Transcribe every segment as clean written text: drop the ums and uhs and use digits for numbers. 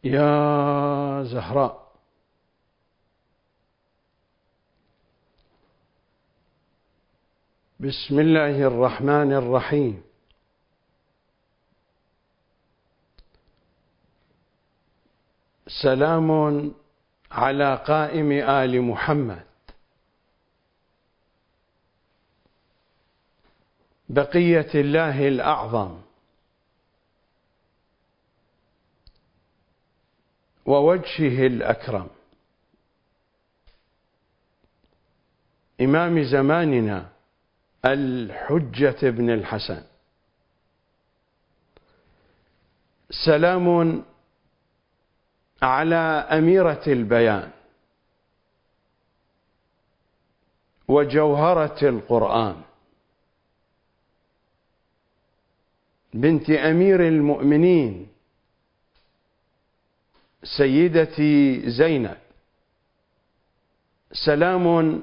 يا زهراء، بسم الله الرحمن الرحيم. سلام على قائم آل محمد، بقية الله الأعظم ووجهه الأكرم، إمام زماننا الحجة بن الحسن. سلام على أميرة البيان وجوهرة القرآن، بنت أمير المؤمنين سيدتي زينب. سلام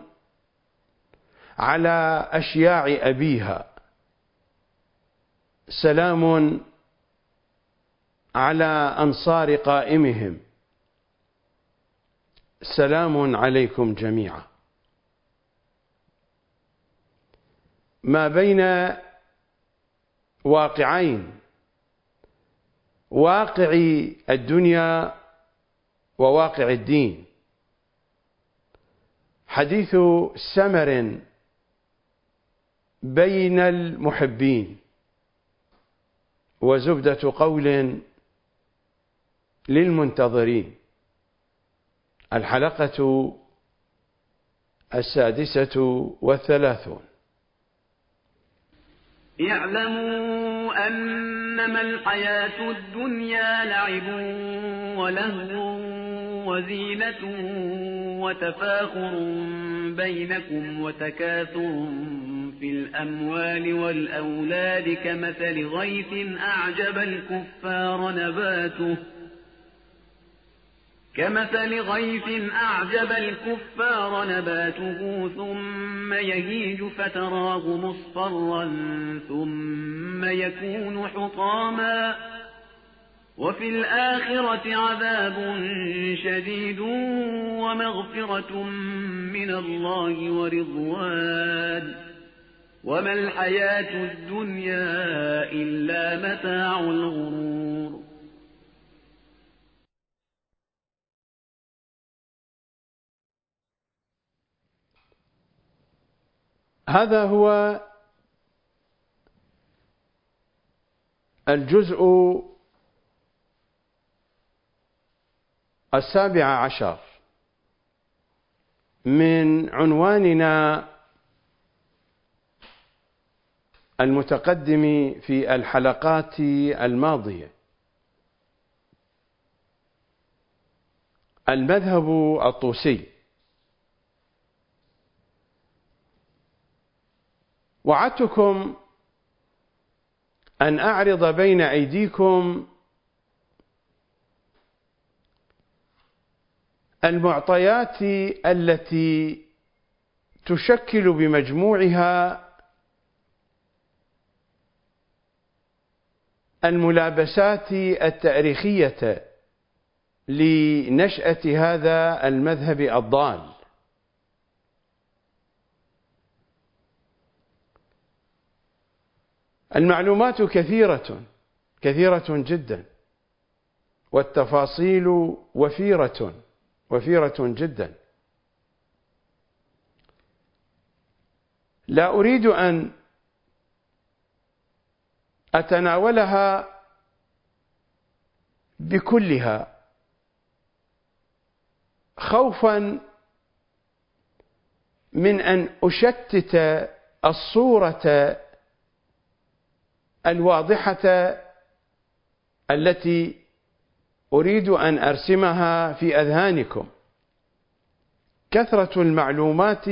على أشياع أبيها، سلام على أنصار قائمهم، سلام عليكم جميعا. ما بين واقعين، واقع الدنيا وواقع الدين، حديث سمر بين المحبين وزبدة قول للمنتظرين. الحلقة 36. اعلموا أنما الحياة الدنيا لعب ولهو وزينة وتفاخر بينكم وتكاثر في الأموال والأولاد كمثل غيث أعجب الكفار نباته ثم يهيج فتراه مصفرا ثم يكون حطاما وفي الآخرة عذاب شديد ومغفرة من الله ورضوان وما الحياة الدنيا إلا متاع الغرور. هذا هو الجزء 17 من عنواننا المتقدم في الحلقات الماضية: المذهب الطوسي. وعدتكم أن أعرض بين أيديكم المعطيات التي تشكل بمجموعها الملابسات التاريخية لنشأة هذا المذهب الضال. المعلومات كثيرة جدا، والتفاصيل وفيرة جدا. لا أريد أن أتناولها بكلها خوفا من أن أشتت الصورة الواضحة التي أريد أن أرسمها في أذهانكم. كثرة المعلومات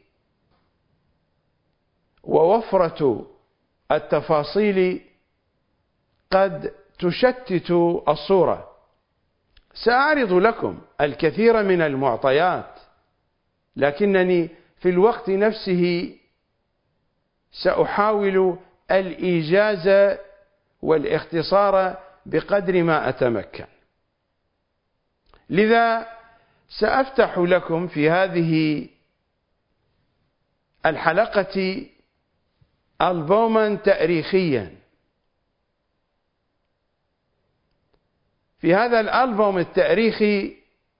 ووفرة التفاصيل قد تشتت الصورة. سأعرض لكم الكثير من المعطيات، لكنني في الوقت نفسه سأحاول الإيجاز والاختصار بقدر ما أتمكن. لذا سأفتح لكم في هذه الحلقة ألبوما تاريخيا. في هذا الألبوم التاريخي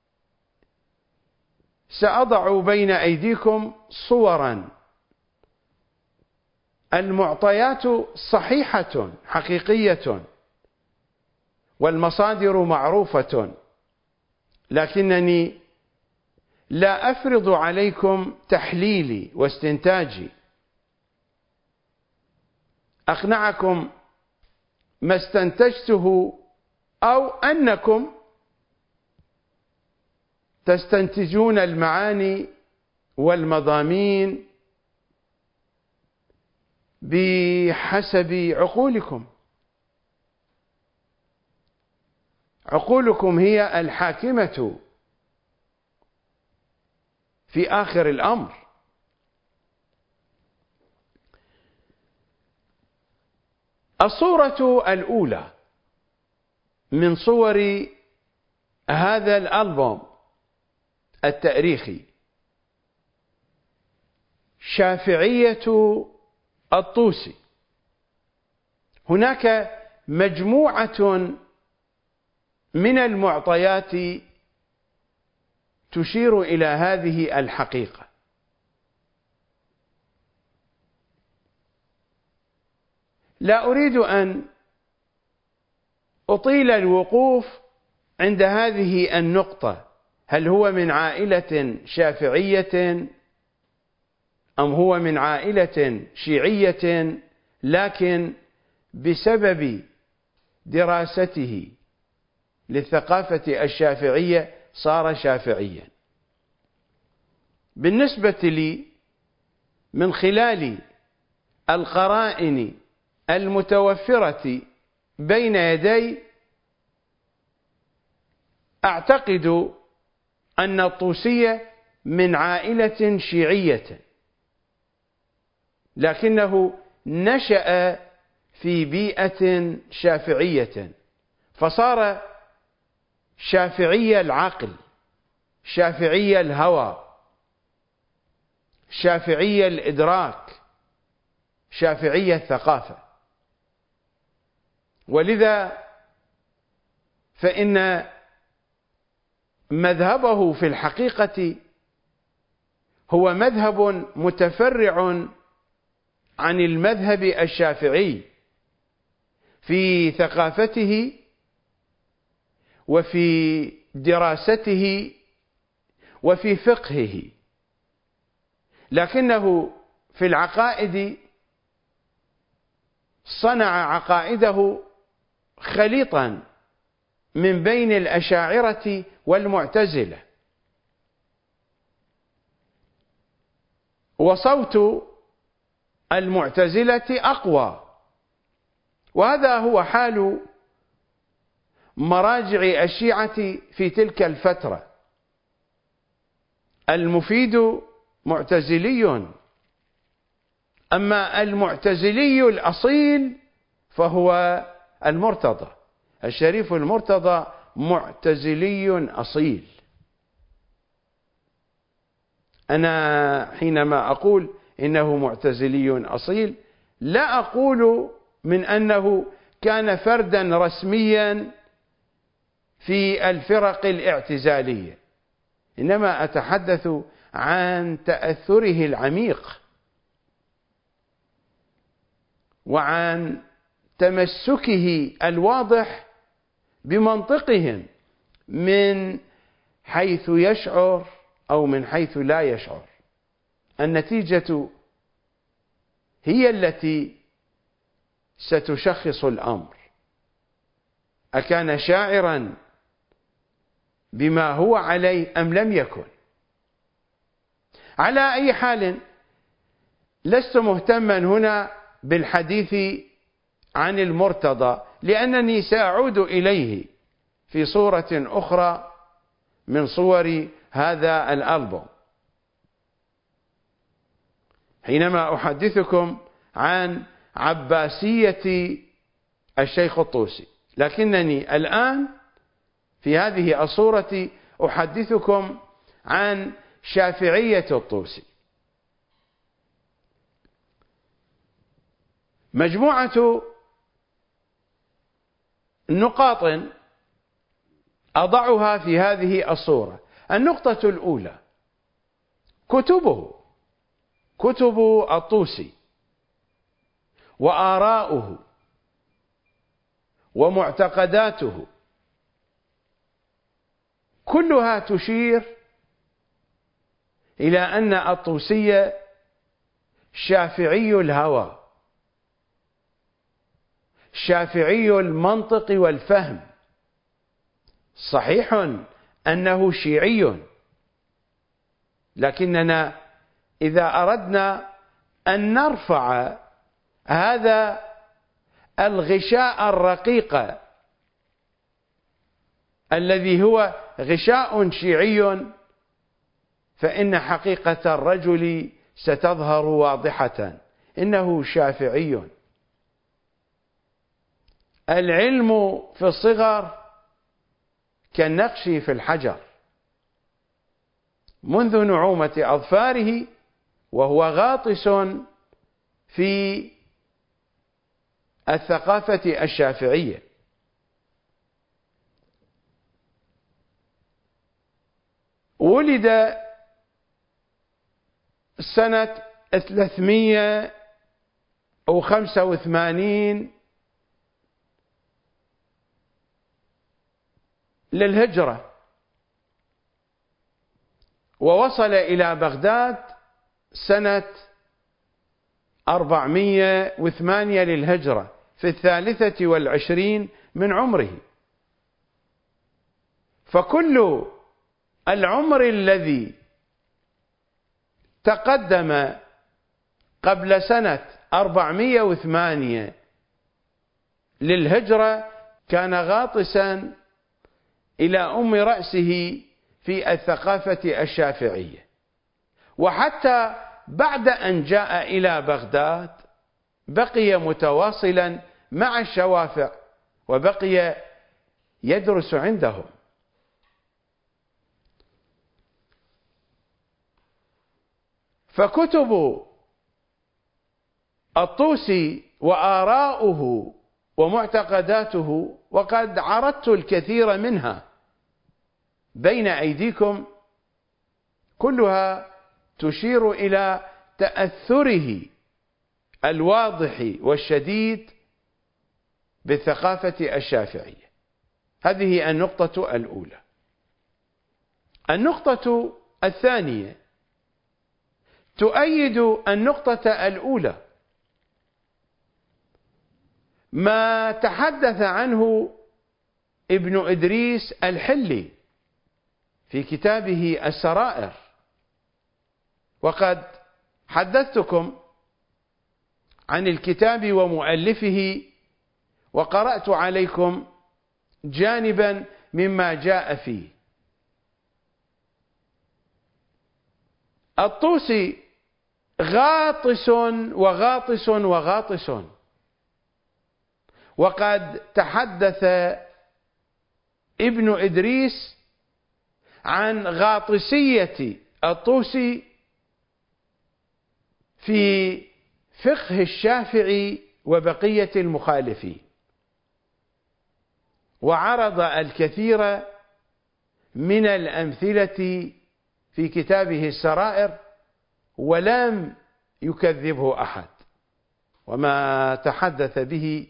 سأضع بين أيديكم صورا المعطيات صحيحة حقيقية والمصادر معروفة، لكنني لا أفرض عليكم تحليلي واستنتاجي. أقنعكم ما استنتجته أو أنكم تستنتجون المعاني والمضامين بحسب عقولكم. عقولكم هي الحاكمة في آخر الأمر. الصورة الأولى من صور هذا الألبوم التاريخي شافعية الطوسي. هناك مجموعة من المعطيات تشير إلى هذه الحقيقة. لا أريد أن أطيل الوقوف عند هذه النقطة، هل هو من عائلة شافعية أم هو من عائلة شيعية، لكن بسبب دراسته للثقافة الشافعية صار شافعيا. بالنسبة لي من خلال القرائن المتوفرة بين يدي أعتقد أن الطوسي من عائلة شيعية، لكنه نشأ في بيئة شافعية فصار شافعي العقل، شافعي الهوى، شافعي الإدراك، شافعي الثقافة. ولذا فإن مذهبه في الحقيقة هو مذهب متفرع عن المذهب الشافعي في ثقافته وفي دراسته وفي فقهه، لكنه في العقائد صنع عقائده خليطا من بين الأشاعرة والمعتزلة. وصوت المعتزلة أقوى، وهذا هو حال مراجع الشيعة في تلك الفترة. المفيد معتزلي، أما المعتزلي الأصيل فهو المرتضى الشريف المرتضى، معتزلي أصيل. أنا حينما أقول إنه معتزلي أصيل لا أقول من أنه كان فردا رسميا في الفرق الاعتزالية، إنما أتحدث عن تأثره العميق وعن تمسكه الواضح بمنطقهم من حيث يشعر أو من حيث لا يشعر. النتيجة هي التي ستشخص الأمر، أكان شاعرا بما هو عليه أم لم يكن. على أي حال لست مهتما هنا بالحديث عن المرتضى، لأنني سأعود إليه في صورة أخرى من صور هذا الألبوم حينما أحدثكم عن عباسية الشيخ الطوسي. لكنني الآن في هذه الصورة أحدثكم عن شافعية الطوسي. مجموعة نقاط أضعها في هذه الصورة. النقطة الأولى: كتب الطوسي وآراؤه ومعتقداته كلها تشير إلى أن الطوسي شافعي الهوى، شافعي المنطق والفهم. صحيح أنه شيعي، لكننا إذا أردنا أن نرفع هذا الغشاء الرقيق الذي هو غشاء شيعي، فإن حقيقة الرجل ستظهر واضحة. إنه شافعي. العلم في الصغر كالنقش في الحجر، منذ نعومة أظفاره وهو غاطس في الثقافة الشافعية. ولد سنة 385 للهجرة، ووصل إلى بغداد سنة 408 للهجرة في 23 من عمره. فكل العمر الذي تقدم قبل سنة 408 للهجرة كان غاطسا إلى أم رأسه في الثقافة الشافعية. وحتى بعد أن جاء إلى بغداد بقي متواصلا مع الشوافع وبقي يدرس عندهم. فكتب الطوسي وآراؤه ومعتقداته، وقد عرضت الكثير منها بين أيديكم، كلها تشير إلى تأثره الواضح والشديد بالثقافة الشافعية. هذه النقطة الأولى. النقطة الثانية تؤيد النقطة الأولى، ما تحدث عنه ابن إدريس الحلي في كتابه السرائر. وقد حدثتكم عن الكتاب ومؤلفه، وقرأت عليكم جانبا مما جاء فيه. الطوسي غاطس وغاطس وغاطس، وقد تحدث ابن إدريس عن غاطسية الطوسي في فقه الشافعي وبقية المخالفين، وعرض الكثير من الأمثلة في كتابه السرائر، ولم يكذبه أحد. وما تحدث به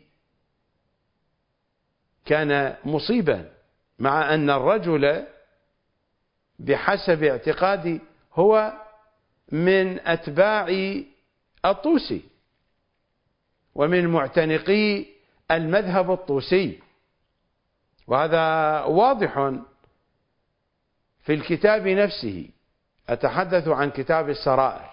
كان مصيبا، مع أن الرجل بحسب اعتقادي هو من أتباع الطوسي ومن معتنقي المذهب الطوسي، وهذا واضح في الكتاب نفسه. أتحدث عن كتاب السرائر.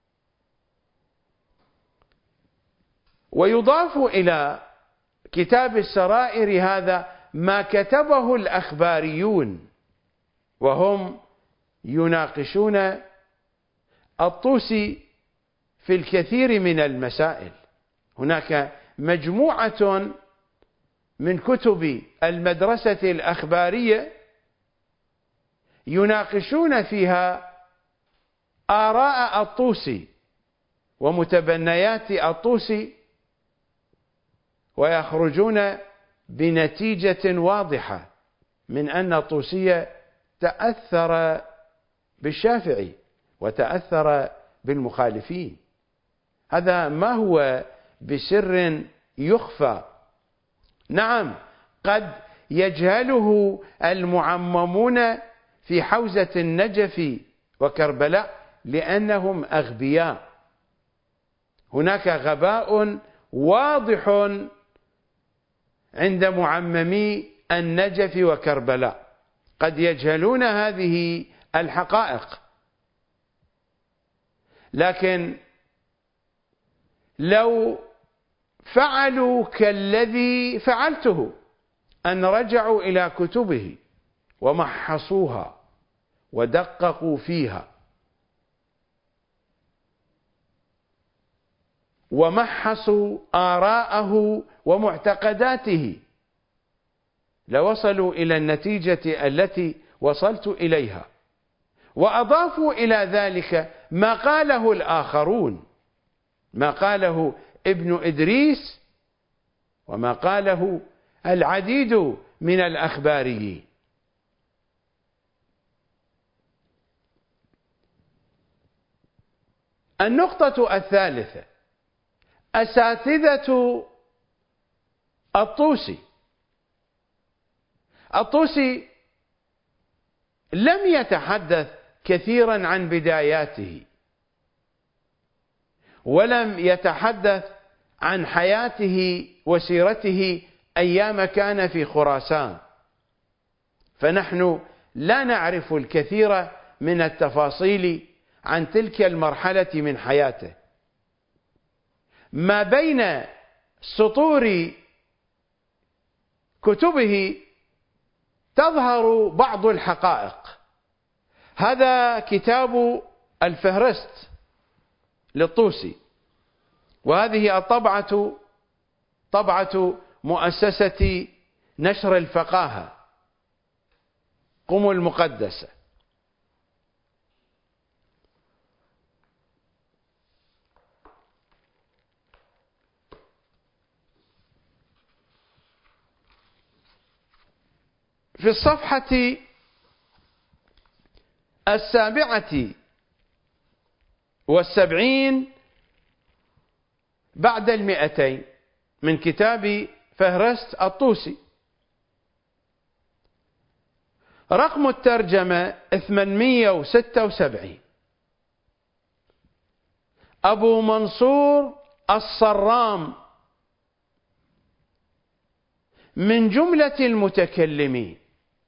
ويضاف إلى كتاب السرائر هذا ما كتبه الأخباريون وهم يناقشون الطوسي في الكثير من المسائل. هناك مجموعة من كتب المدرسة الأخبارية يناقشون فيها آراء الطوسي ومتبنيات الطوسي، ويخرجون بنتيجة واضحة من أن الطوسي تأثر بالشافعي وتأثر بالمخالفين. هذا ما هو بسر يخفى. نعم، قد يجهله المعممون في حوزة النجف وكربلاء لأنهم أغبياء. هناك غباء واضح عند معممي النجف وكربلاء، قد يجهلون هذه الحقائق. لكن لو فعلوا كالذي فعلته، أن رجعوا إلى كتبه ومحصوها ودققوا فيها ومحصوا آراءه ومعتقداته، لوصلوا إلى النتيجة التي وصلت إليها، وأضافوا إلى ذلك ما قاله الآخرون، ما قاله ابن إدريس وما قاله العديد من الأخباريين. النقطة الثالثة: أساتذة الطوسي. الطوسي لم يتحدث كثيرا عن بداياته، ولم يتحدث عن حياته وسيرته أيام كان في خراسان، فنحن لا نعرف الكثير من التفاصيل عن تلك المرحلة من حياته. ما بين سطور كتبه تظهر بعض الحقائق. هذا كتاب الفهرست للطوسي، وهذه الطبعة طبعة مؤسسة نشر الفقاهة قم المقدسة. في الصفحة 77 بعد 200 من كتاب فهرست الطوسي، رقم الترجمة 876: أبو منصور الصرام من جملة المتكلمين.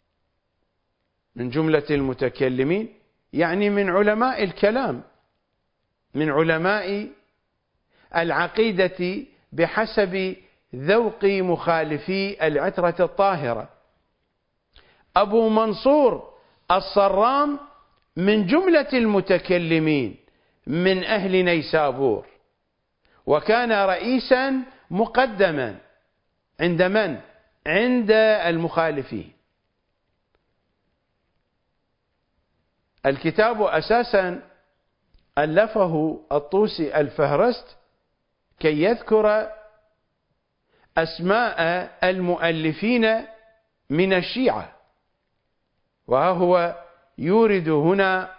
من جملة المتكلمين يعني من علماء الكلام، من علماء العقيدة بحسب ذوق مخالفي العترة الطاهرة. أبو منصور الصرام من جملة المتكلمين من أهل نيسابور، وكان رئيسا مقدما عند من؟ عند المخالفين. الكتاب أساسا ألفه الطوسي الفهرست كي يذكر أسماء المؤلفين من الشيعة، وها هو يورد هنا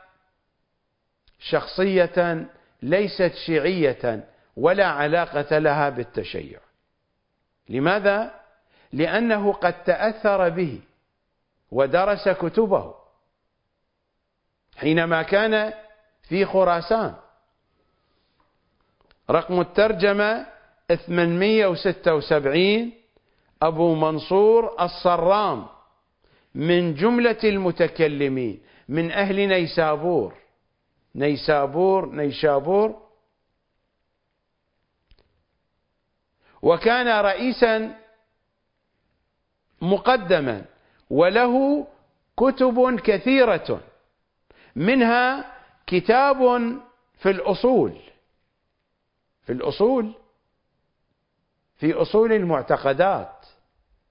شخصية ليست شيعية ولا علاقة لها بالتشيع. لماذا؟ لأنه قد تأثر به ودرس كتبه حينما كان في خراسان. رقم الترجمة 876: أبو منصور الصرام من جملة المتكلمين من أهل نيسابور. نيشابور، وكان رئيسا مقدما، وله كتب كثيرة، منها كتاب في الأصول، في أصول المعتقدات،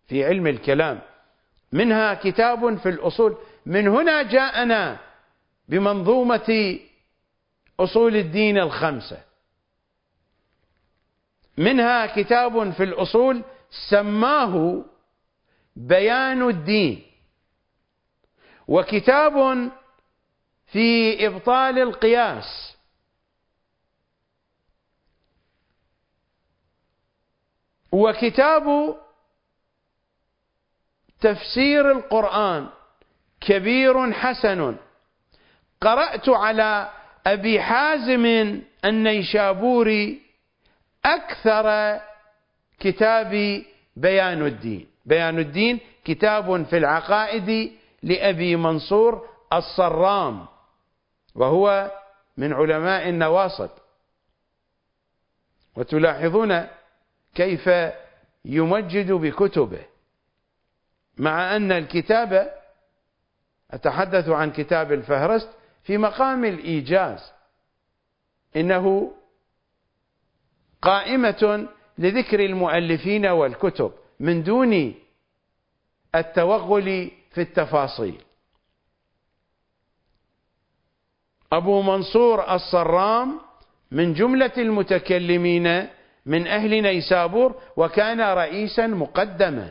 في علم الكلام، منها كتاب في الأصول. من هنا جاءنا بمنظومة أصول الدين الخمسة، منها كتاب في الأصول سماه بيان الدين، وكتاب في إبطال القياس، وكتاب تفسير القرآن كبير حسن. قرأت على أبي حازم النيشابوري أكثر كتاب بيان الدين. بيان الدين كتاب في العقائد لأبي منصور الصرام، وهو من علماء النواصب. وتلاحظون كيف يمجد بكتبه، مع أن الكتاب، أتحدث عن كتاب الفهرست، في مقام الإيجاز، إنه قائمة لذكر المؤلفين والكتب من دون التوغل في التفاصيل. أبو منصور الصرام من جملة المتكلمين من أهل نيسابور، وكان رئيسا مقدما،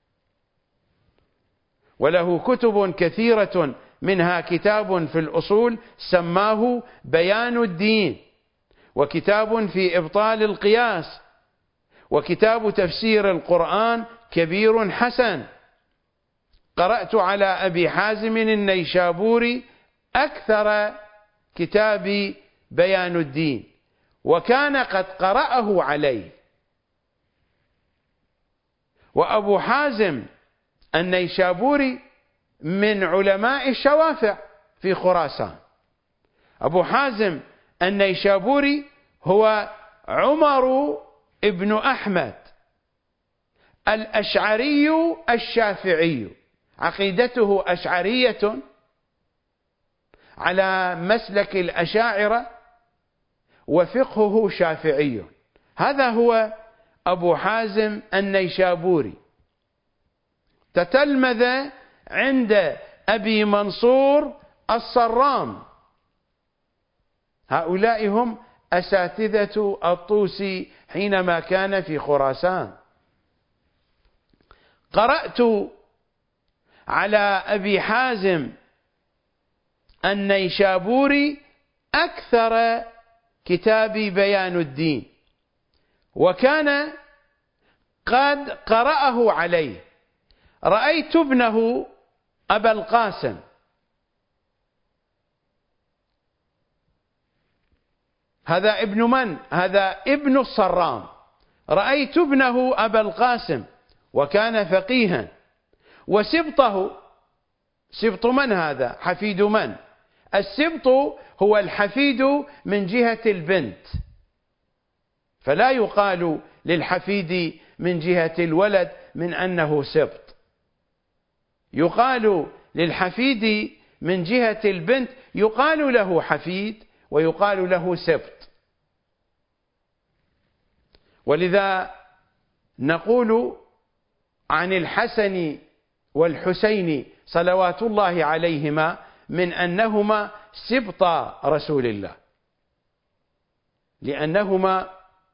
وله كتب كثيرة، منها كتاب في الأصول سماه بيان الدين، وكتاب في إبطال القياس، وكتاب تفسير القرآن كبير حسن. قرأت على أبي حازم النيشابوري أكثر كتاب بيان الدين، وكان قد قرأه عليه. وأبو حازم النيشابوري من علماء الشوافع في خراسان. أبو حازم النيشابوري هو عمر ابن أحمد الأشعري الشافعي، عقيدته أشعرية على مسلك الأشاعرة، وفقهه شافعي. هذا هو أبو حازم النيشابوري. تتلمذ عند أبي منصور الصرام. هؤلاء هم أساتذة الطوسي حينما كان في خراسان. قرأت على أبي حازم النيشابوري أكثر كتاب بيان الدين، وكان قد قرأه عليه. رأيت ابنه أبا القاسم، هذا ابن من؟ هذا ابن الصرام. رأيت ابنه أبا القاسم، وكان فقيها. وسبطه، سبط من هذا؟ حفيد من؟ السبط هو الحفيد من جهة البنت، فلا يقال للحفيد من جهة الولد من أنه سبط. يقال للحفيد من جهة البنت، يقال له حفيد ويقال له سبط. ولذا نقول عن الحسن والحسين صلوات الله عليهما من أنهما سبط رسول الله، لأنهما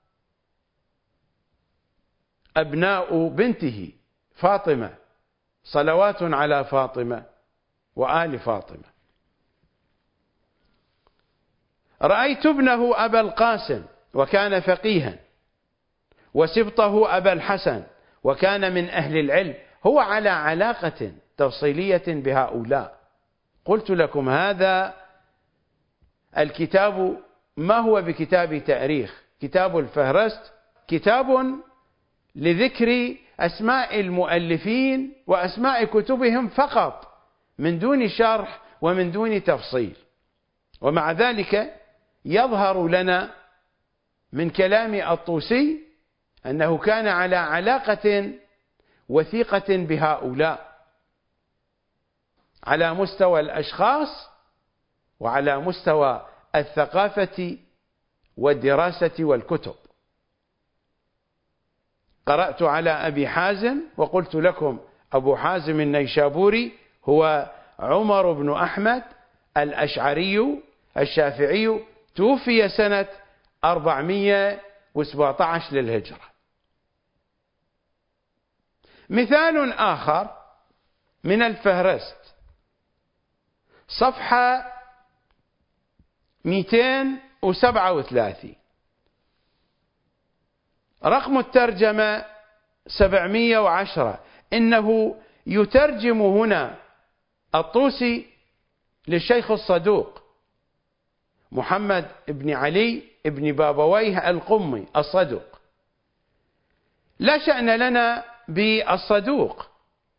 أبناء بنته فاطمة، صلوات على فاطمة وآل فاطمة. رأيت ابنه أبا القاسم، وكان فقيها، وسبطه أبا الحسن، وكان من أهل العلم. هو على علاقة تفصيلية بهؤلاء. قلت لكم هذا الكتاب ما هو بكتاب تاريخ. كتاب الفهرست كتاب لذكر أسماء المؤلفين وأسماء كتبهم فقط، من دون شرح ومن دون تفصيل. ومع ذلك يظهر لنا من كلام الطوسي أنه كان على علاقة وثيقة بهؤلاء، على مستوى الأشخاص وعلى مستوى الثقافة والدراسة والكتب. قرأت على أبي حازم، وقلت لكم أبو حازم النيشابوري هو عمر بن أحمد الأشعري الشافعي، توفي سنة 417 للهجرة. مثال آخر من الفهرست، صفحة 237، رقم الترجمة 710. إنه يترجم هنا الطوسي للشيخ الصدوق محمد بن علي بن بابويه القمي الصدوق. لا شأن لنا بالصدوق،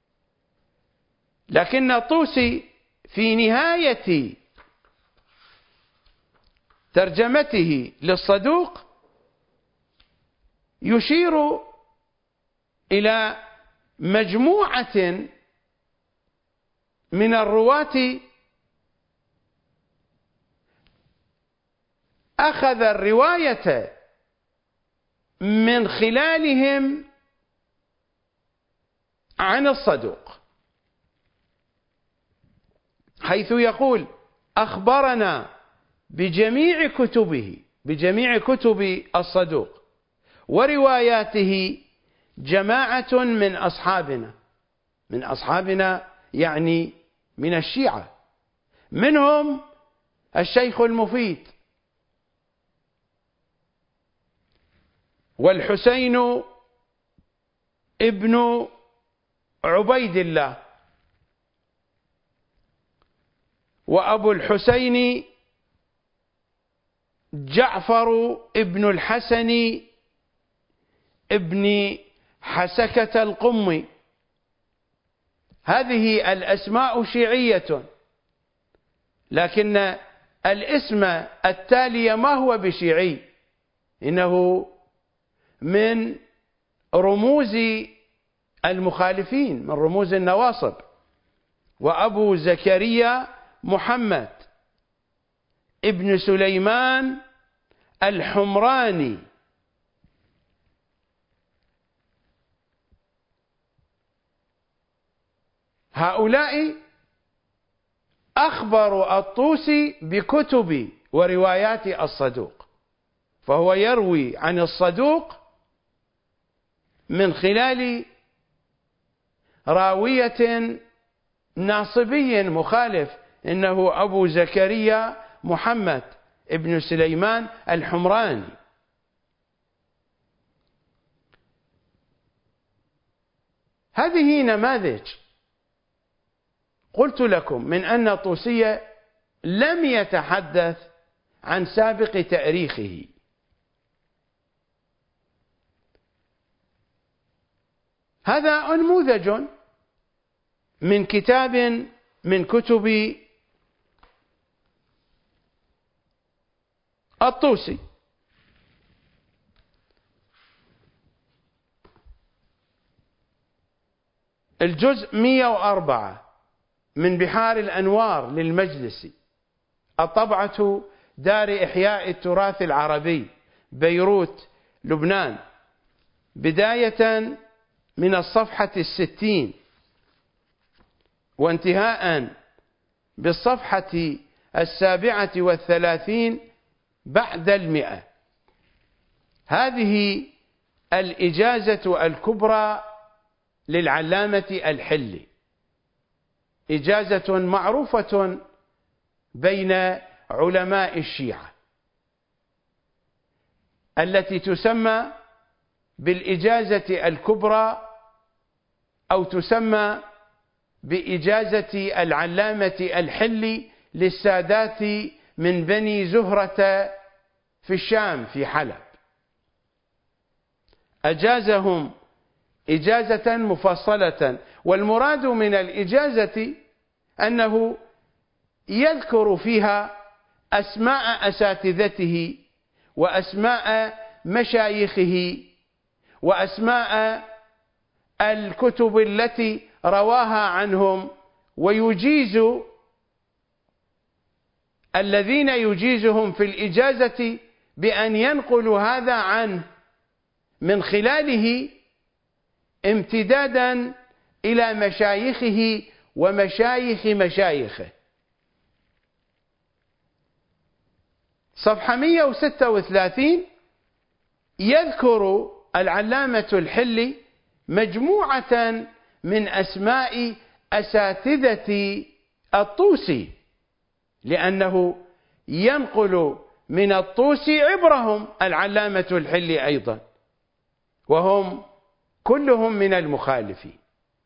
لكن الطوسي في نهاية ترجمته للصدوق يشير إلى مجموعة من الرواة أخذ الرواية من خلالهم عن الصدوق، حيث يقول: أخبرنا بجميع كتب الصدوق ورواياته جماعة من أصحابنا يعني من الشيعة، منهم الشيخ المفيد والحسين ابن عبيد الله وأبو الحسين جعفر ابن الحسن ابن حسكة القمي. هذه الأسماء شيعية، لكن الاسم التالي ما هو بشيعي، إنه من رموز المخالفين، من رموز النواصب. وأبو زكريا محمد ابن سليمان الحمراني، هؤلاء أخبر الطوسي بكتب وروايات الصدوق، فهو يروي عن الصدوق من خلال راوية ناصبي مخالف، إنه أبو زكريا محمد ابن سليمان الحمراني. هذه نماذج قلت لكم من أن الطوسي لم يتحدث عن سابق تاريخه. هذا نموذج من كتاب من كتب الطوسي، الجزء 104 من بحار الأنوار للمجلسي، الطبعة دار إحياء التراث العربي، بيروت لبنان، بداية من الصفحة 60 وانتهاء بالصفحة 37 بعد 100. هذه الإجازة الكبرى للعلامة الحلي، إجازة معروفة بين علماء الشيعة، التي تسمى بالإجازة الكبرى أو تسمى بإجازة العلامة الحلي للسادات من بني زهرة في الشام في حلب. أجازهم إجازة مفصلة، والمراد من الإجازة أنه يذكر فيها أسماء أساتذته وأسماء مشايخه وأسماء الكتب التي رواها عنهم، ويجيز الذين يجيزهم في الإجازة بأن ينقلوا هذا عنه من خلاله امتدادا إلى مشايخه ومشايخ مشايخه. صفحة 136 يذكر العلامة الحلي مجموعة من أسماء أساتذة الطوسي، لأنه ينقل من الطوسي عبرهم العلامة الحلي أيضا، وهم كلهم من المخالفين.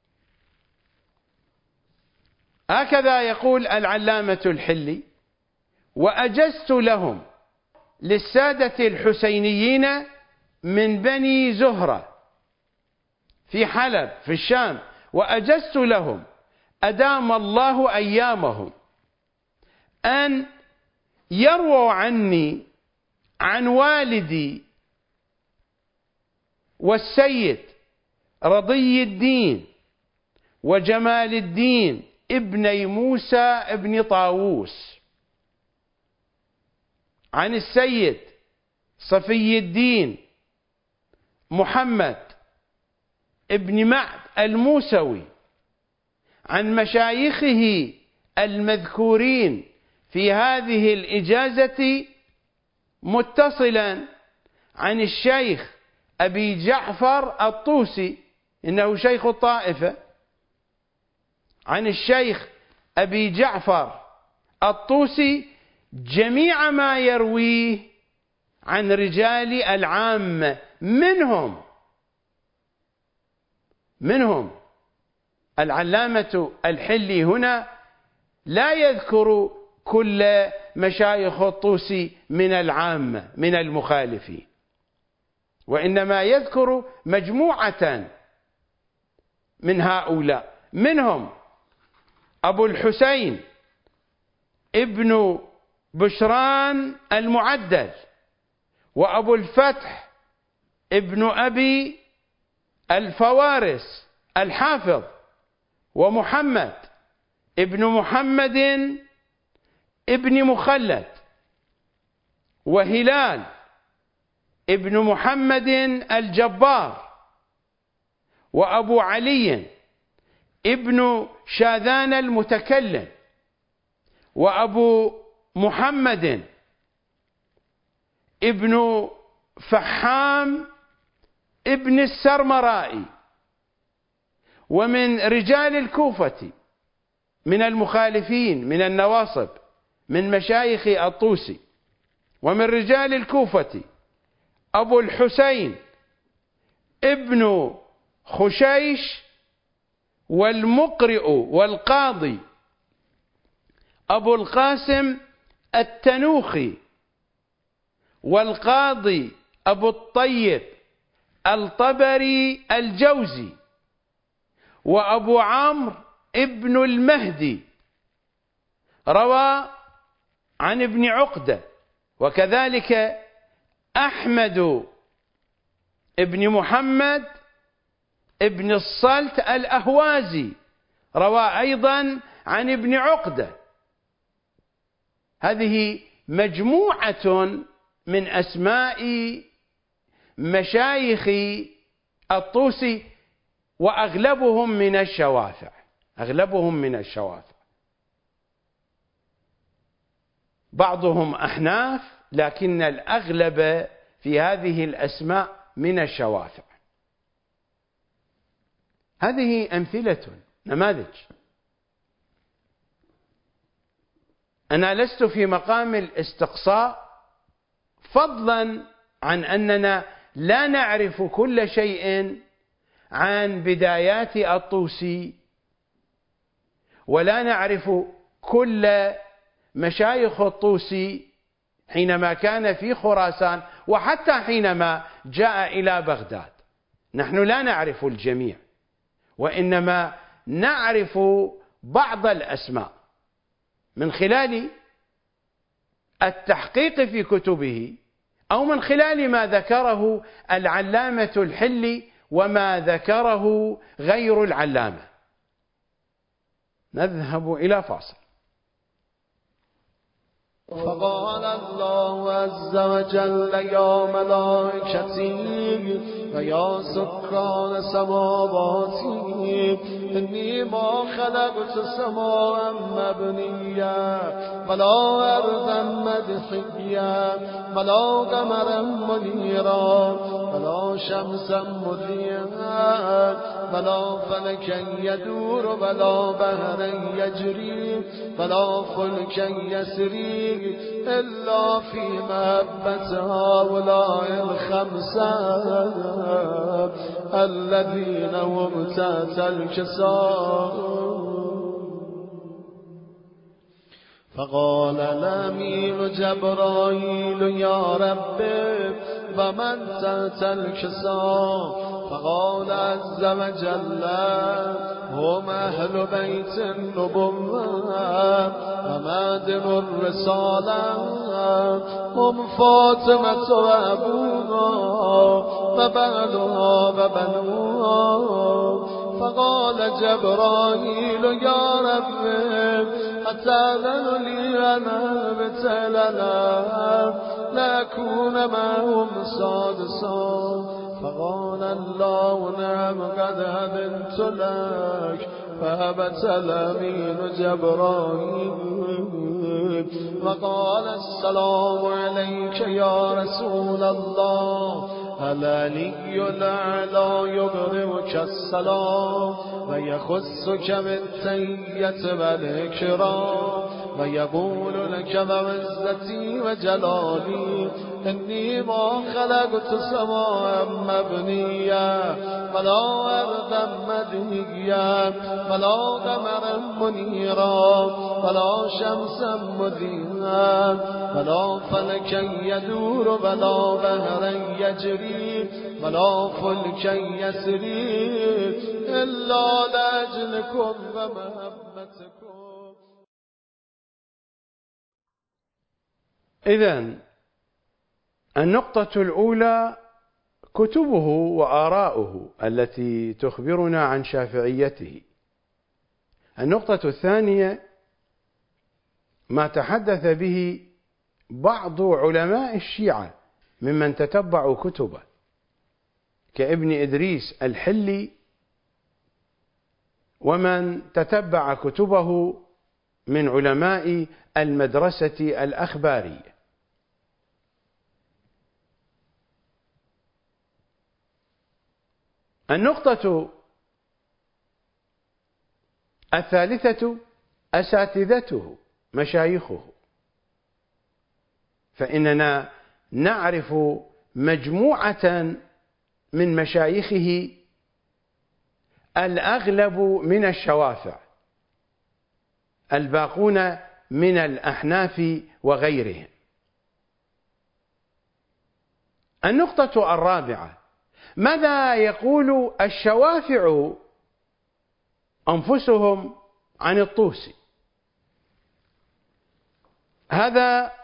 هكذا يقول العلامة الحلي: وأجزت لهم للسادة الحسينيين من بني زهرة في حلب في الشام، وأجزت لهم أدام الله أيامهم أن يرووا عني عن والدي والسيد رضي الدين وجمال الدين ابني موسى ابن طاووس، عن السيد صفي الدين محمد ابن معد الموسوي، عن مشايخه المذكورين في هذه الإجازة متصلا عن الشيخ أبي جعفر الطوسي، إنه شيخ الطائفة، عن الشيخ أبي جعفر الطوسي جميع ما يرويه عن رجال العامة، منهم العلامة الحلي هنا لا يذكر كل مشايخ الطوسي من العامة من المخالفين، وإنما يذكر مجموعة من هؤلاء، منهم أبو الحسين ابن بشران المعدل، وأبو الفتح ابن أبي الفوارس الحافظ، ومحمد ابن محمد ابن مخلد، وهلال ابن محمد الجبار، وأبو علي ابن شاذان المتكلم، وأبو محمد ابن فحام ابن السرمرائي. ومن رجال الكوفة من المخالفين من النواصب من مشايخ الطوسي، ومن رجال الكوفة أبو الحسين ابن خشيش، والمقرئ والقاضي أبو القاسم التنوخي، والقاضي أبو الطيب الطبري الجوزي، وأبو عمرو ابن المهدي روى عن ابن عقدة، وكذلك أحمد ابن محمد ابن الصلت الأهوازي روى أيضا عن ابن عقدة. هذه مجموعة من أسماء مشايخ الطوسي، وأغلبهم من الشوافع، بعضهم أحناف، لكن الأغلب في هذه الأسماء من الشوافع. هذه أمثلة، نماذج. أنا لست في مقام الاستقصاء، فضلا عن أننا لا نعرف كل شيء عن بدايات الطوسي، ولا نعرف كل مشايخ الطوسي حينما كان في خراسان، وحتى حينما جاء إلى بغداد. نحن لا نعرف الجميع، وإنما نعرف بعض الأسماء من خلال التحقيق في كتبه، أو من خلال ما ذكره العلامة الحلي وما ذكره غير العلامة. نذهب إلى فاصل. فقال الله عز وجل: يا ملائكتي ويا سكان سماواتي إني ما خلقت سماء مبنيا ولا أرضا مدحيا ولا قمرا منيرا ولا شمسا مضيئا ولا فلكا يدور ولا بحرا يجري ولا فلكا يسري إلا في محبة هؤلاء الخمسة الذين هم تحت الكساء. فقال الأمين جبرائيل يا رب ومن تحت الكساء؟ فقال عز وجل هم أهل بيت النبوة ومادن الرسالة هم فاطمة وأبوها وبعلها وبنوها. فقال جبرائيل يا رب أتأذن لي أن أبتلنا لأكون معهم سادسا؟ فقال الله نعم قد أذنت لك. فهبت الأمين جبرائيل وقال السلام عليك يا رسول الله. العلي الأعلى يبرئك السلام ويخصك بالتحية والإكرام ويقول لك بعزتي وجلالي إني ما خلقت سماء مبنيا ولا أرضا مدحيا ولا قمرا منيرا ولا شمسا مضيئا ولا فلكا يدور ولا بحرا يجري ولا فلكا يسري إلا لأجلكم ومحبتكم. إذن النقطة الأولى كتبه وآراؤه التي تخبرنا عن شافعيته. النقطة الثانية ما تحدث به بعض علماء الشيعة ممن تتبعوا كتبه كابن إدريس الحلي ومن تتبع كتبه من علماء المدرسة الأخبارية. النقطة الثالثة أساتذته مشايخه، فإننا نعرف مجموعة من مشايخه الأغلب من الشوافع، الباقون من الأحناف وغيرهم. النقطة الرابعة ماذا يقول الشوافع أنفسهم عن الطوسي؟ هذا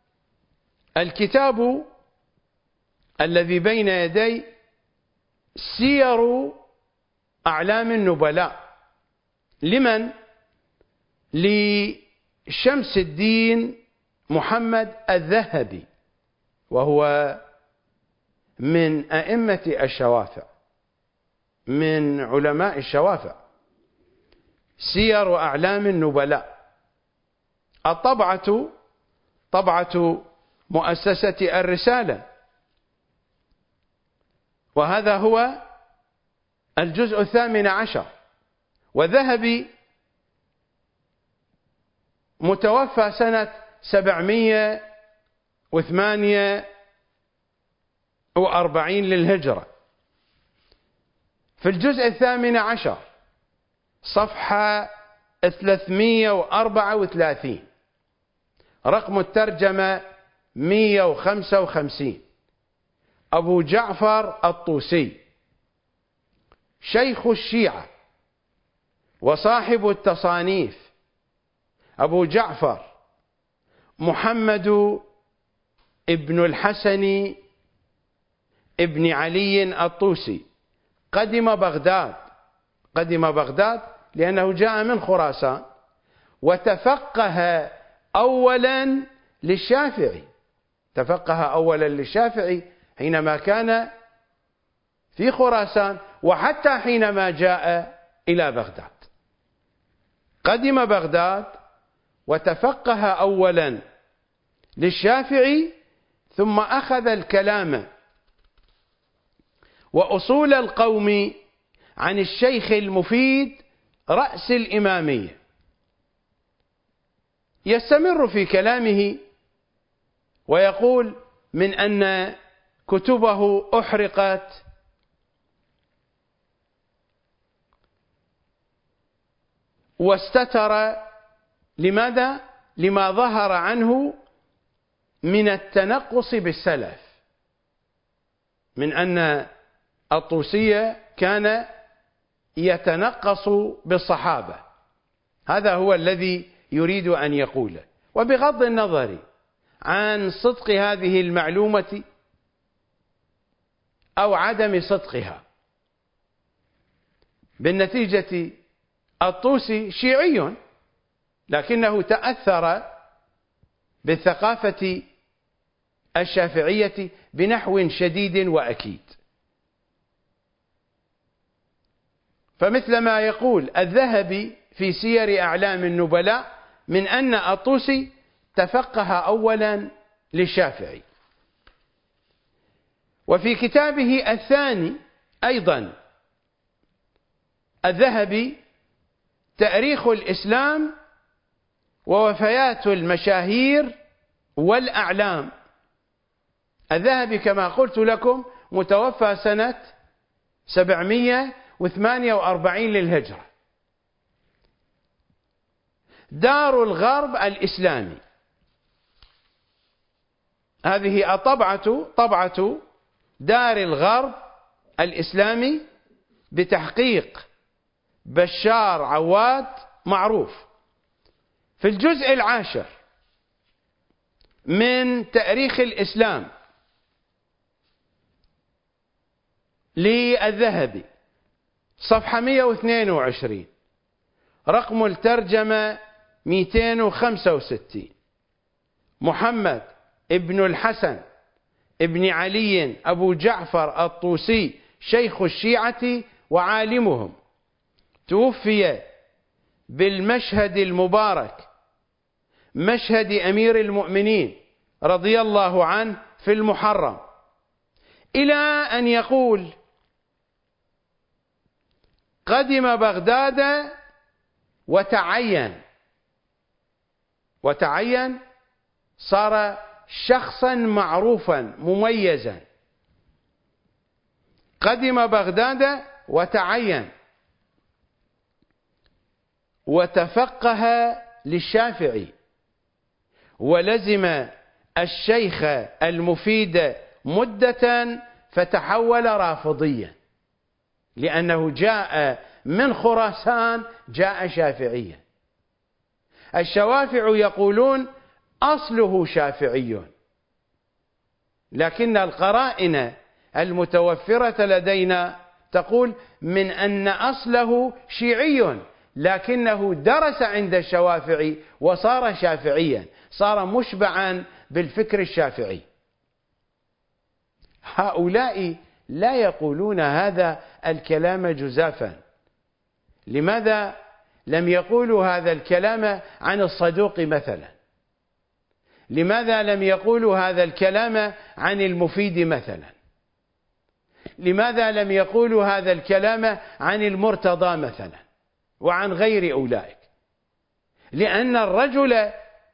الكتاب الذي بين يدي سير أعلام النبلاء. لمن؟ لشمس الدين محمد الذهبي، وهو من أئمة الشوافع، من علماء الشوافع. سير أعلام النبلاء، الطبعة طبعة مؤسسة الرسالة، وهذا هو الجزء 18. وذهبي متوفى سنة 748 للهجرة. في الجزء 18 صفحة 334 رقم الترجمة 155. أبو جعفر الطوسي شيخ الشيعة وصاحب التصانيف أبو جعفر محمد ابن الحسن ابن علي الطوسي قدم بغداد لأنه جاء من خراسان، وتفقه أولا للشافعي، حينما كان في خراسان، وحتى حينما جاء إلى بغداد. قدم بغداد وتفقه أولا للشافعي، ثم أخذ الكلام وأصول القوم عن الشيخ المفيد رأس الإمامية. يستمر في كلامه ويقول من أن كتبه أحرقت واستتر. لماذا؟ لما ظهر عنه من التنقص بالسلف، من أن الطوسي كان يتنقص بالصحابة. هذا هو الذي يريد أن يقوله، وبغض النظر عن صدق هذه المعلومة أو عدم صدقها، بالنتيجة الطوسي شيعي، لكنه تأثر بالثقافة الشافعية بنحو شديد وأكيد. فمثل ما يقول الذهبي في سير أعلام النبلاء من أن الطوسي تفقه أولا للشافعي. وفي كتابه الثاني أيضا الذهبي تاريخ الإسلام ووفيات المشاهير والأعلام، الذهبي كما قلت لكم متوفى سنة 748 للهجرة. دار الغرب الإسلامي، هذه طبعة دار الغرب الإسلامي بتحقيق بشار عواد معروف، في الجزء 10 من تاريخ الإسلام للذهبي، صفحة 122، رقم الترجمة 265. محمد ابن الحسن ابن علي أبو جعفر الطوسي شيخ الشيعة وعالمهم، توفي بالمشهد المبارك، مشهد أمير المؤمنين رضي الله عنه، في المحرم، إلى أن يقول قدم بغداد وتعين، صار شخصا معروفا مميزا. قدم بغداد وتعين وتفقه للشافعي، ولزم الشيخ المفيد مدة، فتحول رافضيا، لأنه جاء من خراسان، جاء شافعيا. الشوافع يقولون أصله شافعي، لكن القرائن المتوفرة لدينا تقول من أن أصله شيعي، لكنه درس عند الشوافعي وصار شافعيا، صار مشبعا بالفكر الشافعي. هؤلاء لا يقولون هذا الكلام جزافا. لماذا لم يقولوا هذا الكلام عن الصدوق مثلا؟ لماذا لم يقولوا هذا الكلام عن المفيد مثلا؟ لماذا لم يقولوا هذا الكلام عن المرتضى مثلا وعن غير أولئك؟ لأن الرجل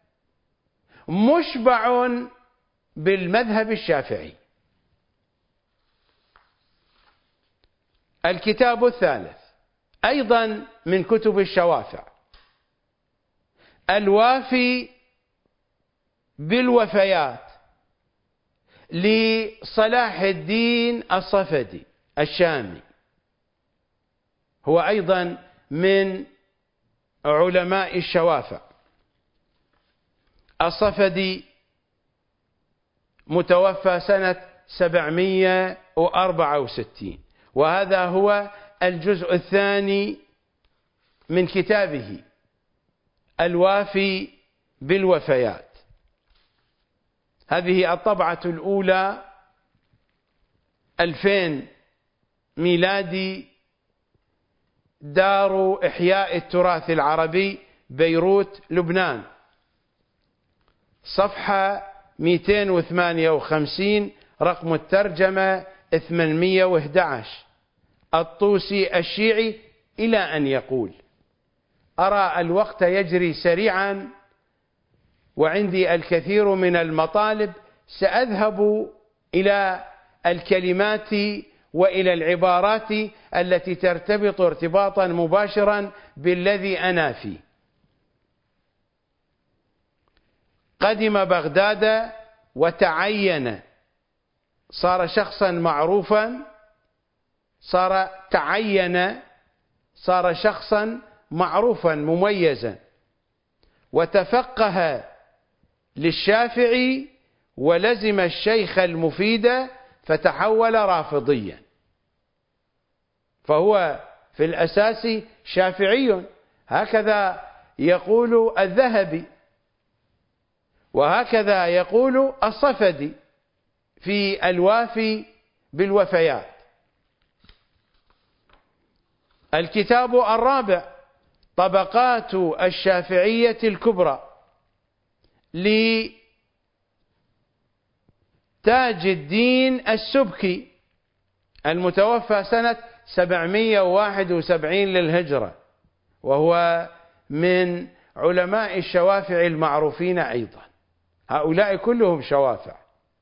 مشبع بالمذهب الشافعي. الكتاب الثالث أيضا من كتب الشوافع، الوافي بالوفيات لصلاح الدين الصفدي الشامي، هو أيضا من علماء الشوافع. الصفدي متوفى سنة 764، وهذا هو الجزء الثاني من كتابه الوافي بالوفيات. هذه الطبعة الأولى 2000 ميلادي، دار إحياء التراث العربي، بيروت، لبنان. صفحة 258، رقم الترجمة 811. الطوسي الشيعي إلى أن يقول: أرى الوقت يجري سريعا وعندي الكثير من المطالب، سأذهب إلى الكلمات وإلى العبارات التي ترتبط ارتباطا مباشرا بالذي أنا فيه. قدم بغداد وتعين، صار شخصا معروفا، صار شخصا معروفا مميزا، وتفقه للشافعي ولزم الشيخ المفيد فتحول رافضيا، فهو في الأساس شافعي، هكذا يقول الذهبي، وهكذا يقول الصفدي في الوافي بالوفيات. الكتاب الرابع: طبقات الشافعية الكبرى، لتاج الدين السبكي، المتوفى سنة 771 للهجرة، وهو من علماء الشوافع المعروفين أيضا. هؤلاء كلهم شوافع.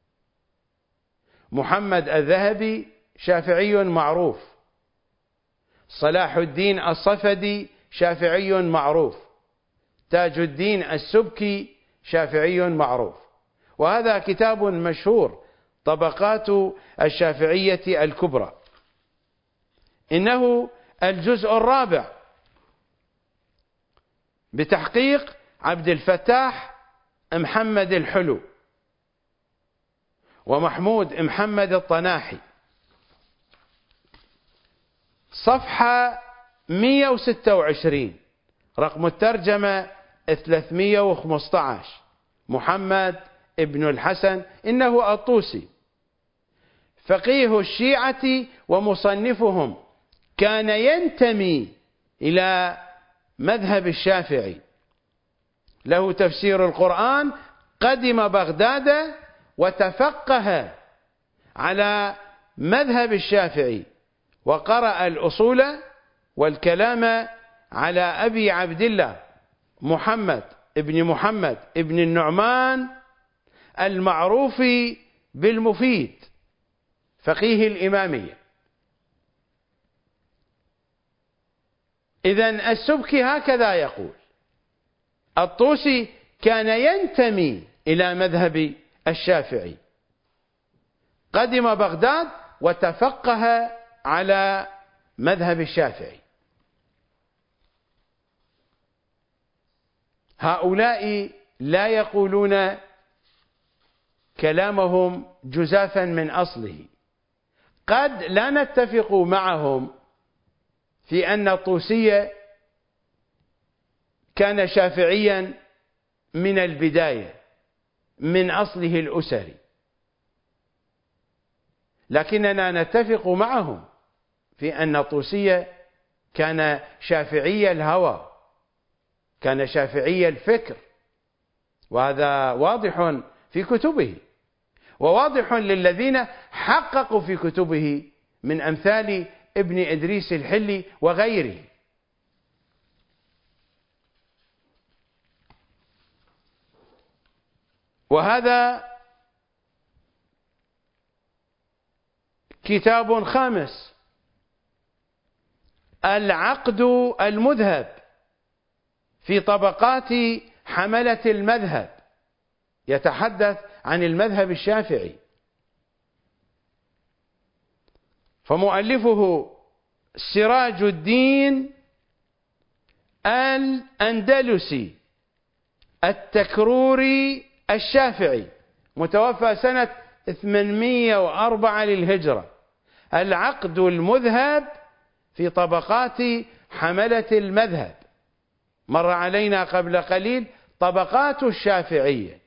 محمد الذهبي شافعي معروف، صلاح الدين الصفدي شافعي معروف، تاج الدين السبكي شافعي معروف. وهذا كتاب مشهور، طبقات الشافعية الكبرى. إنه الجزء الرابع، بتحقيق عبد الفتاح محمد الحلو ومحمود محمد الطناحي. صفحة 126، رقم الترجمة 315. محمد ابن الحسن، إنه الطوسي، فقيه الشيعة ومصنفهم، كان ينتمي إلى مذهب الشافعي، له تفسير القرآن. قدم بغداد وتفقه على مذهب الشافعي، وقرأ الأصول والكلام على أبي عبد الله محمد ابن النعمان المعروف بالمفيد، فقيه الإمامية. إذن السبكي هكذا يقول: الطوسي كان ينتمي إلى مذهب الشافعي، قدم بغداد وتفقه على مذهب الشافعي. هؤلاء لا يقولون كلامهم جزافا من أصله. قد لا نتفق معهم في أن الطوسي كان شافعيا من البداية من أصله الأسري، لكننا نتفق معهم في أن الطوسي كان شافعي الهوى، كان شافعي الفكر، وهذا واضح في كتبه، وواضح للذين حققوا في كتبه من أمثال ابن إدريس الحلي وغيره. وهذا كتاب خامس: العقد المذهب في طبقات حملة المذهب، يتحدث عن المذهب الشافعي. فمؤلفه سراج الدين الأندلسي التكروري الشافعي، متوفى سنة 804 للهجرة. العقد المذهب في طبقات حملة المذهب، مر علينا قبل قليل طبقات الشافعية.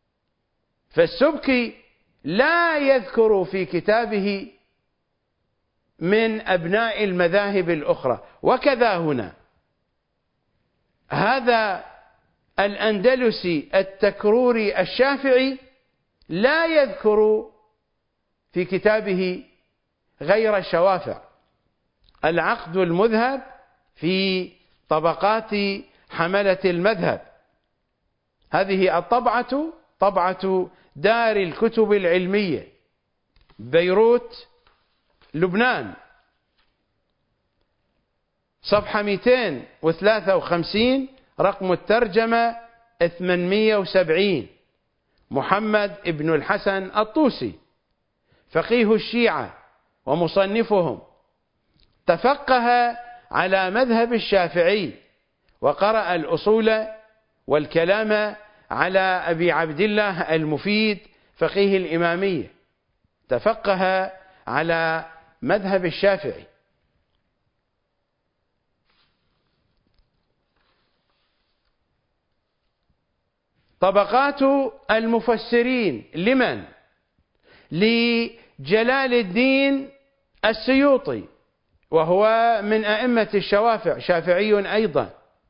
فالسبكي لا يذكر في كتابه من أبناء المذاهب الأخرى. وكذا هنا، هذا الأندلسي التكروري الشافعي لا يذكر في كتابه غير الشوافع. العقد المذهب في طبقات حملة المذهب، هذه الطبعة طبعة دار الكتب العلمية بيروت لبنان، صفحة 253، رقم الترجمة 870. محمد بن الحسن الطوسي فقيه الشيعة ومصنفهم، تفقه على مذهب الشافعي وقرأ الأصول والكلام على أبي عبد الله المفيد فقيه الإمامية، تفقه على مذهب الشافعي. طبقات المفسرين لمن؟ لجلال الدين السيوطي، وهو من أئمة الشوافع، شافعي أيضا،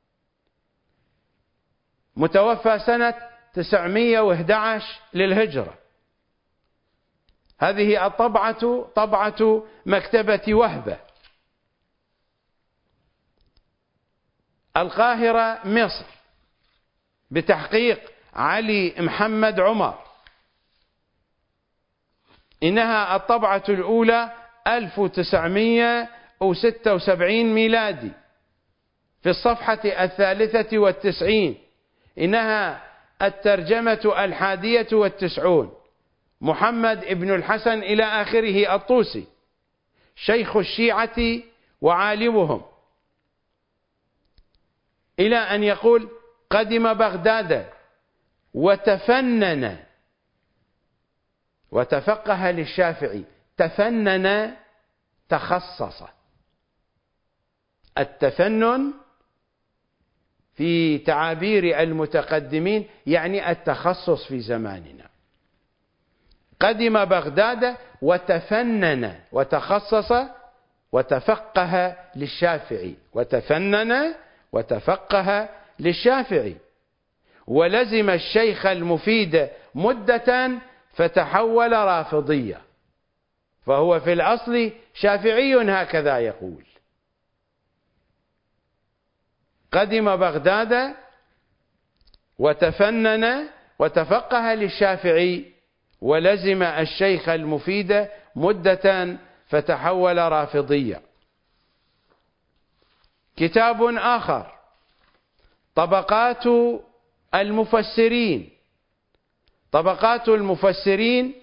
متوفى سنة 911 للهجرة. هذه الطبعة طبعة مكتبة وهبة، القاهرة مصر، بتحقيق علي محمد عمر. إنها الطبعة الأولى 1976 ميلادي، في الصفحة 93. إنها الترجمة 91. محمد بن الحسن إلى آخره الطوسي، شيخ الشيعة وعالمهم، إلى أن يقول: قدم بغداد وتفنن وتفقه للشافعي. تفنن تخصص. التفنن في تعابير المتقدمين يعني التخصص في زماننا. قدم بغداد وتفنن وتخصص وتفقه للشافعي، وتفنن وتفقه للشافعي، ولزم الشيخ المفيد مدة فتحول رافضيا، فهو في الأصل شافعي هكذا يقول. قدم بغداد وتفنن وتفقه للشافعي، ولزم الشيخ المفيد مدة فتحول رافضيا. كتاب آخر: طبقات المفسرين. طبقات المفسرين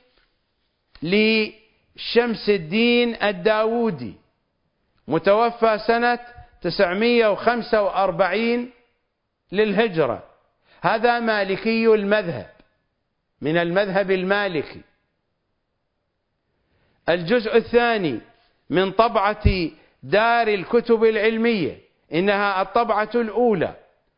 لشمس الدين الداودي، متوفى سنة 945 للهجرة. هذا مالكي المذهب، من المذهب المالكي. الجزء الثاني من طبعة دار الكتب العلمية، إنها الطبعة الأولى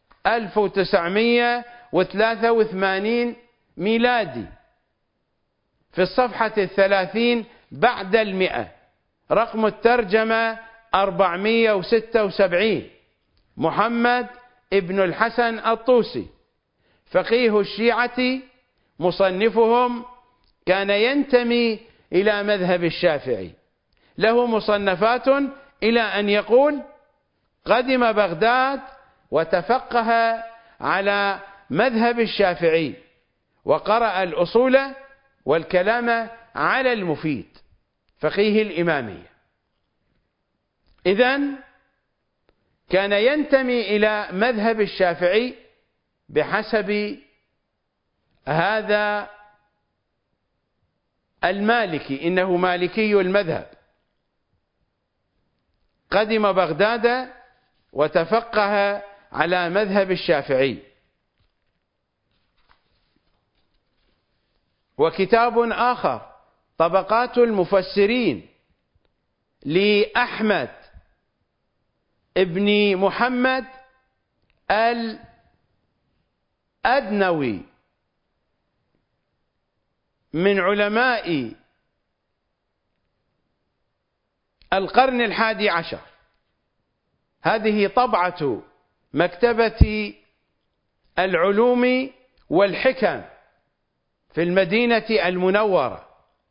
1983 ميلادي، في الصفحة 30 بعد 100، رقم الترجمة 476. محمد ابن الحسن الطوسي فقيه الشيعة مصنفهم، كان ينتمي إلى مذهب الشافعي، له مصنفات إلى أن يقول: قدم بغداد وتفقه على مذهب الشافعي وقرأ الأصول والكلام على المفيد فقيه الإمامية. إذن كان ينتمي إلى مذهب الشافعي بحسب هذا المالكي، إنه مالكي المذهب. قدم بغداد وتفقه على مذهب الشافعي. وكتاب آخر: طبقات المفسرين لأحمد ابن محمد الأدنوي، من علماء القرن 11. هذه طبعة مكتبة العلوم والحكم في المدينة المنورة.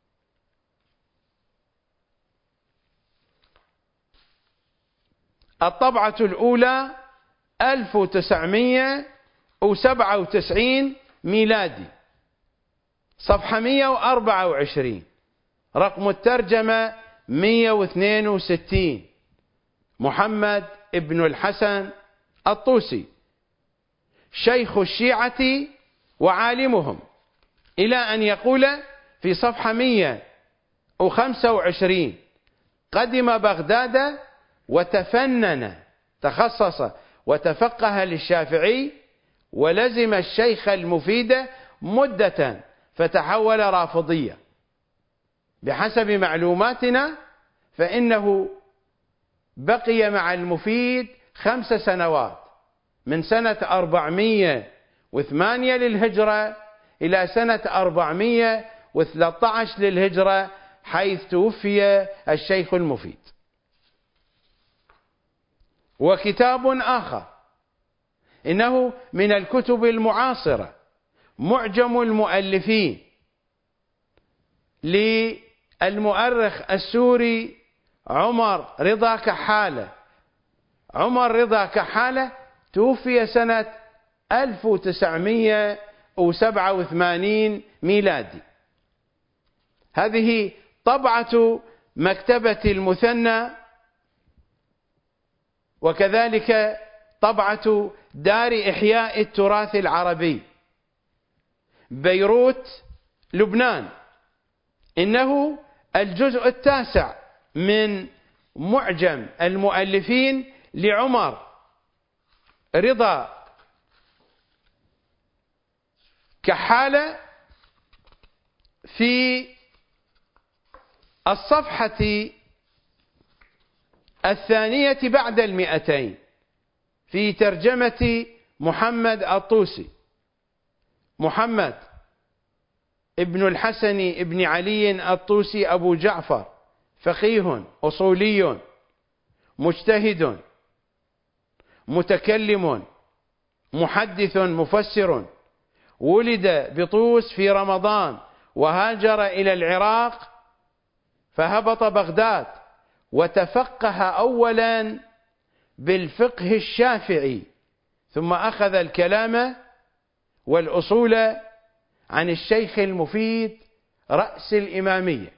الطبعة الأولى 1997 ميلادي، صفحة 124، رقم الترجمة 162، محمد ابن الحسن الطوسي، شيخ الشيعة وعالمهم، إلى أن يقول في صفحة 125: قدم بغداد وتفنن، تخصص وتفقه للشافعي، ولزم الشيخ المفيد مدة فتحول رافضيا. بحسب معلوماتنا فإنه بقي مع المفيد 5 سنوات، من سنة 408 للهجرة إلى سنة 413 للهجرة، حيث توفي الشيخ المفيد. وكتاب آخر إنه من الكتب المعاصرة، معجم المؤلفين للمؤرخ السوري عمر رضا كحالة. عمر رضا كحالة توفي سنة 1987 ميلادي. هذه طبعة مكتبة المثنى، وكذلك طبعة دار إحياء التراث العربي، بيروت، لبنان. إنه الجزء 9 من معجم المؤلفين لعمر رضا كحالة، في الصفحة 200 بعد 200، في ترجمة محمد الطوسي، محمد ابن الحسن ابن علي الطوسي أبو جعفر، فقيه أصولي مجتهد متكلم محدث مفسر، ولد بطوس في رمضان، وهاجر إلى العراق، فهبط بغداد وتفقه أولا بالفقه الشافعي، ثم أخذ الكلام والأصول عن الشيخ المفيد رأس الإمامية.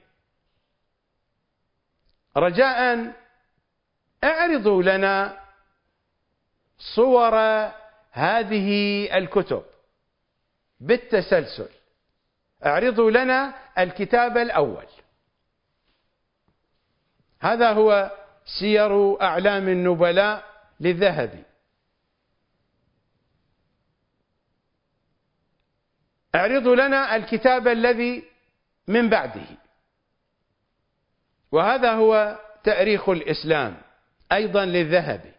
رجاء اعرضوا لنا صور هذه الكتب بالتسلسل. اعرضوا لنا الكتاب الأول. هذا هو سير أعلام النبلاء للذهبي. اعرضوا لنا الكتاب الذي من بعده، وهذا هو تاريخ الإسلام أيضا للذهبي.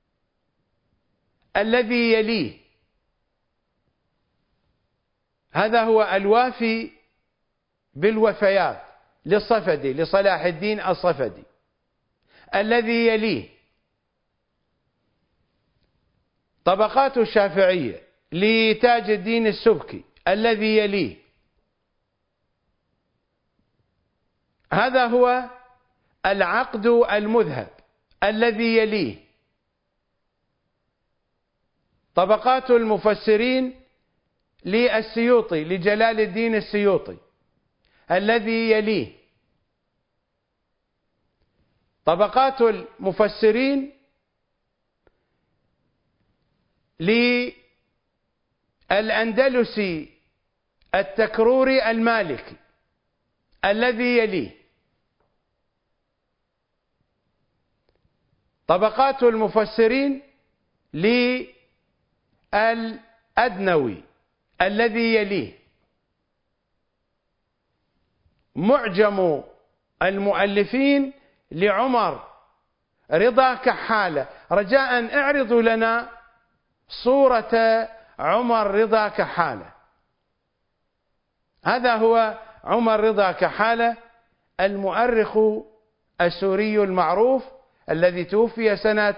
الذي يليه هذا هو الوافي بالوفيات للصفدي، لصلاح الدين الصفدي. الذي يليه طبقات الشافعية لتاج الدين السبكي. الذي يليه هذا هو العقد المذهب. الذي يليه طبقات المفسرين للسيوطي، لجلال الدين السيوطي. الذي يليه طبقات المفسرين للأندلسي التكروري المالكي. الذي يليه طبقات المفسرين للأدنوي. الذي يليه معجم المؤلفين لعمر رضا كحالة. رجاء اعرضوا لنا صورة عمر رضا كحالة. هذا هو عمر رضا كحالة، المؤرخ السوري المعروف الذي توفي سنة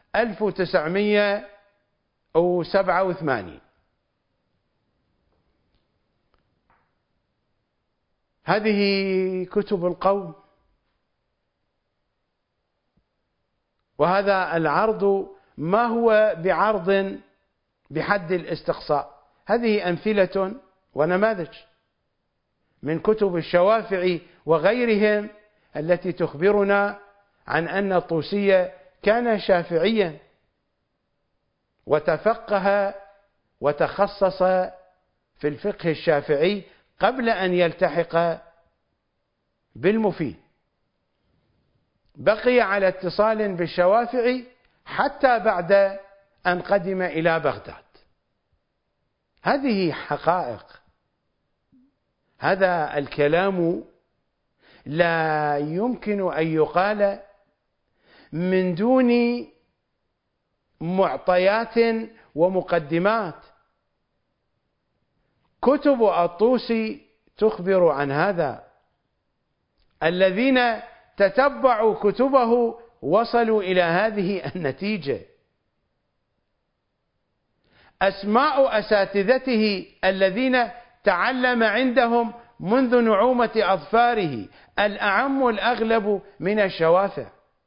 1987. هذه كتب القوم، وهذا العرض ما هو بعرض بحد الاستقصاء، هذه أمثلة ونماذج من كتب الشوافعي وغيرهم التي تخبرنا عن أن الطوسي كان شافعيا وتفقه وتخصص في الفقه الشافعي قبل أن يلتحق بالمفيد، بقي على اتصال بالشوافعي حتى بعد أن قدم إلى بغداد. هذه حقائق، هذا الكلام لا يمكن أن يقال من دون معطيات ومقدمات. كتب الطوسي تخبر عن هذا، الذين تتبعوا كتبه وصلوا إلى هذه النتيجة. أسماء أساتذته الذين تعلم عندهم منذ نعومة أظفاره، الأعم الأغلب من الشوافع،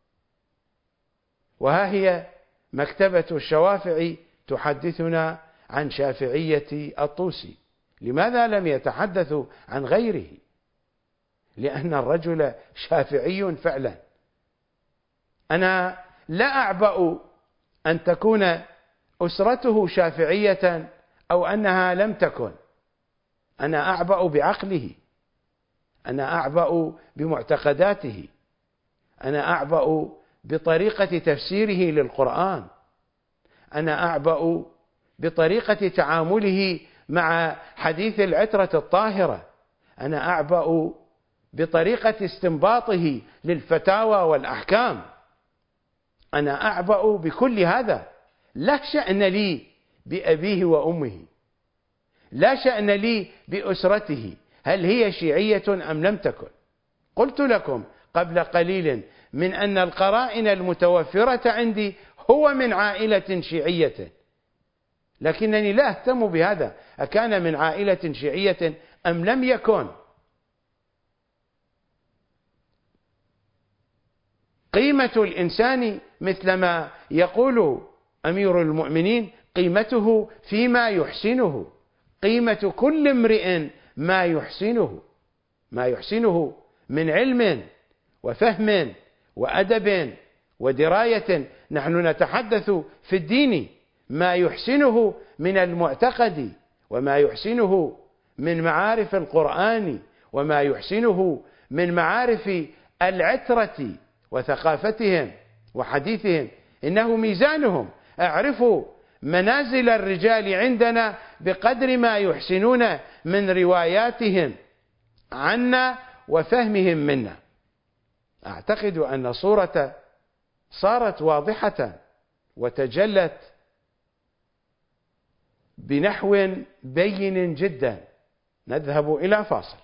وها هي مكتبة الشوافعي تحدثنا عن شافعية الطوسي. لماذا لم يتحدثوا عن غيره؟ لأن الرجل شافعي فعلا. أنا لا أعبأ أن تكون أسرته شافعية أو أنها لم تكن، أنا أعبأ بعقله، أنا أعبأ بمعتقداته، أنا أعبأ بطريقة تفسيره للقرآن، أنا أعبأ بطريقة تعامله مع حديث العترة الطاهرة، أنا أعبأ بطريقة استنباطه للفتاوى والأحكام، أنا أعبأ بكل هذا. لا شأن لي بأبيه وأمه، لا شأن لي بأسرته، هل هي شيعية أم لم تكن؟ قلت لكم قبل قليل من أن القرائن المتوفرة عندي هو من عائلة شيعية، لكنني لا أهتم بهذا، أكان من عائلة شيعية أم لم يكن. قيمة الإنسان مثلما يقول أمير المؤمنين قيمته فيما يحسنه، قيمة كل امرئ ما يحسنه، ما يحسنه من علم وفهم وأدب ودراية. نحن نتحدث في الدين ما يحسنه من المعتقد، وما يحسنه من معارف القرآن، وما يحسنه من معارف العترة وثقافتهم وحديثهم. إنه ميزانهم. أعرفوا منازل الرجال عندنا بقدر ما يحسنون من رواياتهم عنا وفهمهم منا. أعتقد أن الصورة صارت واضحة وتجلت بنحو بين جدا. نذهب إلى فاصل.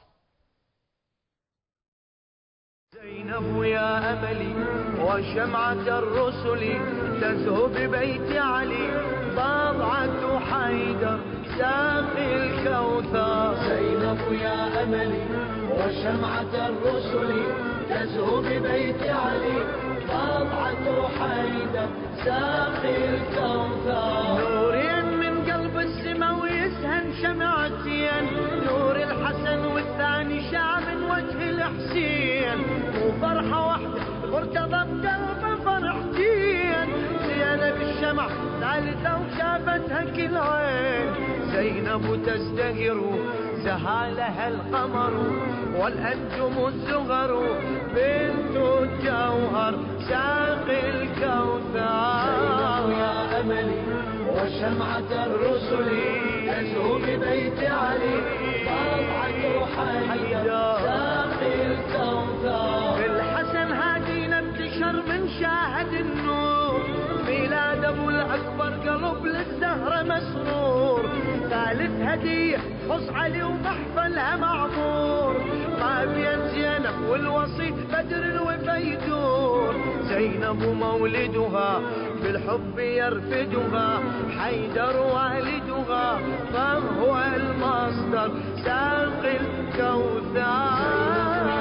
زينب يا أملي وشمعة الرسل تزهو ببيت علي، طبعة حيدر ساقي الكوثر. زينب يا أملي وشمعة الرسل تزهو ببيت علي، طبعة حيدر ساقي الكوثر. نورين من قلب السما ويسهن شمعتين، نور الحسن والثاني شعب وجه الحسين، وفرحة واحدة مرتضى بقلب فرحتين. زينب الشمع ثالثة وشافتها كل عين، زينب تزدهر زهالها القمر والأنجم الزغر، بنت الجوهر ساقي الكوثر. زينب يا أملي وشمعة الرسل تزهو ببيت علي، طبعة حيدر ساقي الكوثر. الحسن هادينا انتشر من شاهد النور، ميلاد ابو الاكبر قلب للزهره مسرور. ثالث هديه حص علي ومحفلها معمور، ما بين زينب والوصي بدر وفيدون. زينب مولدها بالحب يرفدها، حيدر والدها فهو المصدر ساقي الكوثر.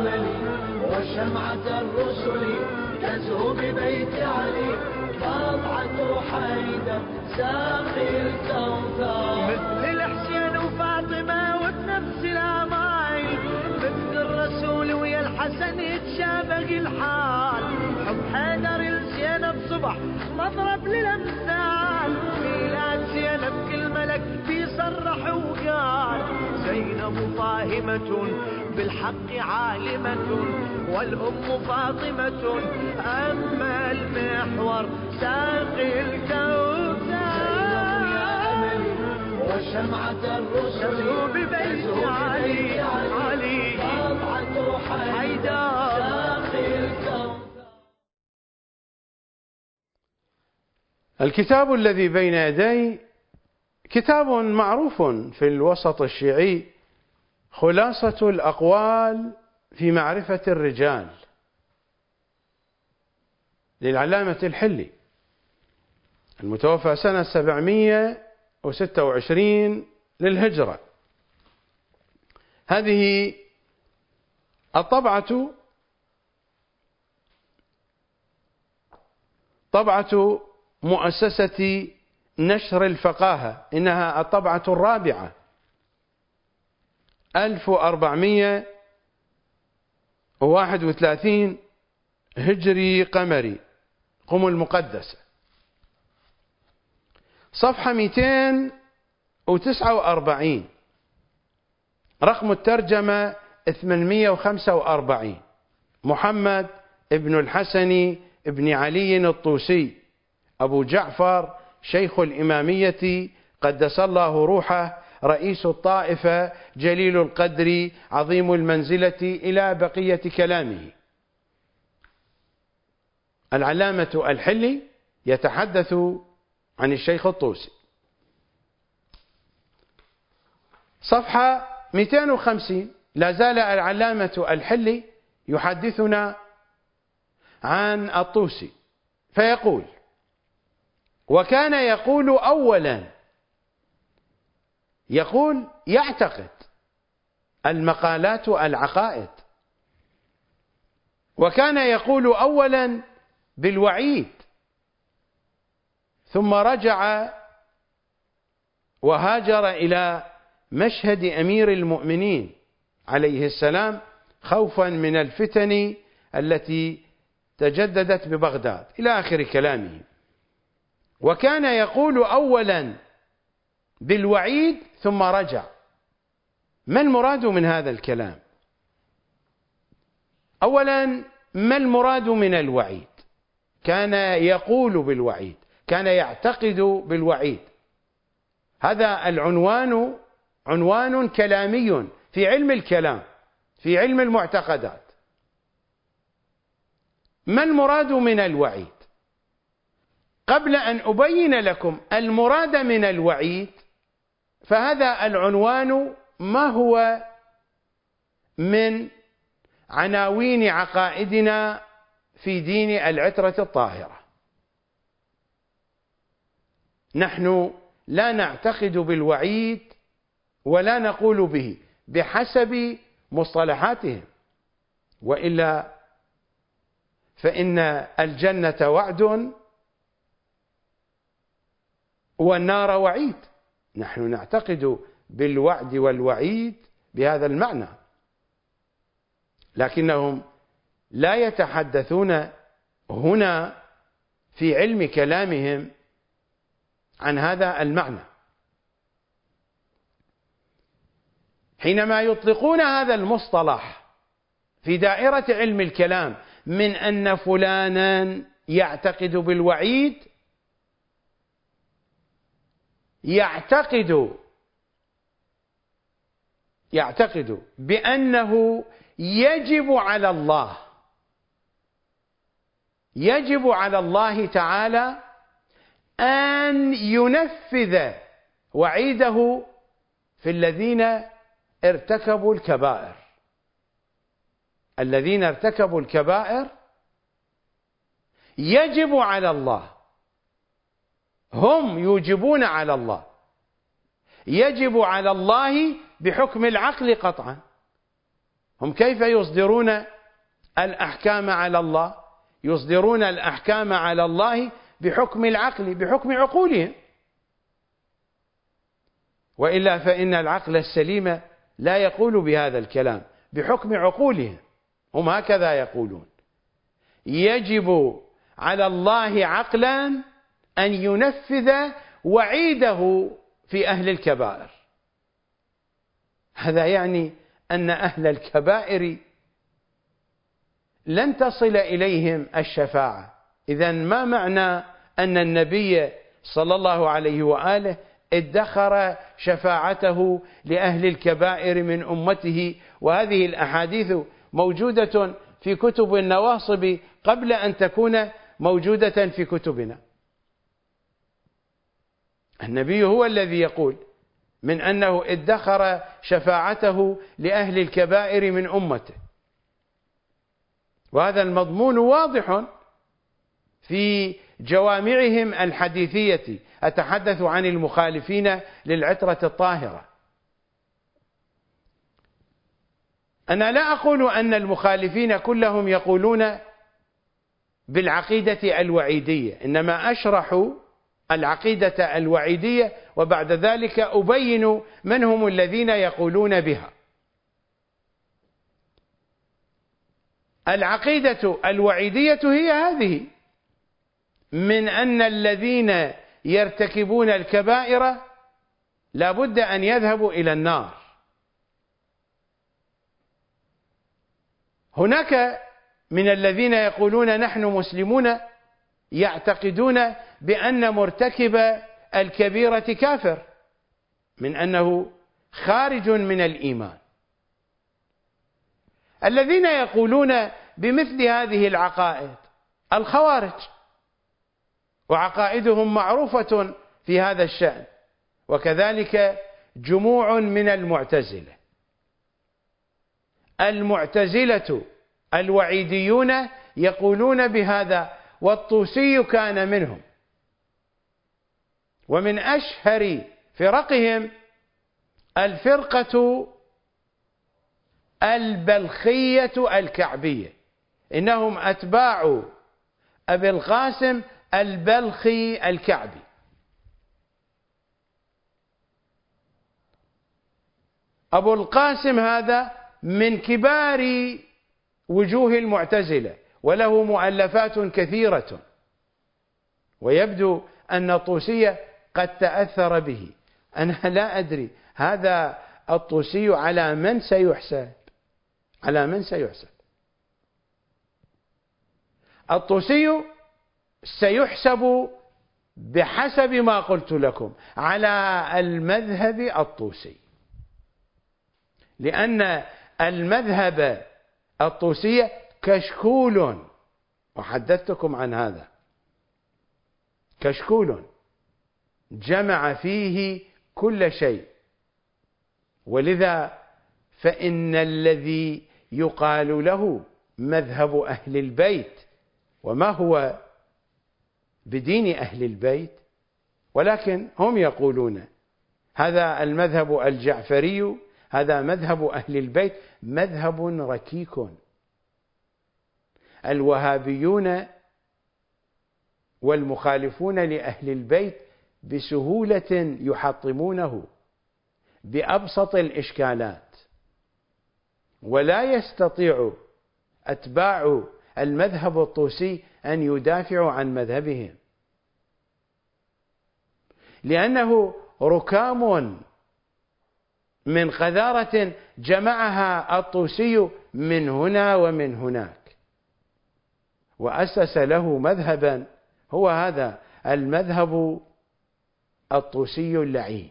وشمعة الرسل تزهو ببيت علي، طلعة حيدر ساقي الكوثر. مثل الحسين وفاطمة وبنفس الأمايل، مثل الرسول ويا الحسن يتشابه الحال. حب حيدر لزينب صبح مضرب للأمثال، ميلاد زينب كل ملك بيصرح وقال. زينب فاهمة بالحق عالمة، والأم فاطمة أما المحور ساقي الكوثر. وشمعة الرسل ببيت علي طلعة حيدر ساقي الكوثر. الكتاب الذي بين يدي كتاب معروف في الوسط الشيعي، خلاصة الأقوال في معرفة الرجال للعلامة الحلي، المتوفى سنة 726 للهجرة. هذه الطبعة طبعة مؤسسة نشر الفقاهة، إنها الطبعة الرابعة، 1431 هجري قمري، قم المقدسة، صفحة 249، رقم الترجمة 845، محمد ابن الحسن ابن علي الطوسي، أبو جعفر شيخ الإمامية قدس الله روحه، رئيس الطائفة، جليل القدر، عظيم المنزلة، إلى بقية كلامه. العلامة الحلي يتحدث عن الشيخ الطوسي. صفحة 250 لا زال العلامة الحلي يحدثنا عن الطوسي، فيقول: وكان يقول أولا، يعتقد المقالات العقائد، وكان يقول أولا بالوعيد، ثم رجع وهاجر إلى مشهد أمير المؤمنين عليه السلام خوفا من الفتن التي تجددت ببغداد، إلى آخر كلامه. وكان يقول أولا بالوعيد ثم رجع. ما المراد من هذا الكلام؟ أولا، ما المراد من الوعيد؟ كان يقول بالوعيد، كان يعتقد بالوعيد. هذا العنوان عنوان كلامي في علم الكلام، في علم المعتقدات. ما المراد من الوعيد؟ قبل أن أبين لكم المراد من الوعيد، فهذا العنوان ما هو من عناوين عقائدنا في دين العترة الطاهرة. نحن لا نعتقد بالوعيد ولا نقول به بحسب مصطلحاتهم، وإلا فإن الجنة وعد والنار وعيد. نحن نعتقد بالوعد والوعيد بهذا المعنى، لكنهم لا يتحدثون هنا في علم كلامهم عن هذا المعنى. حينما يطلقون هذا المصطلح في دائرة علم الكلام من أن فلانا يعتقد بالوعيد، يعتقد بأنه يجب على الله تعالى أن ينفذ وعيده في الذين ارتكبوا الكبائر. الذين ارتكبوا الكبائر يجب على الله، هم يوجبون على الله، يجب على الله بحكم العقل قطعا. هم كيف يصدرون الأحكام على الله؟ يصدرون الأحكام على الله بحكم العقل، بحكم عقولهم، وإلا فإن العقل السليم لا يقول بهذا الكلام، بحكم عقولهم هم هكذا يقولون. يجب على الله عقلا أن ينفذ وعيده في أهل الكبائر. هذا يعني أن أهل الكبائر لن تصل إليهم الشفاعة. إذن ما معنى أن النبي صلى الله عليه وآله ادخر شفاعته لأهل الكبائر من أمته؟ وهذه الأحاديث موجودة في كتب النواصب قبل أن تكون موجودة في كتبنا. النبي هو الذي يقول من أنه ادخر شفاعته لأهل الكبائر من أمته، وهذا المضمون واضح في جوامعهم الحديثية. أتحدث عن المخالفين للعترة الطاهرة. أنا لا أقول أن المخالفين كلهم يقولون بالعقيدة الوعيدية، إنما أشرح العقيدة الوعيدية وبعد ذلك أبين من هم الذين يقولون بها. العقيدة الوعيدية هي هذه: من أن الذين يرتكبون الكبائر لا بد أن يذهبوا إلى النار. هناك من الذين يقولون نحن مسلمون يعتقدون بأن مرتكب الكبيرة كافر، من أنه خارج من الإيمان. الذين يقولون بمثل هذه العقائد الخوارج، وعقائدهم معروفة في هذا الشأن، وكذلك جموع من المعتزلة. المعتزلة الوعيديون يقولون بهذا، والطوسي كان منهم. ومن أشهر فرقهم الفرقة البلخية الكعبية، إنهم أتباع أبي القاسم البلخي الكعبي. أبو القاسم هذا من كبار وجوه المعتزلة، وله مؤلفات كثيرة، ويبدو أن الطوسي قد تأثر به. أنا لا أدري هذا الطوسي على من سيحسب، على من سيحسب؟ الطوسي سيحسب بحسب ما قلت لكم على المذهب الطوسي، لأن المذهب الطوسي كشكول، وحدثتكم عن هذا، كشكول جمع فيه كل شيء. ولذا فإن الذي يقال له مذهب أهل البيت، وما هو بدين أهل البيت، ولكن هم يقولون هذا المذهب الجعفري، هذا مذهب أهل البيت، مذهب ركيك. الوهابيون والمخالفون لأهل البيت بسهولة يحطمونه بأبسط الإشكالات، ولا يستطيع أتباع المذهب الطوسي أن يدافعوا عن مذهبهم، لأنه ركام من قذارة جمعها الطوسي من هنا ومن هناك، وأسس له مذهبا هو هذا المذهب الطوسي اللعين.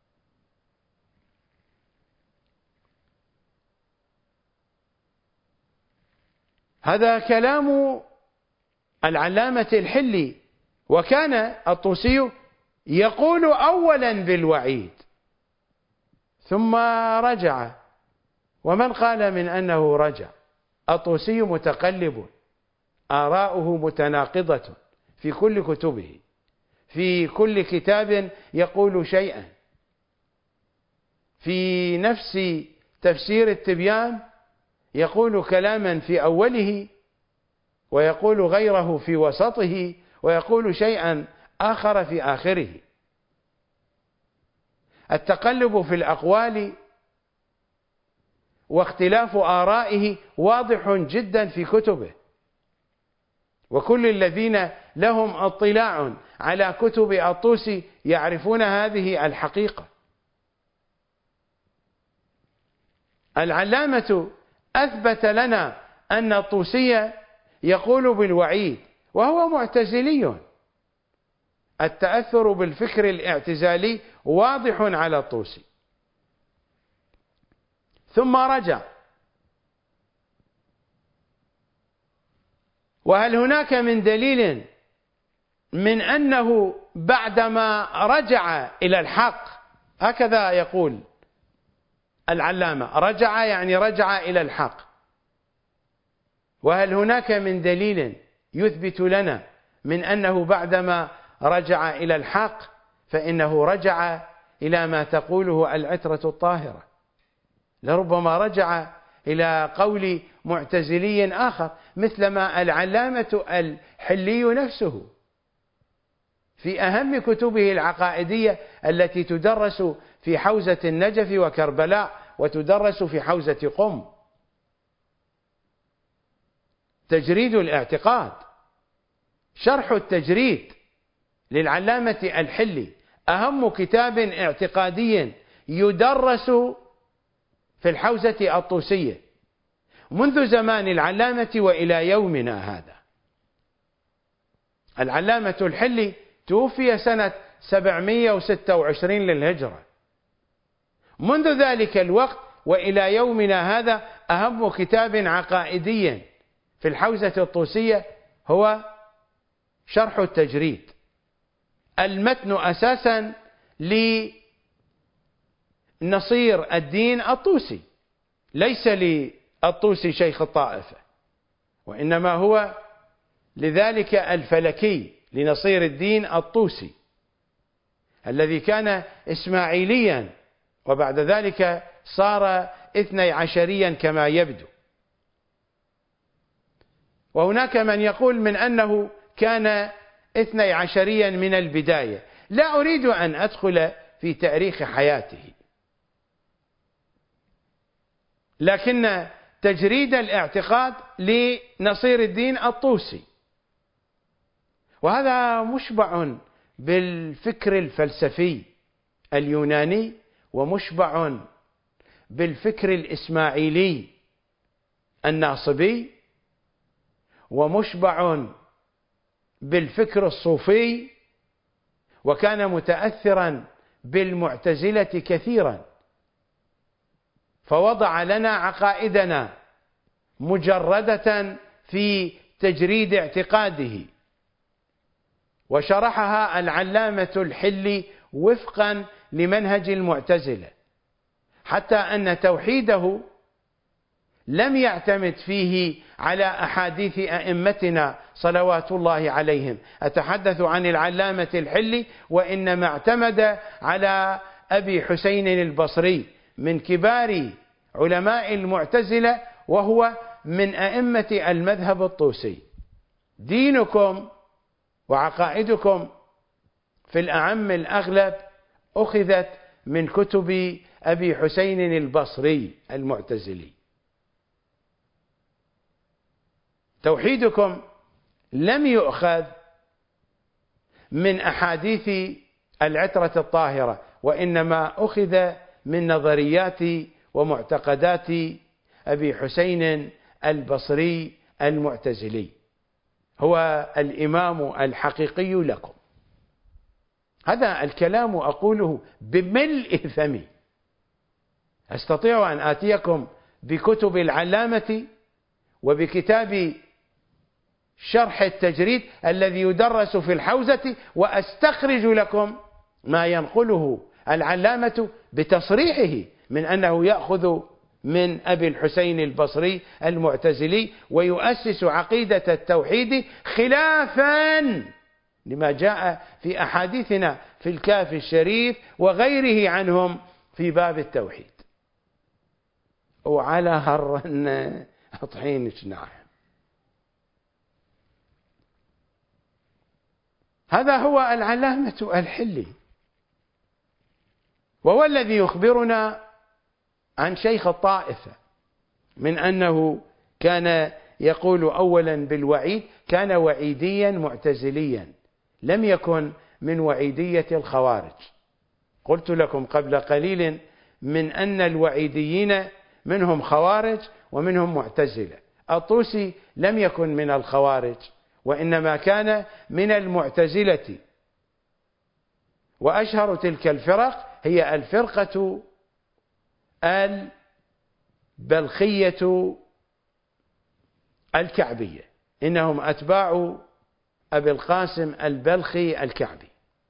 هذا كلام العلامة الحلي. وكان الطوسي يقول أولا بالوعيد ثم رجع، ومن قال من أنه رجع؟ الطوسي متقلب، آراؤه متناقضة في كل كتبه، في كل كتاب يقول شيئا. في نفس تفسير التبيان يقول كلاما في أوله، ويقول غيره في وسطه، ويقول شيئا آخر في آخره. التقلب في الأقوال واختلاف آرائه واضح جدا في كتبه، وكل الذين لهم اطلاع على كتب الطوسي يعرفون هذه الحقيقة. العلامة أثبت لنا أن الطوسي يقول بالوعيد، وهو معتزلي. التأثر بالفكر الاعتزالي واضح على الطوسي. ثم رجع. وهل هناك من دليل من أنه بعدما رجع إلى الحق، هكذا يقول العلامة، رجع يعني رجع إلى الحق، وهل هناك من دليل يثبت لنا من أنه بعدما رجع إلى الحق فإنه رجع إلى ما تقوله العترة الطاهرة؟ لربما رجع إلى قول معتزلي آخر، مثلما العلامة الحلي نفسه في أهم كتبه العقائدية التي تدرس في حوزة النجف وكربلاء وتدرس في حوزة قم، تجريد الاعتقاد، شرح التجريد للعلامة الحلي، أهم كتاب اعتقادي يدرس في الحوزة الطوسية منذ زمان العلامة وإلى يومنا هذا. العلامة الحلي توفي سنة 726 للهجرة. منذ ذلك الوقت وإلى يومنا هذا أهم كتاب عقائدي في الحوزة الطوسية هو شرح التجريد، المتن أساسا لنصير الدين الطوسي، ليس للطوسي شيخ الطائفة، وإنما هو لذلك الفلكي لنصير الدين الطوسي الذي كان إسماعيليا وبعد ذلك صار 12 كما يبدو. وهناك من يقول من أنه كان 12 من البداية. لا أريد أن أدخل في تاريخ حياته، لكن تجريد الاعتقاد لنصير الدين الطوسي، وهذا مشبع بالفكر الفلسفي اليوناني، ومشبع بالفكر الإسماعيلي الناصبي، ومشبع بالفكر الصوفي، وكان متأثرا بالمعتزلة كثيرا، فوضع لنا عقائدنا مجردة في تجريد اعتقاده، وشرحها العلامة الحلي وفقا لمنهج المعتزلة، حتى أن توحيده لم يعتمد فيه على أحاديث أئمتنا صلوات الله عليهم، أتحدث عن العلامة الحلي، وإنما اعتمد على أبي حسين البصري من كبار علماء المعتزلة، وهو من أئمة المذهب الطوسي. دينكم وعقائدكم في الأعم الأغلب أخذت من كتب أبي حسين البصري المعتزلي. توحيدكم لم يؤخذ من أحاديث العترة الطاهرة، وإنما أخذ من نظريات ومعتقدات أبي حسين البصري المعتزلي. هو الإمام الحقيقي لكم. هذا الكلام أقوله بملء فمي. أستطيع أن آتيكم بكتب العلامة وبكتاب شرح التجريد الذي يدرس في الحوزة، وأستخرج لكم ما ينقله العلامة بتصريحه من أنه يأخذ من أبي الحسين البصري المعتزلي، ويؤسس عقيدة التوحيد خلافا لما جاء في أحاديثنا في الكافي الشريف وغيره عنهم في باب التوحيد. وعلى هرن أطحينك نعم. هذا هو العلامة الحلي، وهو الذي يخبرنا عن شيخ الطائفة من أنه كان يقول أولا بالوعيد، كان وعيديا معتزليا، لم يكن من وعيدية الخوارج. قلت لكم قبل قليل من أن الوعيديين منهم خوارج ومنهم معتزلة. الطوسي لم يكن من الخوارج، وإنما كان من المعتزلة، وأشهر تلك الفرق هي الفرقة البلخية الكعبية، إنهم أتباع أبي القاسم البلخي الكعبي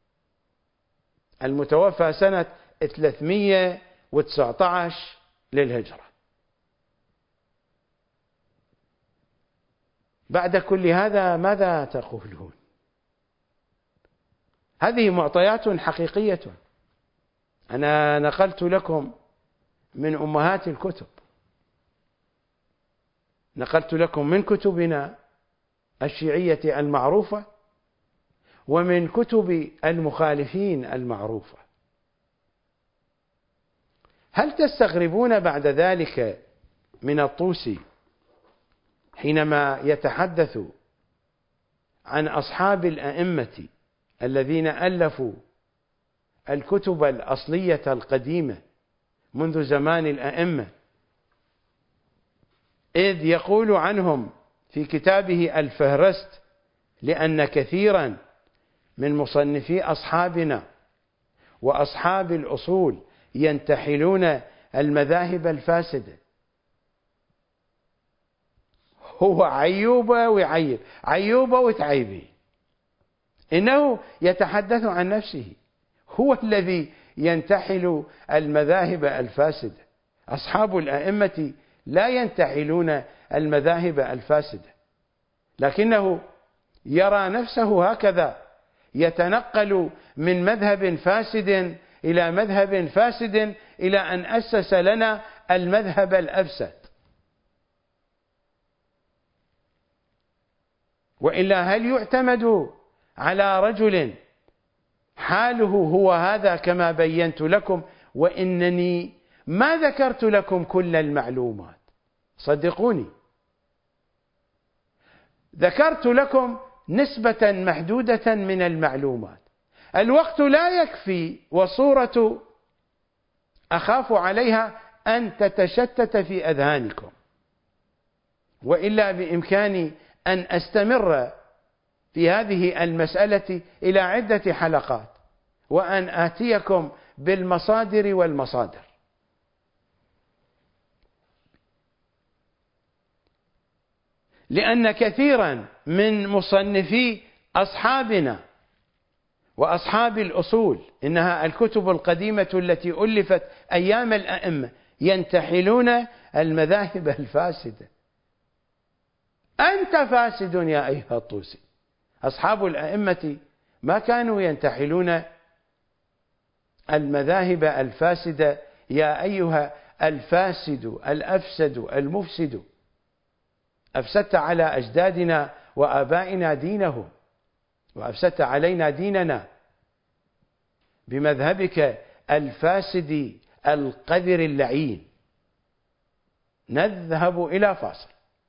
المتوفى سنة 319 للهجرة. بعد كل هذا ماذا تقولون؟ هذه معطيات حقيقية، أنا نقلت لكم من أمهات الكتب، نقلت لكم من كتبنا الشيعية المعروفة ومن كتب المخالفين المعروفة. هل تستغربون بعد ذلك من الطوسي حينما يتحدث عن أصحاب الأئمة الذين ألفوا الكتب الأصلية القديمة منذ زمان الأئمة، إذ يقول عنهم في كتابه الفهرست لأن كثيرا من مصنفي أصحابنا وأصحاب الأصول ينتحلون المذاهب الفاسدة. هو عيوبة ويعيب، عيوبة وتعيبي، إنه يتحدث عن نفسه، هو الذي ينتحل المذاهب الفاسدة. أصحاب الأئمة لا ينتحلون المذاهب الفاسدة، لكنه يرى نفسه هكذا، يتنقل من مذهب فاسد إلى مذهب فاسد إلى أن أسس لنا المذهب الأفسد. وإلا هل يعتمد على رجل حاله هو هذا كما بينت لكم، وإنني ما ذكرت لكم كل المعلومات، صدقوني ذكرت لكم نسبة محدودة من المعلومات، الوقت لا يكفي، وصورة أخاف عليها أن تتشتت في أذهانكم، وإلا بإمكاني أن أستمر في هذه المسألة إلى عدة حلقات، وأن آتيكم بالمصادر والمصادر. لأن كثيرا من مصنفي أصحابنا وأصحاب الأصول، إنها الكتب القديمة التي ألفت أيام الأئمة، ينتحلون المذاهب الفاسدة. أنت فاسد يا أيها الطوسي. أصحاب الأئمة ما كانوا ينتحلون المذاهب الفاسدة يا أيها الفاسد الأفسد المفسد. أفسدت على أجدادنا وآبائنا دينهم، وأفسدت علينا ديننا بمذهبك الفاسد القذر اللعين. نذهب إلى فاصل.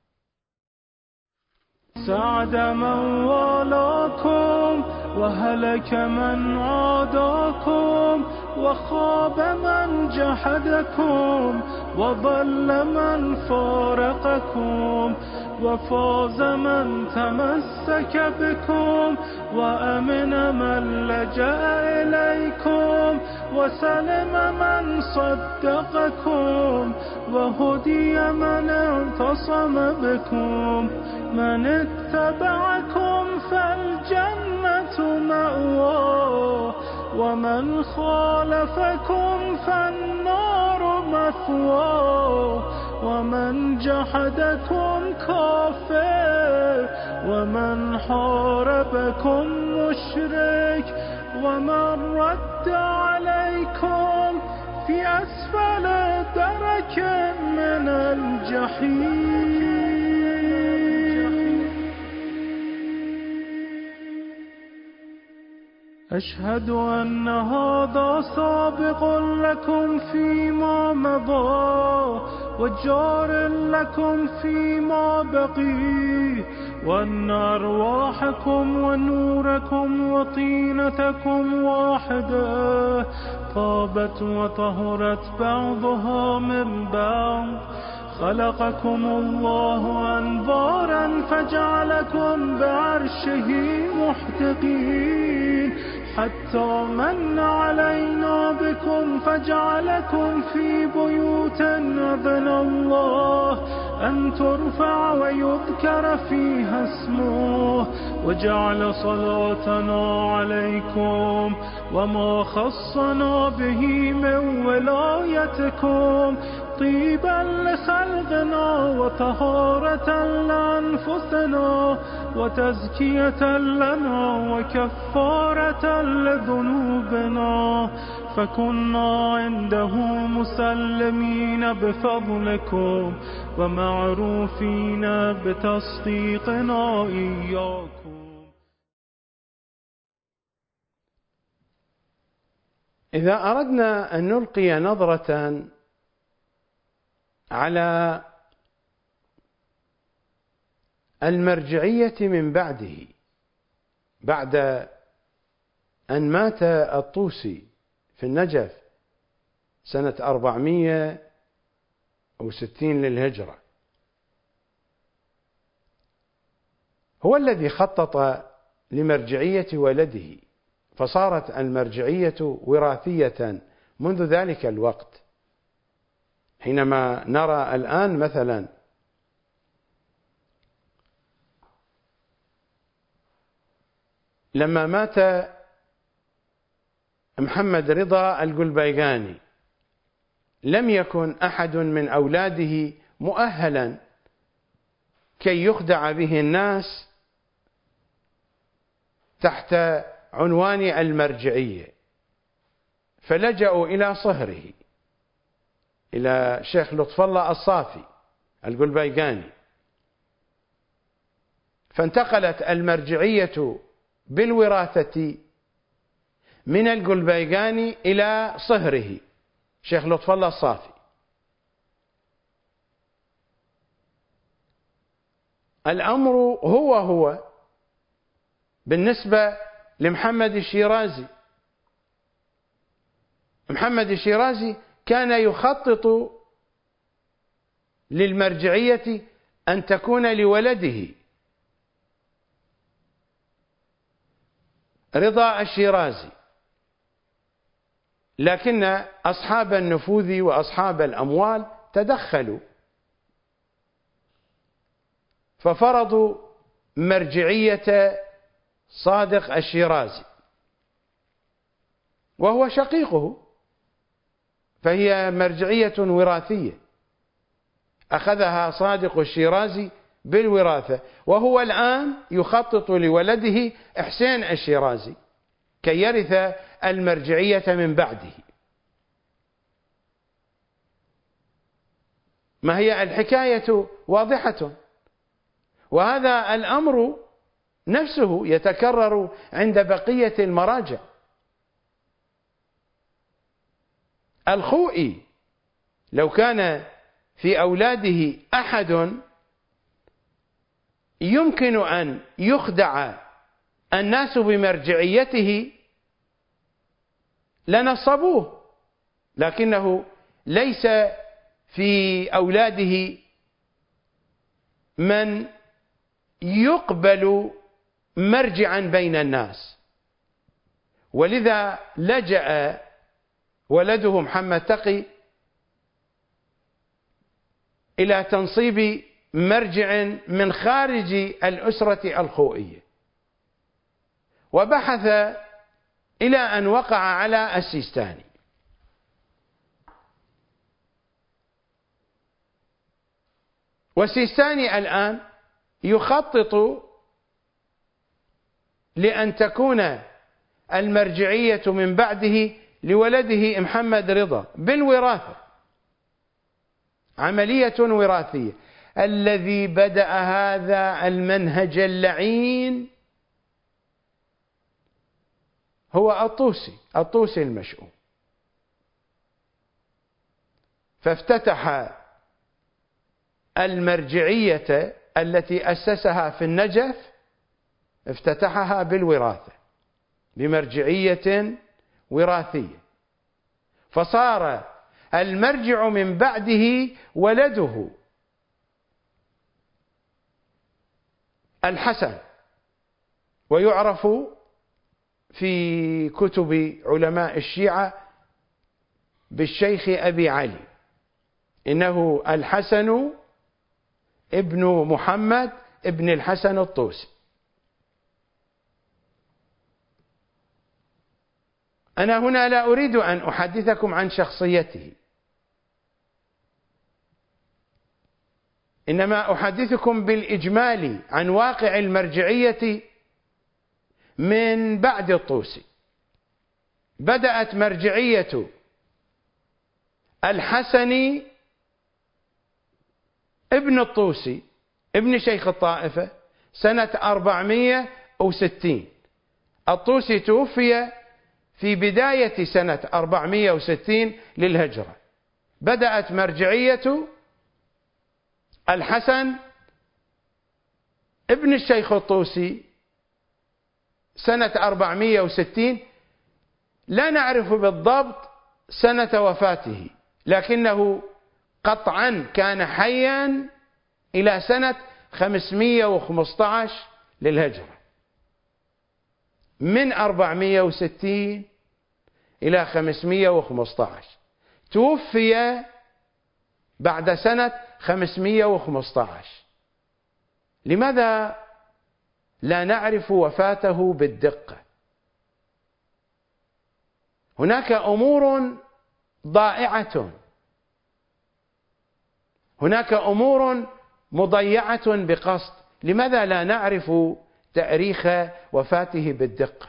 سعد من والاكم وهلك من عاداكم، وخاب من جحدكم وضل من فارقكم، وفاز من تمسك بكم، وأمن من لجأ إليكم، وسلم من صدقكم، وهدي من اعتصم بكم. من اتبعكم فالجنة مأواه، ومن خالفكم فالنار مثواه، ومن جحدكم كافر، ومن حاربكم مشرك، ومن رد عليكم في أسفل درك من الجحيم. أشهد أن هذا سابق لكم فيما مضى، وجار لكم فيما بقي، وأن أرواحكم ونوركم وطينتكم واحدة، طابت وطهرت بعضها من بعض. خلقكم الله أنظارا فجعلكم بعرشه محتقين، حتى من علينا بكم فجعلكم في بيوت أذن الله أن ترفع ويذكر فيها اسمه، وجعل صلاتنا عليكم وما خصنا به من ولايتكم طيبا لخلقنا وطهارة لأنفسنا وتزكية لنا وكفارة لذنوبنا، فكنا عنده مسلمين بفضلكم ومعروفين بتصديقنا إياكم. إذا أردنا أن نلقي نظرة على المرجعية من بعده، بعد أن مات الطوسي في النجف سنة 460 للهجرة، هو الذي خطط لمرجعية ولده، فصارت المرجعية وراثية منذ ذلك الوقت. حينما نرى الآن مثلا لما مات محمد رضا القلبيقاني لم يكن أحد من أولاده مؤهلا كي يخدع به الناس تحت عنوان المرجعية، فلجأوا إلى صهره، إلى شيخ لطف الله الصافي القلبيقاني، فانتقلت المرجعية بالوراثة من القلبيقاني إلى صهره شيخ لطف الله الصافي. الأمر هو بالنسبة لمحمد الشيرازي. محمد الشيرازي كان يخطط للمرجعية أن تكون لولده رضا الشيرازي، لكن أصحاب النفوذ وأصحاب الأموال تدخلوا ففرضوا مرجعية صادق الشيرازي، وهو شقيقه، فهي مرجعية وراثية أخذها صادق الشيرازي بالوراثة، وهو الآن يخطط لولده حسين الشيرازي كي يرث المرجعية من بعده. ما هي الحكاية واضحة، وهذا الأمر نفسه يتكرر عند بقية المراجع. الخوئي لو كان في أولاده أحد يمكن أن يخدع الناس بمرجعيته لنصبوه، لكنه ليس في أولاده من يقبل مرجعا بين الناس، ولذا لجأ ولده محمد تقي إلى تنصيب مرجع من خارج الأسرة الخوئية، وبحث إلى أن وقع على السيستاني. والسيستاني الآن يخطط لأن تكون المرجعية من بعده لولده محمد رضا بالوراثة، عملية وراثية. الذي بدأ هذا المنهج اللعين هو الطوسي المشؤوم، فافتتح المرجعية التي أسسها في النجف، افتتحها بالوراثة، بمرجعية وراثية، فصار المرجع من بعده ولده الحسن، ويعرف في كتب علماء الشيعة بالشيخ أبي علي، إنه الحسن ابن محمد ابن الحسن الطوسي. أنا هنا لا أريد أن أحدثكم عن شخصيته، إنما أحدثكم بالإجمال عن واقع المرجعية من بعد الطوسي. بدأت مرجعية الحسن ابن الطوسي ابن شيخ الطائفة سنة 460. الطوسي توفي في بداية سنة 460 للهجرة. بدأت مرجعية الحسن ابن الشيخ الطوسي سنة 460، لا نعرف بالضبط سنة وفاته، لكنه قطعا كان حيا إلى سنة 515 للهجرة، من 460 إلى 515. توفي بعد سنة 515. لماذا لا نعرف وفاته بالدقة؟ هناك أمور ضائعة، هناك أمور مضيعة بقصد. لماذا لا نعرف تاريخ وفاته بالدقة؟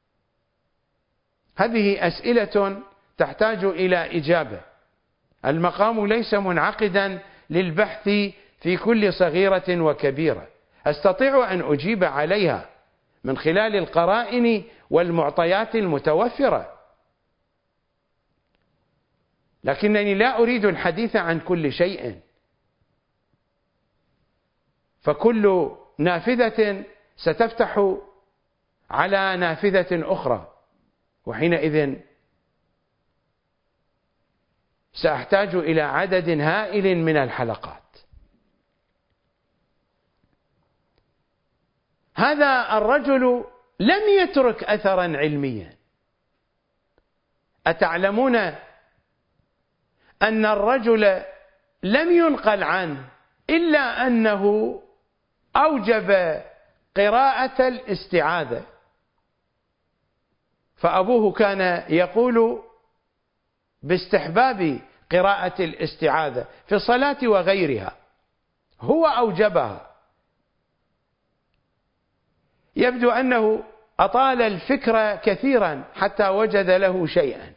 هذه أسئلة تحتاج إلى إجابة. المقام ليس منعقدا للبحث في كل صغيرة وكبيرة، أستطيع أن أجيب عليها من خلال القرائن والمعطيات المتوفرة، لكنني لا أريد الحديث عن كل شيء، فكل نافذة ستفتح على نافذة أخرى، وحينئذ سأحتاج إلى عدد هائل من الحلقات. هذا الرجل لم يترك أثرا علميا. أتعلمون أن الرجل لم ينقل عنه إلا أنه أوجب قراءة الاستعاذة، فأبوه كان يقول باستحباب قراءة الاستعاذة في الصلاة وغيرها، هو أوجبها. يبدو أنه أطال الفكر كثيرا حتى وجد له شيئا.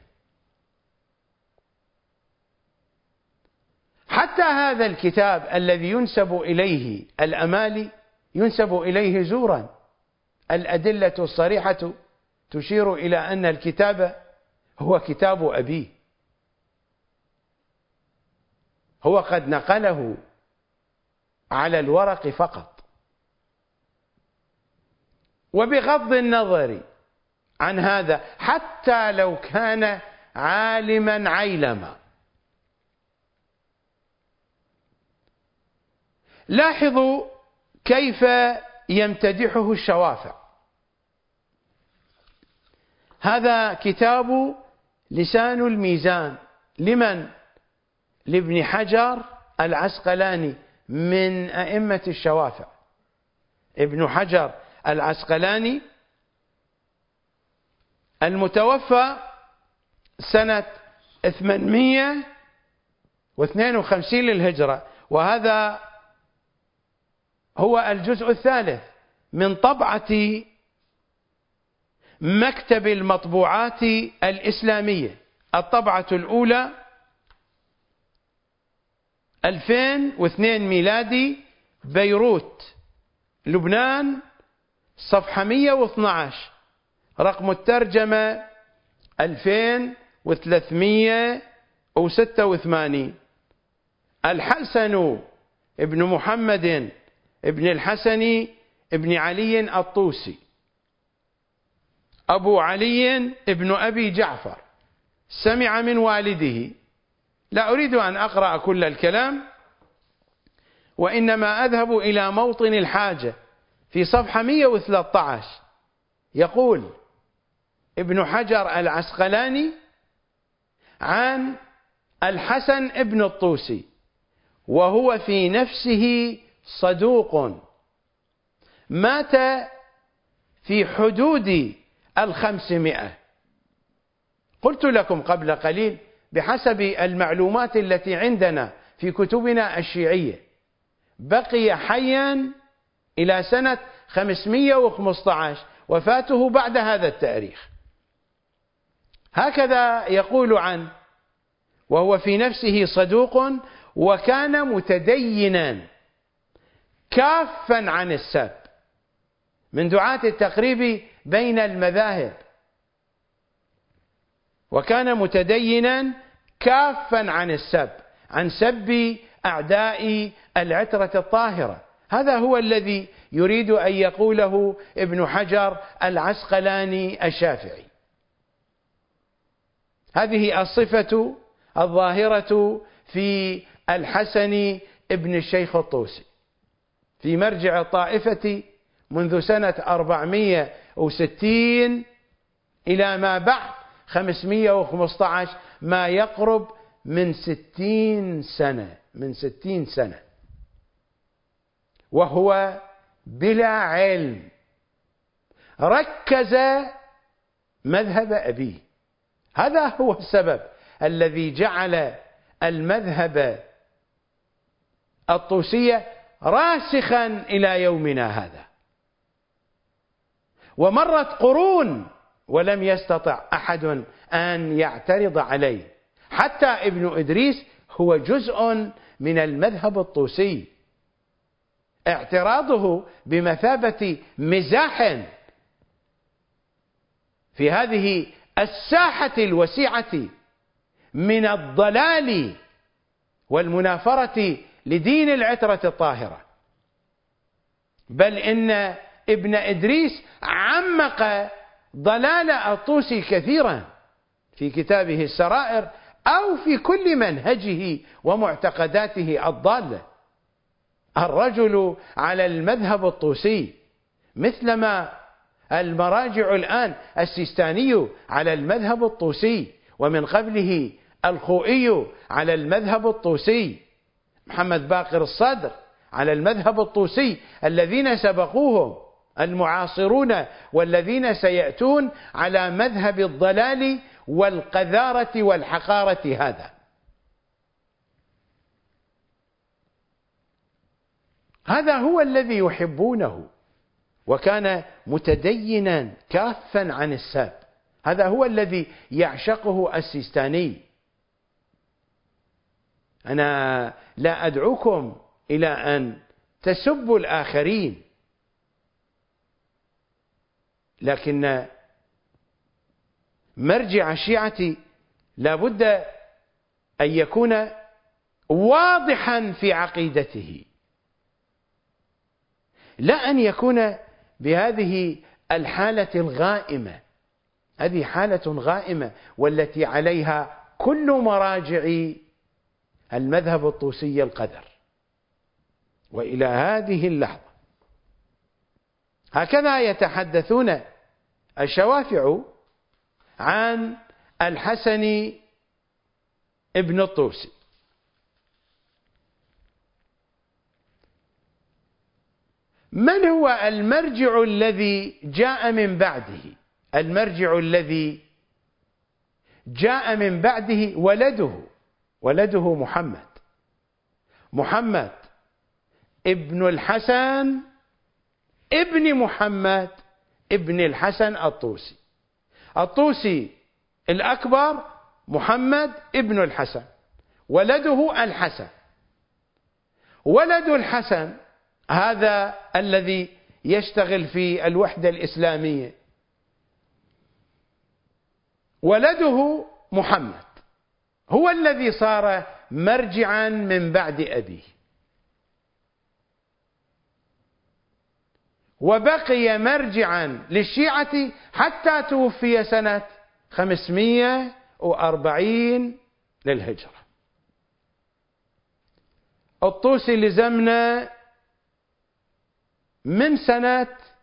حتى هذا الكتاب الذي ينسب إليه الأمالي ينسب إليه زورا. الأدلة الصريحة تشير إلى أن الكتاب هو كتاب أبيه، هو قد نقله على الورق فقط. وبغض النظر عن هذا، حتى لو كان عالما عيلما، لاحظوا كيف يمتدحه الشوافع. هذا كتاب لسان الميزان. لمن؟ لابن حجر العسقلاني من أئمة الشوافع. ابن حجر العسقلاني المتوفى سنة 852 للهجرة، وهذا هو الجزء الثالث من طبعة مكتب المطبوعات الإسلامية. الطبعة الأولى 2002 ميلادي، بيروت لبنان، صفحة 112، رقم الترجمة 2386. الحسن ابن محمد ابن الحسن ابن علي الطوسي، أبو علي ابن أبي جعفر، سمع من والده. لا أريد أن أقرأ كل الكلام، وإنما أذهب إلى موطن الحاجة. في صفحة 113 يقول ابن حجر العسقلاني عن الحسن ابن الطوسي: وهو في نفسه صدوق، مات في حدود 500. قلت لكم قبل قليل بحسب المعلومات التي عندنا في كتبنا الشيعية بقي حيا إلى سنة 515، وفاته بعد هذا التاريخ. هكذا يقول عنه: وهو في نفسه صدوق، وكان متدينا كافا عن السب، من دعاة التقريب بين المذاهب. وكان متدينا كافا عن السب، عن سب أعداء العترة الطاهرة. هذا هو الذي يريد أن يقوله ابن حجر العسقلاني الشافعي. هذه الصفة الظاهرة في الحسن ابن الشيخ الطوسي في مرجع الطائفة منذ سنة 460 إلى ما بعد 515، ما يقرب من 60 سنة، وهو بلا علم ركز مذهب أبيه. هذا هو السبب الذي جعل المذهب الطوسي راسخا إلى يومنا هذا. ومرت قرون ولم يستطع أحد أن يعترض عليه، حتى ابن إدريس هو جزء من المذهب الطوسي. اعتراضه بمثابة مزاح في هذه الساحة الوسيعة من الضلال والمنافرة لدين العترة الطاهرة. بل إن ابن إدريس عمق ضلال الطوسي كثيرا في كتابه السرائر أو في كل منهجه ومعتقداته الضالة. الرجل على المذهب الطوسي، مثلما المراجع الآن السيستاني على المذهب الطوسي، ومن قبله الخوئي على المذهب الطوسي، محمد باقر الصدر على المذهب الطوسي، الذين سبقوهم المعاصرون والذين سيأتون على مذهب الضلال والقذارة والحقارة. هذا هو الذي يحبونه، وكان متدينا كافا عن السب. هذا هو الذي يعشقه السيستاني. أنا لا أدعوكم إلى أن تسبوا الآخرين، لكن مرجع الشيعة لا بد أن يكون واضحا في عقيدته، لا أن يكون بهذه الحالة الغائمة. هذه حالة غائمة والتي عليها كل مراجع المذهب الطوسي القدر، وإلى هذه اللحظة هكذا يتحدثون الشوافع عن الحسن ابن الطوسي. من هو المرجع الذي جاء من بعده؟ المرجع الذي جاء من بعده ولده محمد ابن الحسن ابن محمد ابن الحسن الطوسي الأكبر محمد ابن الحسن، ولده الحسن. ولد الحسن هذا الذي يشتغل في الوحدة الإسلامية، ولده محمد هو الذي صار مرجعا من بعد أبيه، وبقي مرجعا للشيعة حتى توفي سنة 540 للهجرة. الطوسي لزمنا من سنة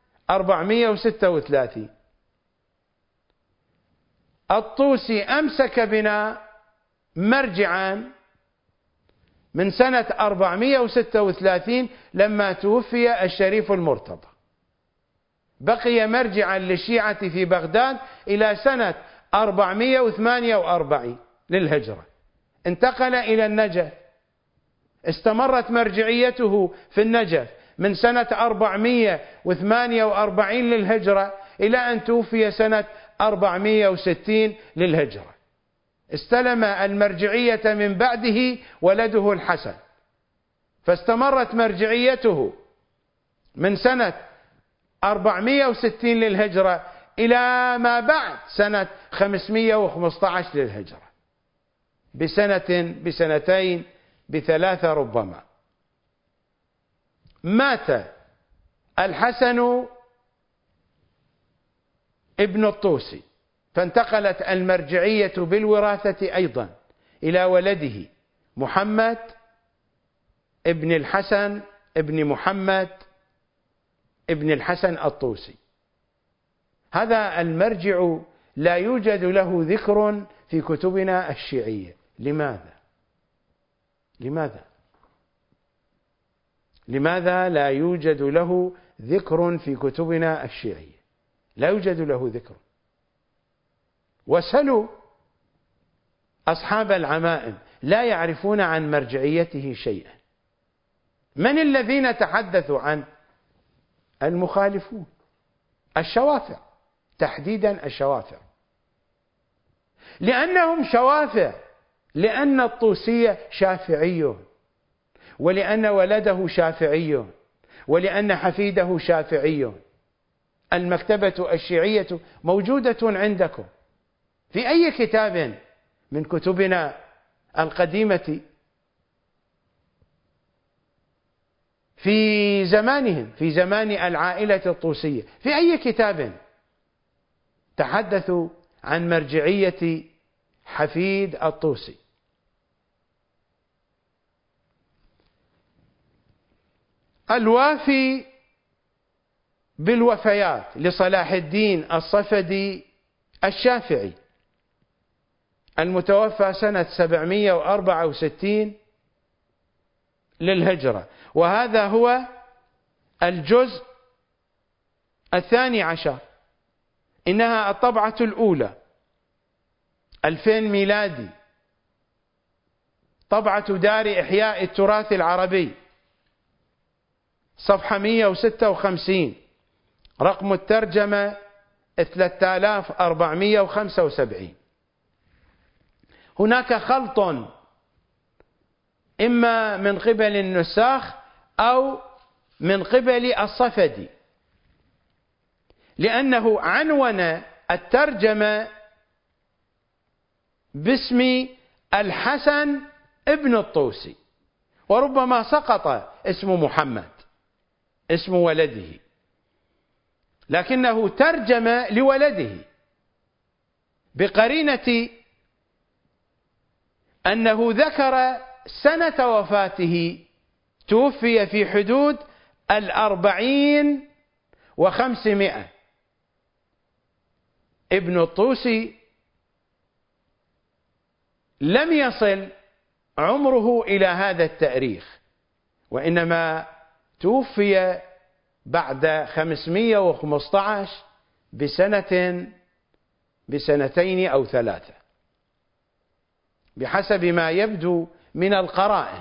436. الطوسي أمسك بنا مرجعا من سنة 436 لما توفي الشريف المرتضى، بقي مرجعا للشيعة في بغداد إلى سنة 448 للهجرة. انتقل إلى النجف، استمرت مرجعيته في النجف من سنة 448 للهجرة إلى أن توفي سنة 460 للهجرة. استلم المرجعية من بعده ولده الحسن، فاستمرت مرجعيته من سنة 460 للهجرة إلى ما بعد سنة 515 للهجرة، بسنتين بثلاثة ربما. مات الحسن ابن الطوسي، فانتقلت المرجعية بالوراثة أيضا إلى ولده محمد ابن الحسن ابن محمد ابن الحسن الطوسي. هذا المرجع لا يوجد له ذكر في كتبنا الشيعية. لماذا لا يوجد له ذكر في كتبنا الشيعية؟ لا يوجد له ذكر. واسألوا أصحاب العمائم، لا يعرفون عن مرجعيته شيئا. من الذين تحدثوا عنه؟ المخالفون، الشوافع، تحديدا الشوافع، لأنهم شوافع، لأن الطوسي شافعي، ولأن ولده شافعي، ولأن حفيده شافعي. المكتبة الشيعية موجودة عندكم في أي كتاب من كتبنا القديمة في زمانهم، في زمان العائلة الطوسية، في أي كتاب تحدثوا عن مرجعية حفيد الطوسي. الوافي بالوفيات لصلاح الدين الصفدي الشافعي المتوفى سنة 764 للهجرة، وهذا هو الجزء 12. إنها الطبعة الأولى 2000 ميلادي، طبعة دار إحياء التراث العربي، صفحة 156، رقم الترجمة 3475. هناك خلط إما من قبل النساخ أو من قبل الصفدي، لأنه عنون الترجمة باسم الحسن ابن الطوسي، وربما سقط اسم محمد اسم ولده، لكنه ترجم لولده بقرينة أنه ذكر سنة وفاته، توفي في حدود 40 و500. ابن الطوسي لم يصل عمره إلى هذا التاريخ، وإنما توفي بعد 515 بسنتين أو 3 بحسب ما يبدو من القرائن.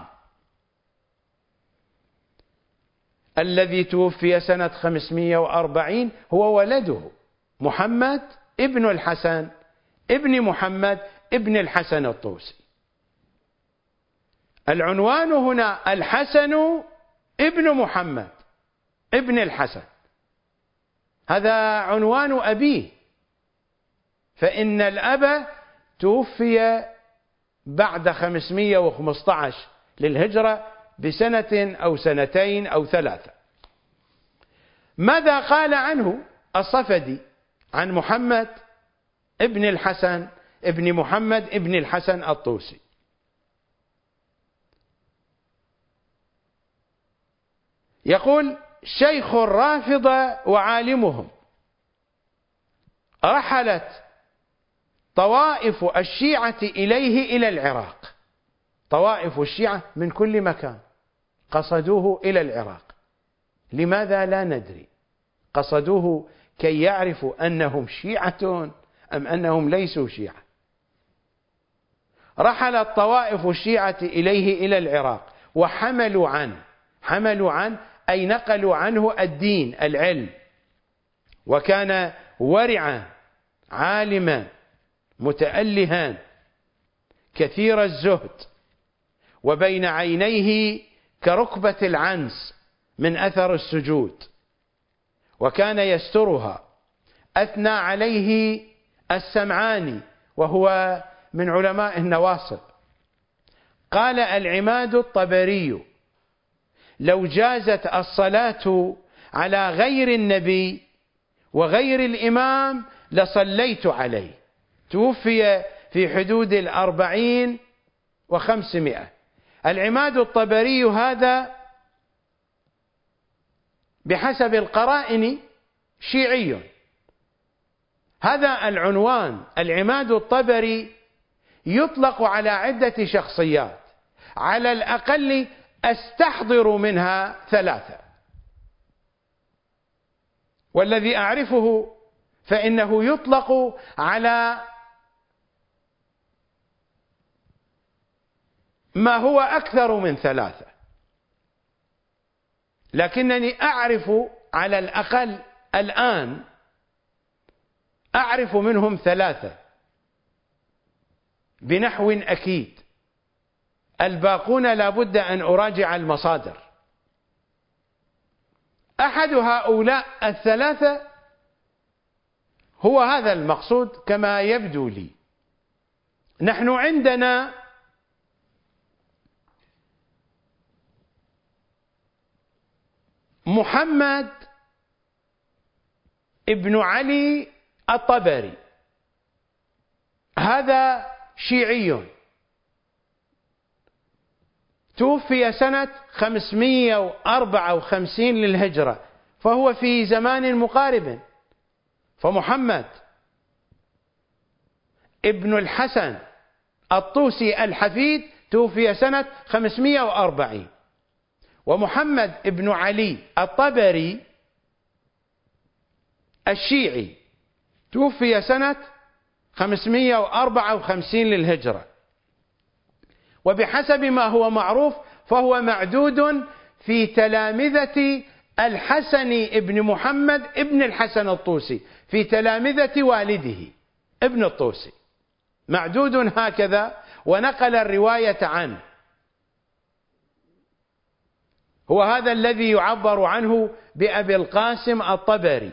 الذي توفي سنة 540 هو ولده محمد ابن الحسن ابن محمد ابن الحسن الطوسي. العنوان هنا الحسن ابن محمد ابن الحسن، هذا عنوان أبيه، فإن الأب توفي بعد 515 للهجرة بسنة أو 2 أو 3. ماذا قال عنه الصفدي عن محمد ابن الحسن ابن محمد ابن الحسن الطوسي؟ يقول: شيخ الرافضة وعالمهم، رحلت طوائف الشيعة إليه إلى العراق. طوائف الشيعة من كل مكان قصدوه إلى العراق. لماذا لا ندري، قصدوه كي يعرفوا أنهم شيعة أم أنهم ليسوا شيعة. رحلت طوائف الشيعة إليه إلى العراق وحملوا عنه أي نقلوا عنه الدين العلم، وكان ورعا عالما متألها كثير الزهد، وبين عينيه كركبة العنز من أثر السجود، وكان يسترها. أثنى عليه السمعاني وهو من علماء النواصب، قال العماد الطبري: لو جازت الصلاة على غير النبي وغير الإمام لصليت عليه. توفي في حدود 40 و500. العماد الطبري هذا بحسب القرائن شيعي. هذا العنوان العماد الطبري يطلق على عدة شخصيات، على الأقل أستحضر منها 3. والذي أعرفه فإنه يطلق على ما هو أكثر من 3، لكنني أعرف على الأقل الآن أعرف منهم 3 بنحو أكيد. الباقون لا بد أن أراجع المصادر. أحد هؤلاء ال3 هو هذا المقصود كما يبدو لي. نحن عندنا محمد ابن علي الطبري، هذا شيعي، توفي سنة 554 للهجرة، فهو في زمان مقارب. فمحمد ابن الحسن الطوسي الحفيد توفي سنة 540، ومحمد ابن علي الطبري الشيعي توفي سنة 554 للهجرة، وبحسب ما هو معروف فهو معدود في تلامذة الحسن ابن محمد ابن الحسن الطوسي، في تلامذة والده ابن الطوسي، معدود هكذا، ونقل الرواية عنه. هو هذا الذي يعبر عنه بأبي القاسم الطبري،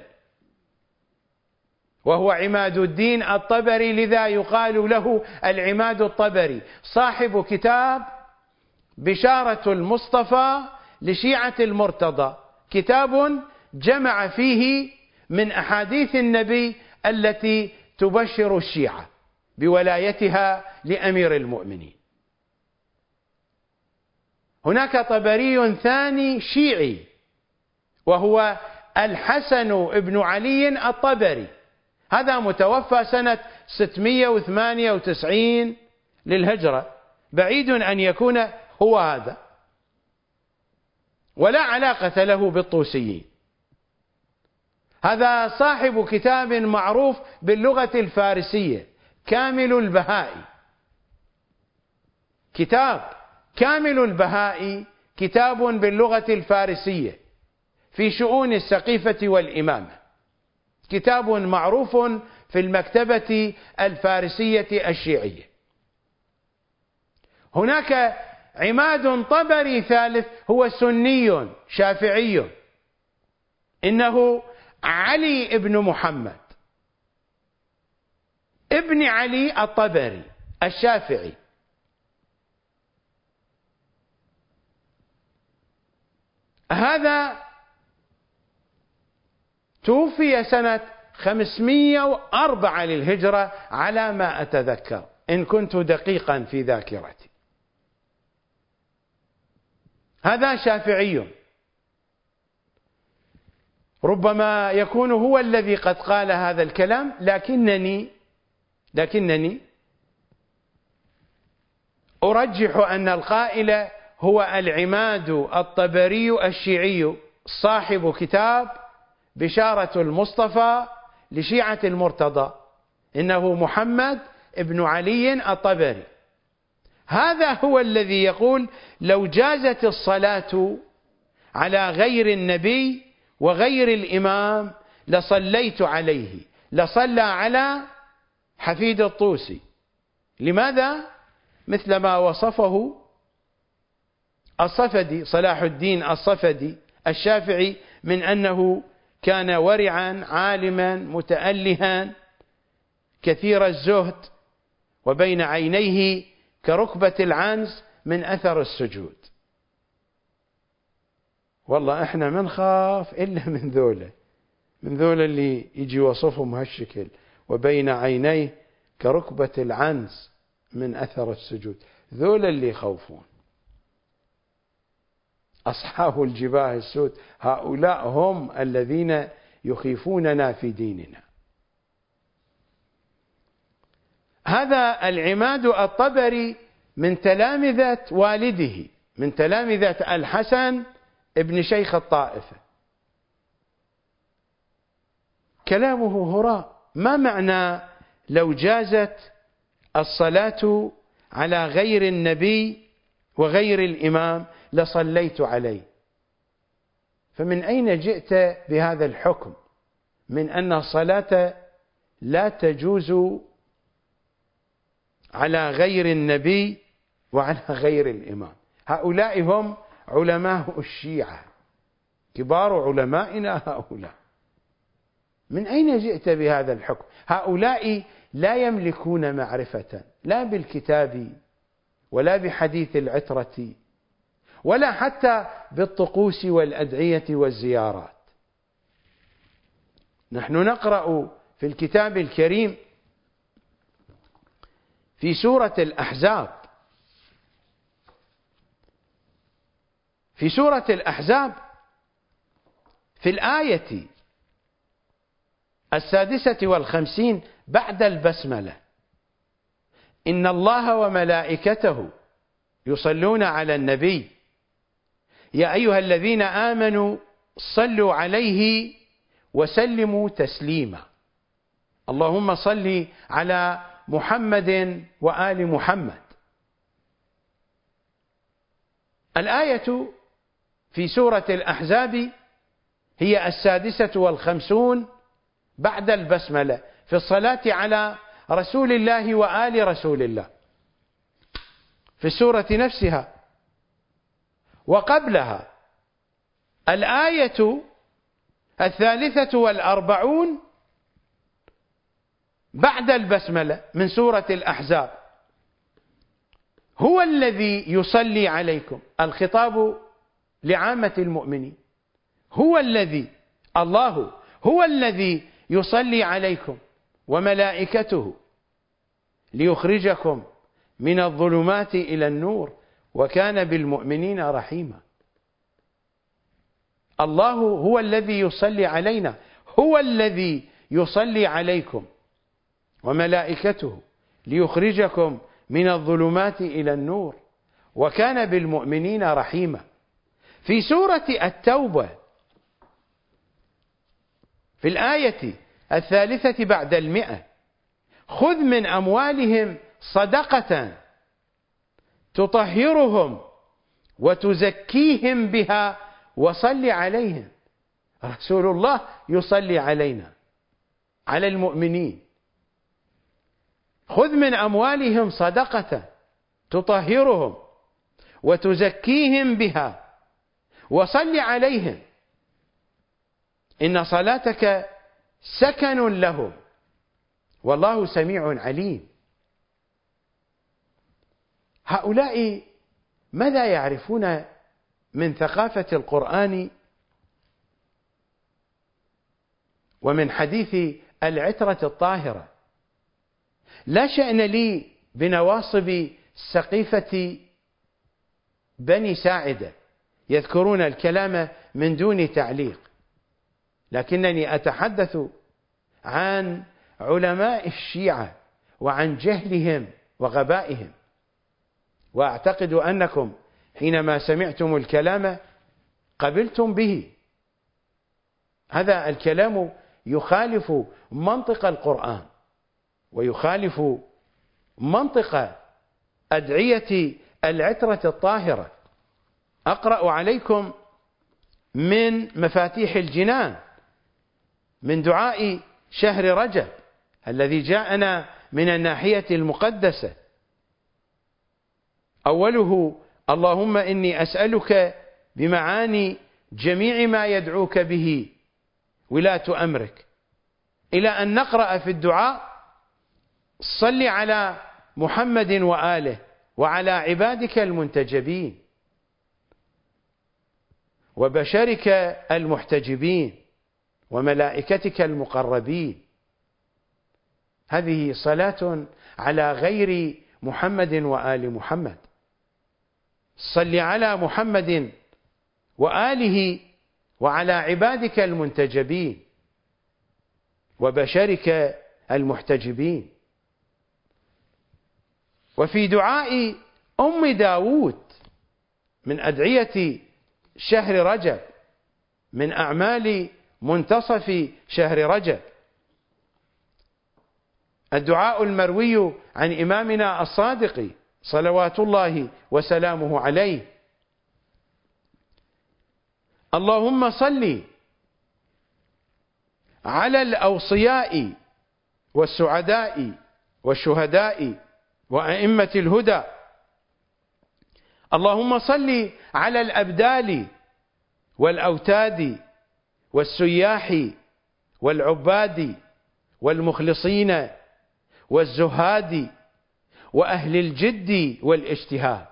وهو عماد الدين الطبري، لذا يقال له العماد الطبري، صاحب كتاب بشارة المصطفى لشيعة المرتضى، كتاب جمع فيه من أحاديث النبي التي تبشر الشيعة بولايتها لأمير المؤمنين. هناك طبري ثاني شيعي وهو الحسن ابن علي الطبري، هذا متوفى سنة 698 للهجرة، بعيد أن يكون هو هذا، ولا علاقة له بالطوسيين. هذا صاحب كتاب معروف باللغة الفارسية، كامل البهائي. كتاب كامل البهائي كتاب باللغة الفارسية في شؤون السقيفة والإمامة، كتاب معروف في المكتبة الفارسية الشيعية. هناك عماد طبري ثالث، هو سني شافعي، إنه علي ابن محمد ابن علي الطبري الشافعي. هذا توفي سنة 504 للهجرة على ما أتذكر، إن كنت دقيقا في ذاكرتي. هذا شافعي، ربما يكون هو الذي قد قال هذا الكلام، لكنني أرجح أن القائل هو العماد الطبري الشيعي صاحب كتاب بشارة المصطفى لشيعة المرتضى، إنه محمد ابن علي الطبري. هذا هو الذي يقول: لو جازت الصلاة على غير النبي وغير الإمام لصليت عليه، لصلى على حفيد الطوسي. لماذا؟ مثل ما وصفه الصفدي، صلاح الدين الصفدي الشافعي، من أنه كان ورعا عالما متألها كثير الزهد، وبين عينيه كركبة العنز من أثر السجود. والله احنا ما نخاف إلا من ذولا اللي يجي وصفهم هالشكل: وبين عينيه كركبة العنز من أثر السجود. ذولا اللي يخوفون، أصحاب الجباه السود، هؤلاء هم الذين يخيفوننا في ديننا. هذا العماد الطبري من تلامذة والده، من تلامذة الحسن ابن شيخ الطائفة. كلامه هراء. ما معنى لو جازت الصلاة على غير النبي وغير الإمام لصليت عليه؟ فمن أين جئت بهذا الحكم من أن الصلاة لا تجوز على غير النبي وعلى غير الإمام؟ هؤلاء هم علماء الشيعة، كبار علمائنا هؤلاء. من أين جئت بهذا الحكم؟ هؤلاء لا يملكون معرفة لا بالكتاب ولا بحديث العترة ولا حتى بالطقوس والأدعية والزيارات. نحن نقرأ في الكتاب الكريم في سورة الأحزاب، في الآية 56 بعد البسملة: إن الله وملائكته يصلون على النبي يا أيها الذين آمنوا صلوا عليه وسلموا تسليما. اللهم صل على محمد وآل محمد. الآية في سورة الأحزاب هي 56 بعد البسملة في الصلاة على رسول الله وآل رسول الله في السورة نفسها. وقبلها الآية 43 بعد البسملة من سورة الأحزاب: هو الذي يصلي عليكم. الخطاب لعامة المؤمنين. هو الذي، الله هو الذي يصلي عليكم وملائكته ليخرجكم من الظلمات إلى النور وكان بالمؤمنين رحيما. الله هو الذي يصلي علينا، هو الذي يصلي عليكم وملائكته ليخرجكم من الظلمات إلى النور وكان بالمؤمنين رحيما. في سورة التوبة في الآية 3 خذ من أموالهم صدقة تطهرهم وتزكيهم بها وصل عليهم. رسول الله يصلي علينا، على المؤمنين. خذ من أموالهم صدقة تطهرهم وتزكيهم بها وصل عليهم إن صلاتك سكن لهم والله سميع عليم. هؤلاء ماذا يعرفون من ثقافة القرآن ومن حديث العترة الطاهرة؟ لا شأن لي بنواصب سقيفة بني ساعدة يذكرون الكلام من دون تعليق، لكنني أتحدث عن علماء الشيعة وعن جهلهم وغبائهم. وأعتقد أنكم حينما سمعتم الكلام قبلتم به. هذا الكلام يخالف منطق القرآن ويخالف منطق أدعية العترة الطاهرة. أقرأ عليكم من مفاتيح الجنان من دعاء شهر رجب الذي جاءنا من الناحية المقدسة. أوله: اللهم إني أسألك بمعاني جميع ما يدعوك به ولاة أمرك، إلى أن نقرأ في الدعاء: صل على محمد وآله وعلى عبادك المنتجبين وبشرك المحتجبين وملائكتك المقربين. هذه صلاة على غير محمد وآل محمد. صل على محمد وآله وعلى عبادك المنتجبين وبشرك المحتجبين. وفي دعاء أم داود من أدعية شهر رجب من أعمال منتصف شهر رجب الدعاء المروي عن إمامنا الصادق صلوات الله وسلامه عليه: اللهم صل على الأوصياء والسعداء والشهداء وأئمة الهدى. اللهم صل على الأبدال والأوتاد والسياح والعباد والمخلصين والزهاد وأهل الجد والاجتهاد.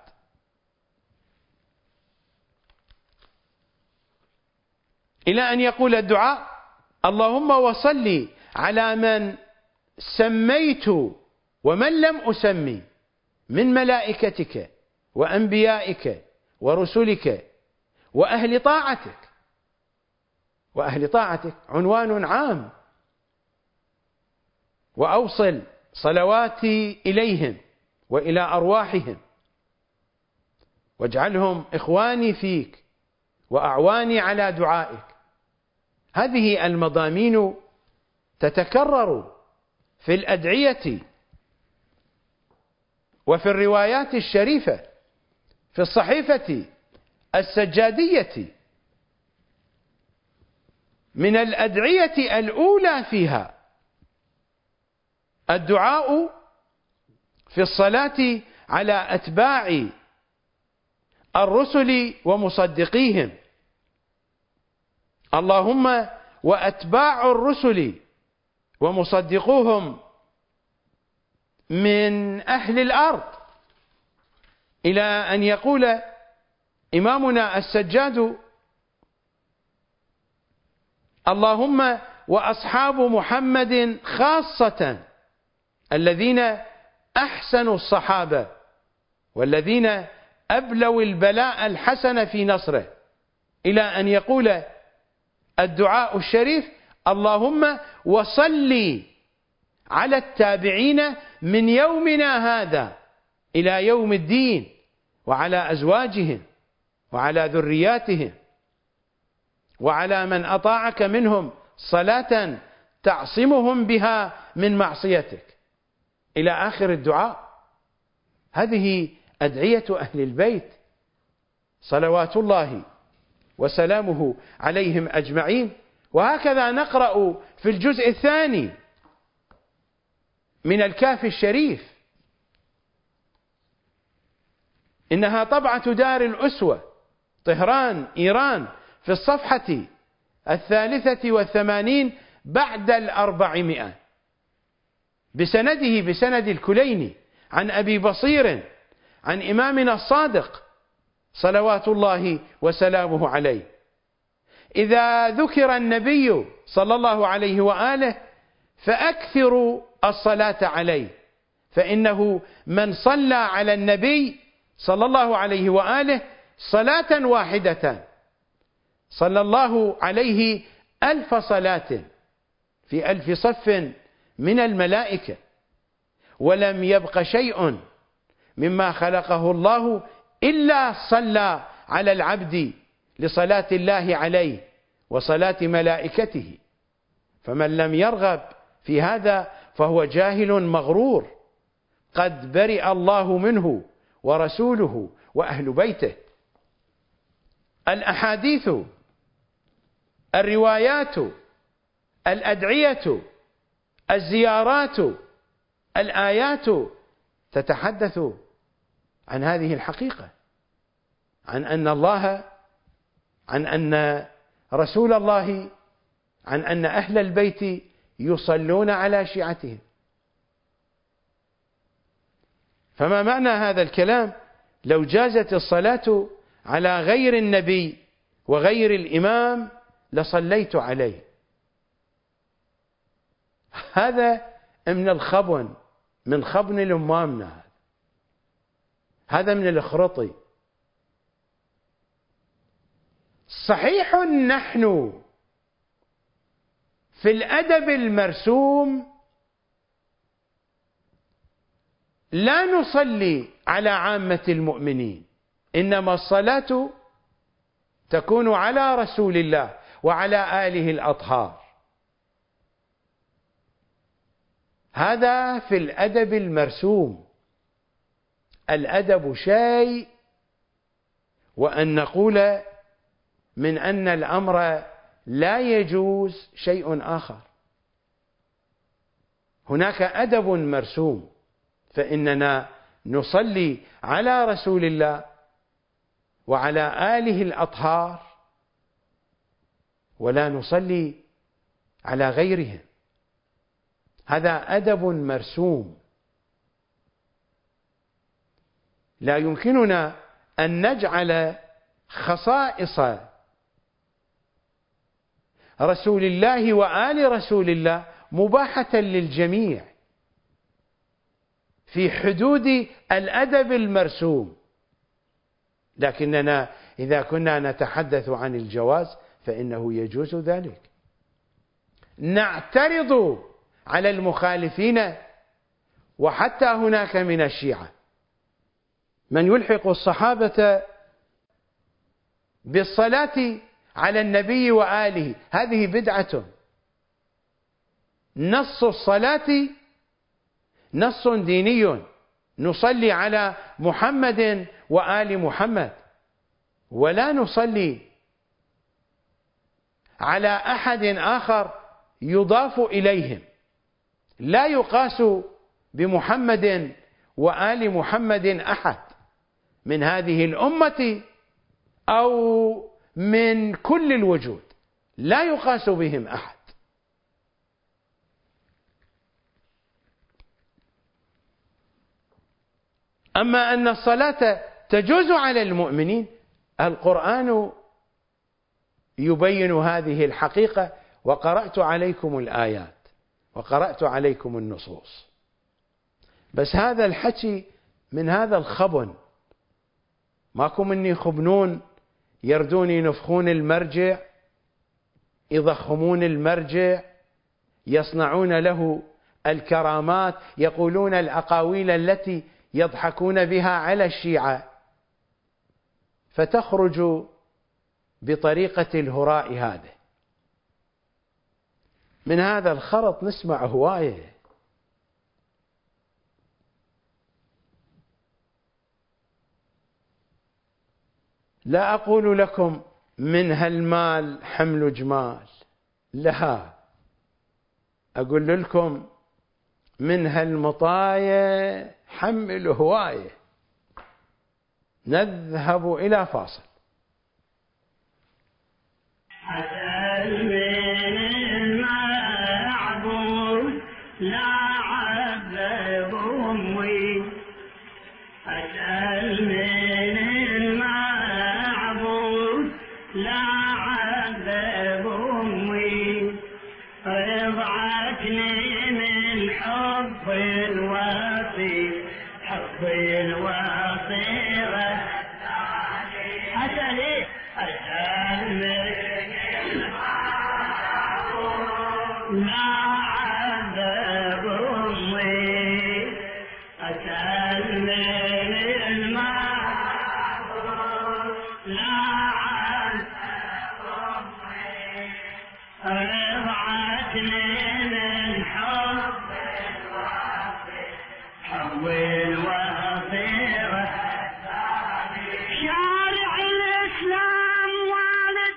إلى أن يقول الدعاء: اللهم وصل على من سميت ومن لم أسمي من ملائكتك وأنبيائك ورسلك وأهل طاعتك. وأهل طاعتك عنوان عام. وأوصل صلواتي إليهم وإلى أرواحهم واجعلهم إخواني فيك وأعواني على دعائك. هذه المضامين تتكرر في الأدعية وفي الروايات الشريفة في الصحيفة السجادية. من الأدعية الأولى فيها الدعاء في الصلاة على أتباع الرسل ومصدقيهم. اللهم وأتباع الرسل ومصدقوهم من أهل الأرض، إلى أن يقول إمامنا السجاد: اللهم وأصحاب محمد خاصة الذين أحسنوا الصحابة والذين أبلوا البلاء الحسن في نصره، إلى أن يقول الدعاء الشريف: اللهم وصل على التابعين من يومنا هذا إلى يوم الدين وعلى أزواجهم وعلى ذرياتهم وعلى من أطاعك منهم صلاة تعصمهم بها من معصيتك، إلى آخر الدعاء. هذه أدعية أهل البيت صلوات الله وسلامه عليهم أجمعين. وهكذا نقرأ في الجزء الثاني من الكافي الشريف: إنها طبعة دار الأسوة طهران إيران في الصفحة 83 بعد 400 بسند الكليني عن أبي بصير عن إمامنا الصادق صلوات الله وسلامه عليه: إذا ذكر النبي صلى الله عليه وآله فأكثروا الصلاة عليه، فإنه من صلى على النبي صلى الله عليه وآله صلاة واحدة صلى الله عليه 1000 صلاة في 1000 صف من الملائكة، ولم يبق شيء مما خلقه الله إلا صلى على العبد لصلاة الله عليه وصلاة ملائكته. فمن لم يرغب في هذا فهو جاهل مغرور، قد برئ الله منه ورسوله وأهل بيته. الأحاديث، الروايات، الأدعية، الزيارات، الآيات تتحدث عن هذه الحقيقة، عن أن الله، عن أن رسول الله، عن أن أهل البيت يصلون على شيعتهم. فما معنى هذا الكلام؟ لو جازت الصلاة على غير النبي وغير الإمام لصليت عليه. هذا من الخبن، من خبن الأمامنا، هذا من الخرطي. صحيح نحن في الأدب المرسوم لا نصلي على عامة المؤمنين، إنما الصلاة تكون على رسول الله وعلى آله الأطهار. هذا في الأدب المرسوم. الأدب شيء، وأن نقول من أن الأمر لا يجوز شيء آخر. هناك أدب مرسوم، فإننا نصلي على رسول الله وعلى آله الأطهار، ولا نصلي على غيرهم. هذا أدب مرسوم. لا يمكننا أن نجعل خصائص رسول الله وآل رسول الله مباحة للجميع في حدود الأدب المرسوم. لكننا إذا كنا نتحدث عن الجواز فإنه يجوز ذلك. نعترض على المخالفين، وحتى هناك من الشيعة من يلحق الصحابة بالصلاة على النبي وآله. هذه بدعة. نص الصلاة نص ديني، نصلي على محمد وآل محمد، ولا نصلي على أحد آخر يضاف إليهم. لا يقاس بمحمد وآل محمد أحد من هذه الأمة أو من كل الوجود، لا يقاس بهم أحد. أما أن الصلاة تجوز على المؤمنين، القرآن يبين هذه الحقيقة، وقرأت عليكم الآيات وقرأت عليكم النصوص. بس هذا الحكي من هذا الخبن، ماكو مني خبنون يردون ينفخون المرجع، يضخمون المرجع، يصنعون له الكرامات، يقولون الأقاويل التي يضحكون بها على الشيعة، فتخرج بطريقة الهراء هذا. من هذا الخرط نسمع هواية. لا أقول لكم من هالمال حمل جمال، لا، أقول لكم من هالمطايا حمل هواية. نذهب إلى فاصل. أسأل من المعبود لا عذب أمي، أسأل من المعبود لا عذب أمي، رضعتني من حب الوصي، حب الوصي أسأل لا عذب أمي، أسأل من المعبود لا عذب أمي، رضعتني من حب الوصي، حب الوصي شارع الإسلام والد،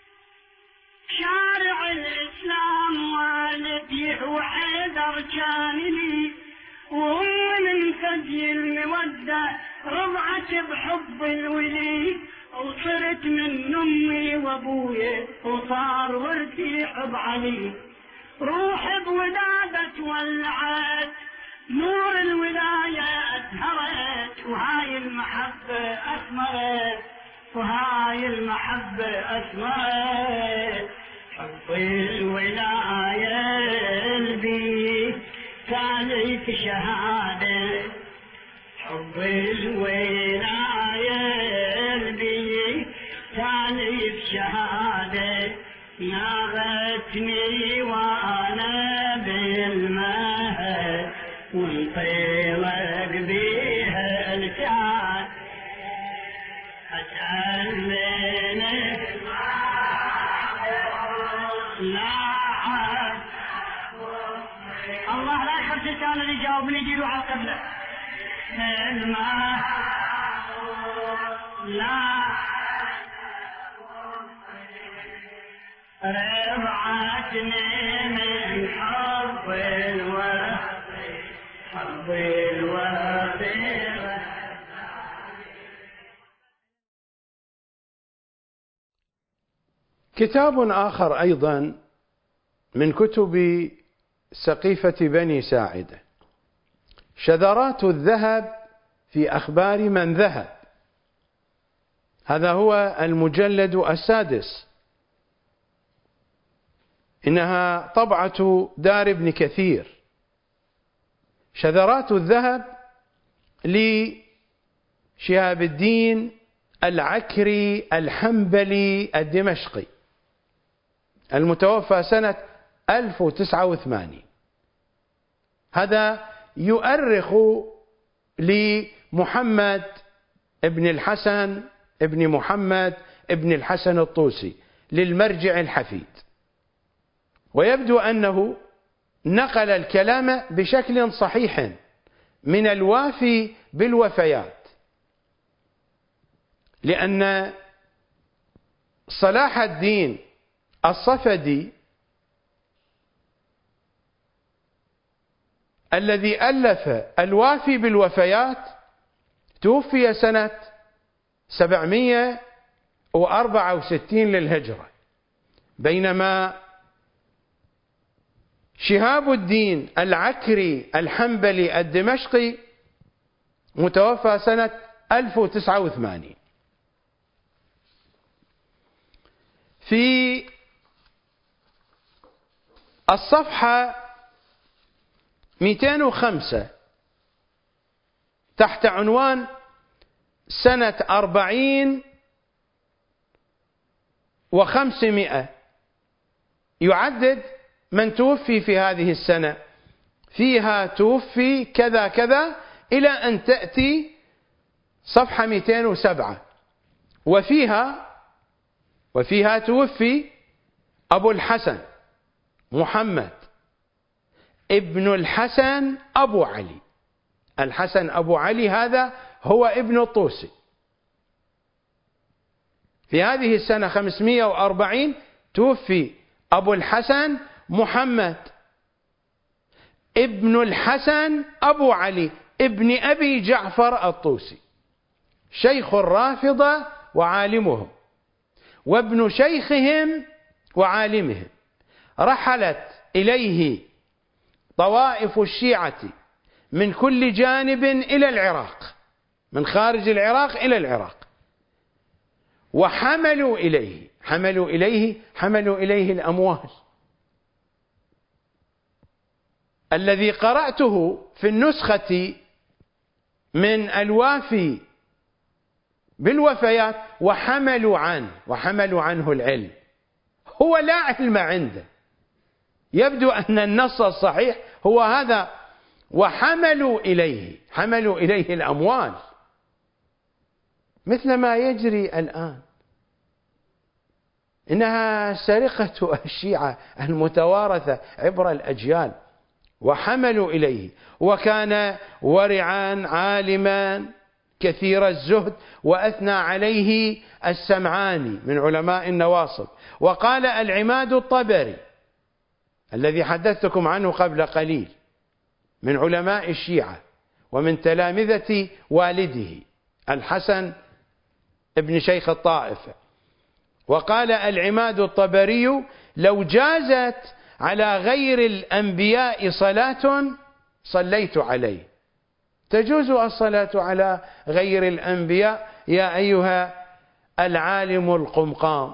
شارع الإسلام والدي وحيدر كان لي، وأم من ثدي المودة رضعت بحب الولي، وصرت من أمي وأبوي وصار ورثي حب علي، روحي بولادة ولعت نور الولاية أزهرت، وهاي المحبة أثمرت، وهاي المحبة أثمرت، حب الولاية البي ثالث شهادة، حب الولاية البي ثالث شهادة، ناغتني وأنا بالمهد وانطلق بيها الكعب، أسأل منك لا الله لا يخرج لسان اللي جاوب اللي يجيله على القبلة لا رضعتني من حب الوصي، حب الوصي. كتاب آخر أيضا من كتب سقيفة بني ساعدة، شذرات الذهب في أخبار من ذهب، هذا هو المجلد السادس، إنها طبعة دار ابن كثير. شذرات الذهب لشهاب الدين العكري الحنبلي الدمشقي المتوفى سنة 1089. هذا يؤرخ لمحمد ابن الحسن ابن محمد ابن الحسن الطوسي للمرجع الحفيد، ويبدو أنه نقل الكلام بشكل صحيح من الوافي بالوفيات، لأن صلاح الدين الصفدي الذي ألف الوافي بالوفيات توفي سنة 764 للهجرة، بينما شهاب الدين العكري الحنبلي الدمشقي متوفى سنة 1089. في الصفحة 205 تحت عنوان سنة 40 و500 يعدد من توفي في هذه السنة، فيها توفي كذا كذا، إلى أن تأتي صفحة 207 وفيها توفي أبو الحسن محمد ابن الحسن أبو علي. الحسن أبو علي هذا هو ابن الطوسي. في هذه السنة 540 توفي أبو الحسن محمد ابن الحسن أبو علي ابن أبي جعفر الطوسي، شيخ الرافضة وعالمهم وابن شيخهم وعالمهم. رحلت إليه طوائف الشيعة من كل جانب إلى العراق، من خارج العراق إلى العراق، وحملوا إليه الأموال. الذي قرأته في النسخة من الوافي بالوفيات وحملوا عنه العلم، هو لا علم عنده. يبدو أن النص الصحيح هو هذا، وحملوا إليه الأموال، مثل ما يجري الآن. إنها سرقة الشيعة المتوارثة عبر الأجيال. وحملوا إليه، وكان ورعا عالما كثير الزهد، وأثنى عليه السمعاني من علماء النواصب. وقال العماد الطبري الذي حدثتكم عنه قبل قليل من علماء الشيعة ومن تلامذة والده الحسن ابن شيخ الطائفة، وقال العماد الطبري: لو جازت على غير الأنبياء صلاة صليت عليه. تجوز الصلاة على غير الأنبياء يا أيها العالم القمقام؟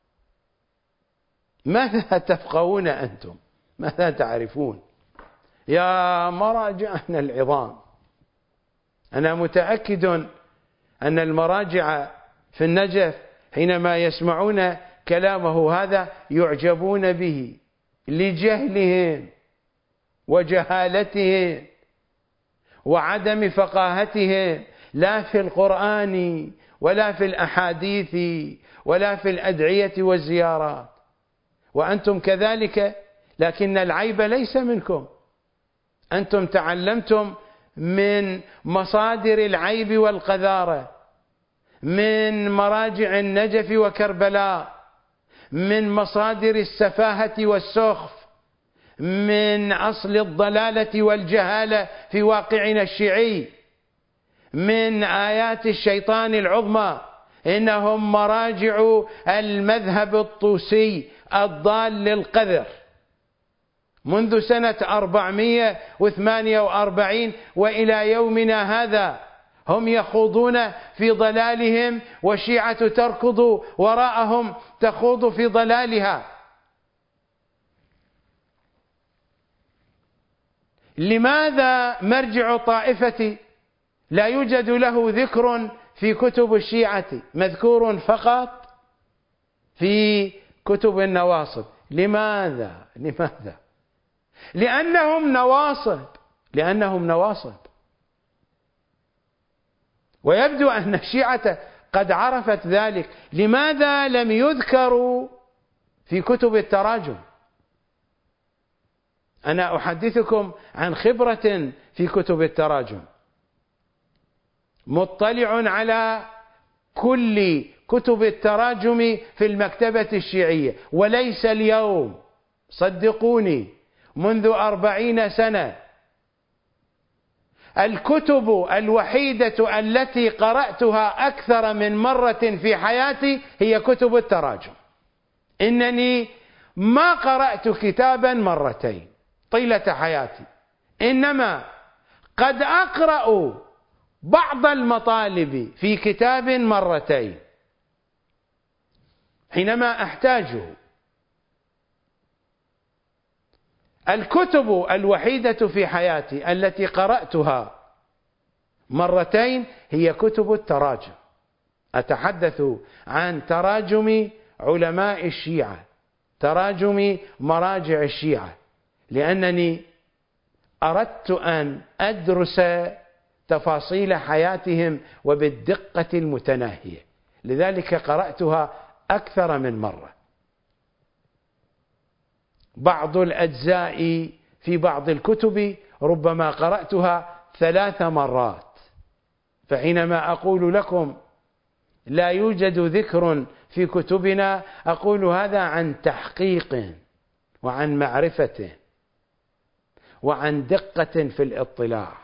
ماذا تفقهون أنتم؟ ماذا تعرفون يا مراجعنا العظام؟ أنا متأكد أن المراجع في النجف حينما يسمعون كلامه هذا يعجبون به لجهلهم وجهالتهم وعدم فقاهتهم، لا في القرآن ولا في الأحاديث ولا في الأدعية والزيارات. وأنتم كذلك، لكن العيب ليس منكم. أنتم تعلمتم من مصادر العيب والقذارة، من مراجع النجف وكربلاء، من مصادر السفاهة والسخف، من أصل الضلالة والجهالة في واقعنا الشيعي، من آيات الشيطان العظمى. إنهم مراجع المذهب الطوسي الضال القذر منذ سنة 448 وإلى يومنا هذا هم يخوضون في ضلالهم، والشيعة تركض وراءهم تخوض في ضلالها. لماذا مرجع طائفتي لا يوجد له ذكر في كتب الشيعة، مذكور فقط في كتب النواصب؟ لماذا؟ لأنهم نواصب. ويبدو أن الشيعة قد عرفت ذلك. لماذا لم يذكروا في كتب التراجم؟ أنا أحدثكم عن خبرة في كتب التراجم، مطلع على كل كتب التراجم في المكتبة الشيعية، وليس اليوم، صدقوني، منذ 40 سنة. الكتب الوحيدة التي قرأتها أكثر من مرة في حياتي هي كتب التراجم. إنني ما قرأت كتابا مرتين طيلة حياتي، إنما قد أقرأ بعض المطالب في كتاب مرتين حينما أحتاجه. الكتب الوحيدة في حياتي التي قرأتها مرتين هي كتب التراجم. أتحدث عن تراجم علماء الشيعة، تراجم مراجع الشيعة، لأنني أردت أن أدرس تفاصيل حياتهم وبالدقة المتناهية، لذلك قرأتها أكثر من مرة. بعض الأجزاء في بعض الكتب ربما قرأتها 3 مرات، فحينما أقول لكم لا يوجد ذكر في كتبنا أقول هذا عن تحقيق وعن معرفة وعن دقة في الاطلاع.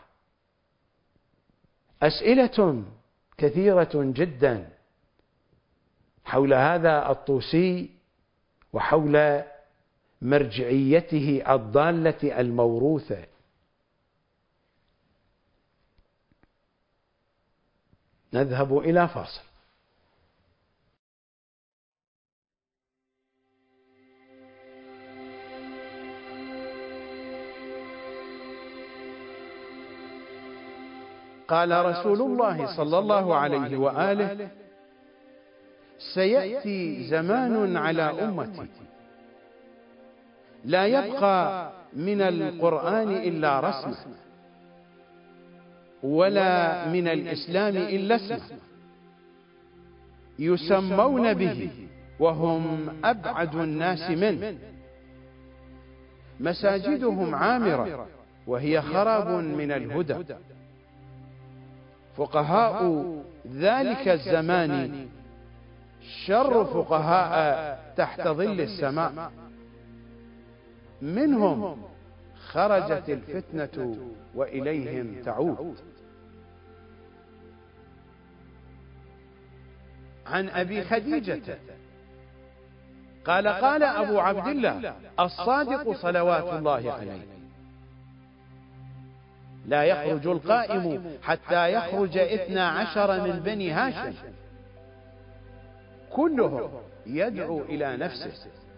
أسئلة كثيرة جدا حول هذا الطوسي وحول مرجعيته الضالة الموروثة. نذهب إلى فاصل. قال رسول الله صلى الله عليه وآله: سيأتي زمان على أمتي لا يبقى من القرآن إلا رسمه، ولا من الإسلام إلا اسمه، يسمون به وهم أبعد الناس منه، مساجدهم عامرة وهي خراب من الهدى، فقهاء ذلك الزمان شر فقهاء تحت ظل السماء، منهم خرجت الفتنة وإليهم تعود. عن أبي خديجة قال: قال أبو عبد الله الصادق صلوات الله عليه: لا يخرج القائم حتى يخرج 12 من بني هاشم كلهم يدعو إلى نفسه.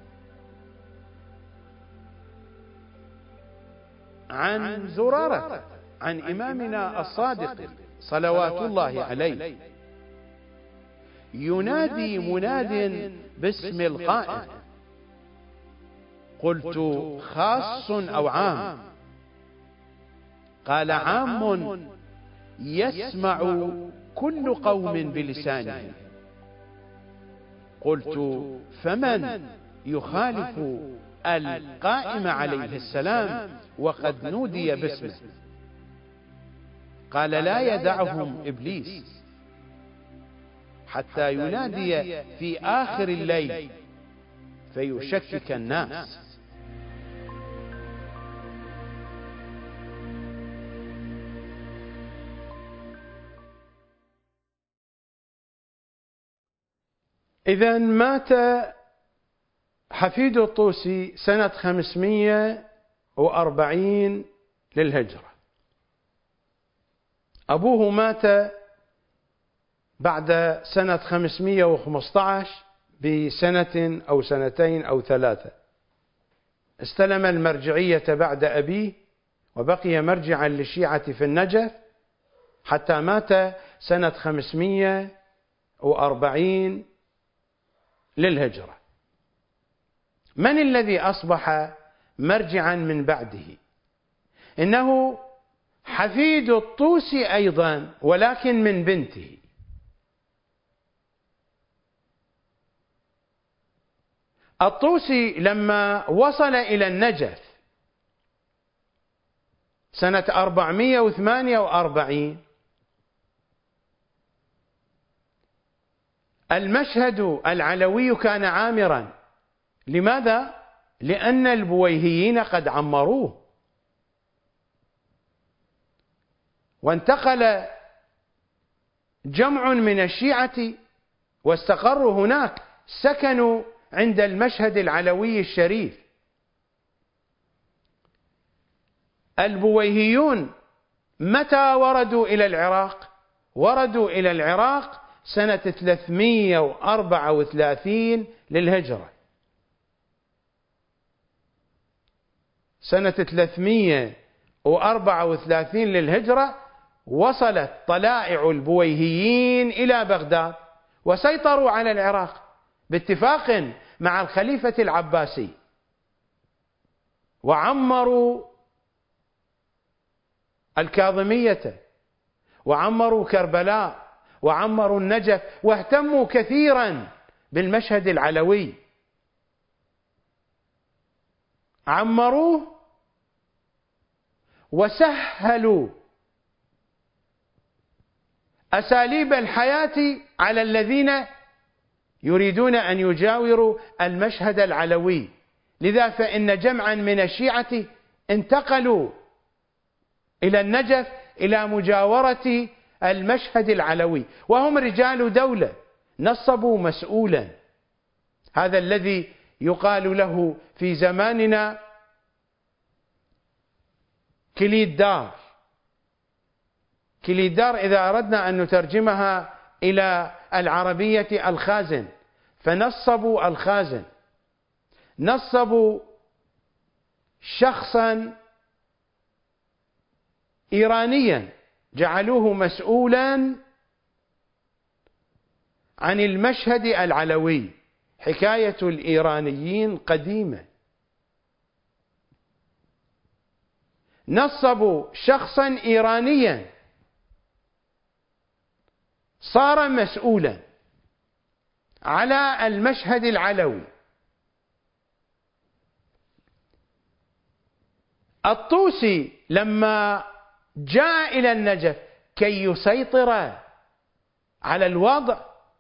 عن زرارة عن إمامنا الصادق صلوات الله عليه: ينادي مناد باسم القائم، قلت: خاص أو عام؟ قال: عام يسمع كل قوم بلسانه. قلت: فمن يخالف القائم عليه السلام وقد نودي باسمه؟ قال: لا يدعهم إبليس حتى ينادي في آخر الليل فيشكك الناس. إذن مات حفيد الطوسي سنة 540 للهجرة. أبوه مات بعد سنة 515 بسنة أو سنتين أو 3. استلم المرجعية بعد أبيه وبقي مرجعا للشيعة في النجف حتى مات سنة 540 للهجرة. من الذي أصبح مرجعا من بعده؟ إنه حفيد الطوسي أيضا، ولكن من بنته. الطوسي لما وصل إلى النجف سنة 448 المشهد العلوي كان عامرا. لماذا؟ لأن البويهيين قد عمروه، وانتقل جمع من الشيعة واستقروا هناك، سكنوا عند المشهد العلوي الشريف. البويهيون متى وردوا إلى العراق؟ وردوا إلى العراق سنة 334 للهجرة. سنة 334 للهجرة وصلت طلائع البويهيين إلى بغداد وسيطروا على العراق باتفاق مع الخليفة العباسي، وعمروا الكاظمية وعمروا كربلاء وعمروا النجف، واهتموا كثيرا بالمشهد العلوي. عمروه وسهلوا أساليب الحياة على الذين يريدون أن يجاوروا المشهد العلوي. لذا فإن جمعا من الشيعة انتقلوا إلى النجف إلى مجاورة المشهد العلوي، وهم رجال دولة، نصبوا مسؤولا، هذا الذي يقال له في زماننا كليد دار. كليد دار إذا أردنا أن نترجمها إلى العربية الخازن، فنصبوا الخازن، نصبوا شخصا إيرانيا جعلوه مسؤولا عن المشهد العلوي. حكاية الإيرانيين قديمة، نصبوا شخصا إيرانيا صار مسؤولا على المشهد العلوي. الطوسي لما جاء إلى النجف كي يسيطر على الوضع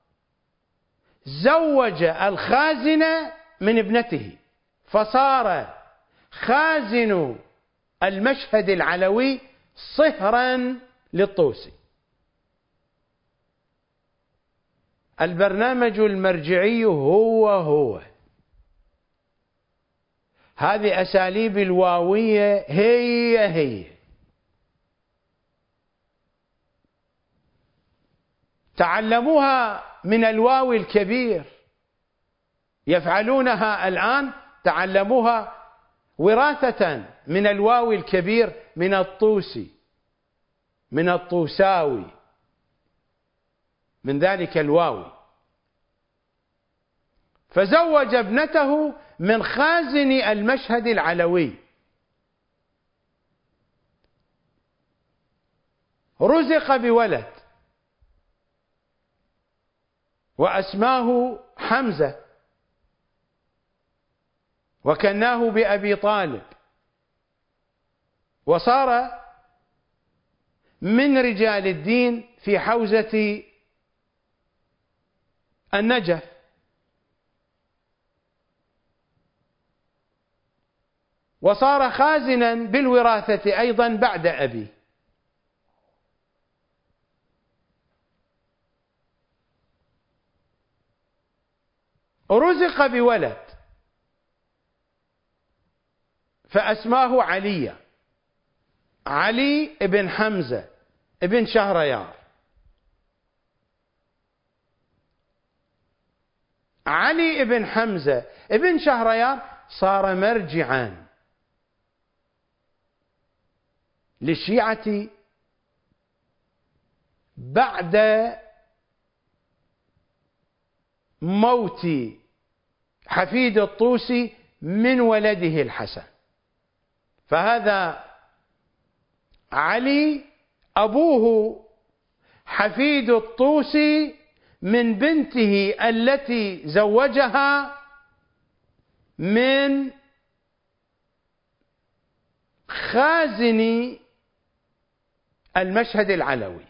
زوج الخازن من ابنته، فصار خازن المشهد العلوي صهرا للطوسي. البرنامج المرجعي هو هذه أساليب الواوية هي تعلموها من الواوي الكبير، يفعلونها الآن، تعلموها وراثة من الواوي الكبير، من الطوسي، من الطوساوي، من ذلك الواوي. فزوج ابنته من خازن المشهد العلوي، رزق بولد وأسماه حمزة وكناه بأبي طالب، وصار من رجال الدين في حوزة النجف. وصار خازنا بالوراثة أيضا بعد أبيه. رزق بولد فأسماه علي، علي ابن حمزة ابن شهريار. علي ابن حمزة ابن شهريار صار مرجعا للشيعة بعد موت حفيد الطوسي من ولده الحسن. فهذا علي أبوه حفيد الطوسي من بنته التي زوجها من خازن المشهد العلوي.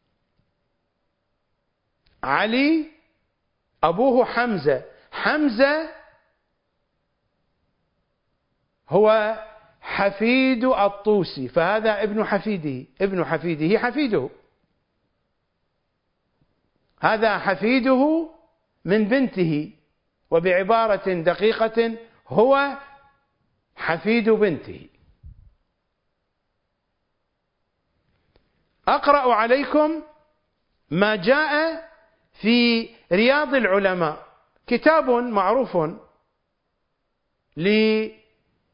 علي أبوه حمزة، حمزة هو حفيد الطوسي، فهذا ابن حفيده، ابن حفيده حفيده، هذا حفيده من بنته، وبعبارة دقيقة هو حفيد بنته. أقرأ عليكم ما جاء في رياض العلماء، كتاب معروف للشيخ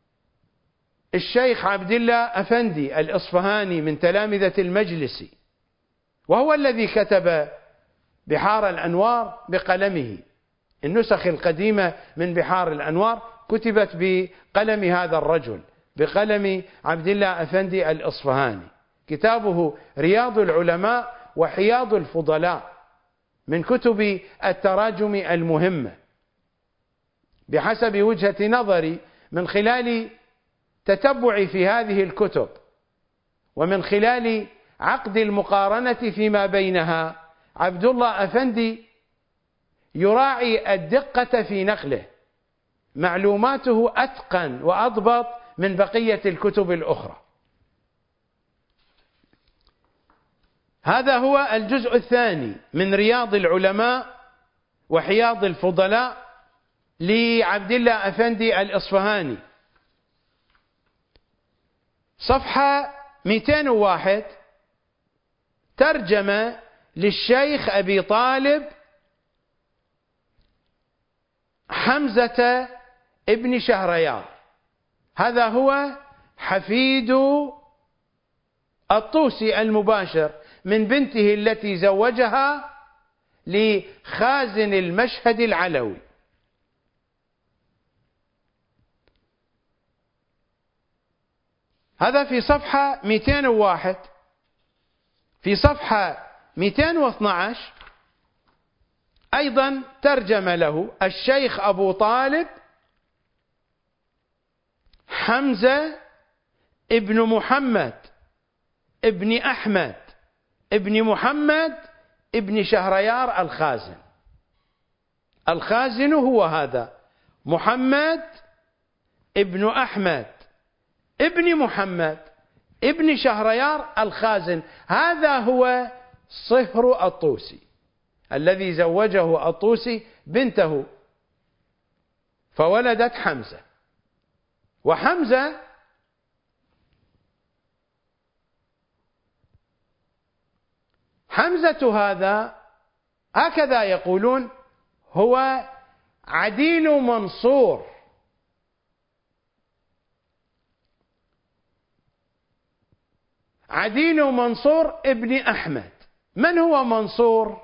عبد الله أفندي الإصفهاني من تلامذة المجلسي، وهو الذي كتب بحار الأنوار بقلمه. النسخ القديمة من بحار الأنوار كتبت بقلم هذا الرجل، بقلم عبد الله أفندي الإصفهاني. كتابه رياض العلماء وحياض الفضلاء، من كتب التراجم المهمة بحسب وجهة نظري من خلال تتبعي في هذه الكتب ومن خلال عقد المقارنة فيما بينها، عبد الله أفندي يراعي الدقة في نقله، معلوماته أتقن وأضبط من بقية الكتب الأخرى. هذا هو الجزء الثاني من رياض العلماء وحياض الفضلاء لعبد الله أفندي الإصفهاني. صفحة 201 ترجمة للشيخ أبي طالب حمزة ابن شهريار، هذا هو حفيد الطوسي المباشر من بنته التي زوجها لخازن المشهد العلوي. هذا في صفحة 201. في صفحة 212 أيضا ترجم له الشيخ أبو طالب حمزة ابن محمد ابن أحمد ابن محمد ابن شهريار الخازن. الخازن هو هذا محمد ابن أحمد ابن محمد ابن شهريار الخازن، هذا هو صهر الطوسي الذي زوجه الطوسي بنته فولدت حمزة. وحمزة هذا هكذا يقولون هو عديل منصور، عديل منصور ابن أحمد. من هو منصور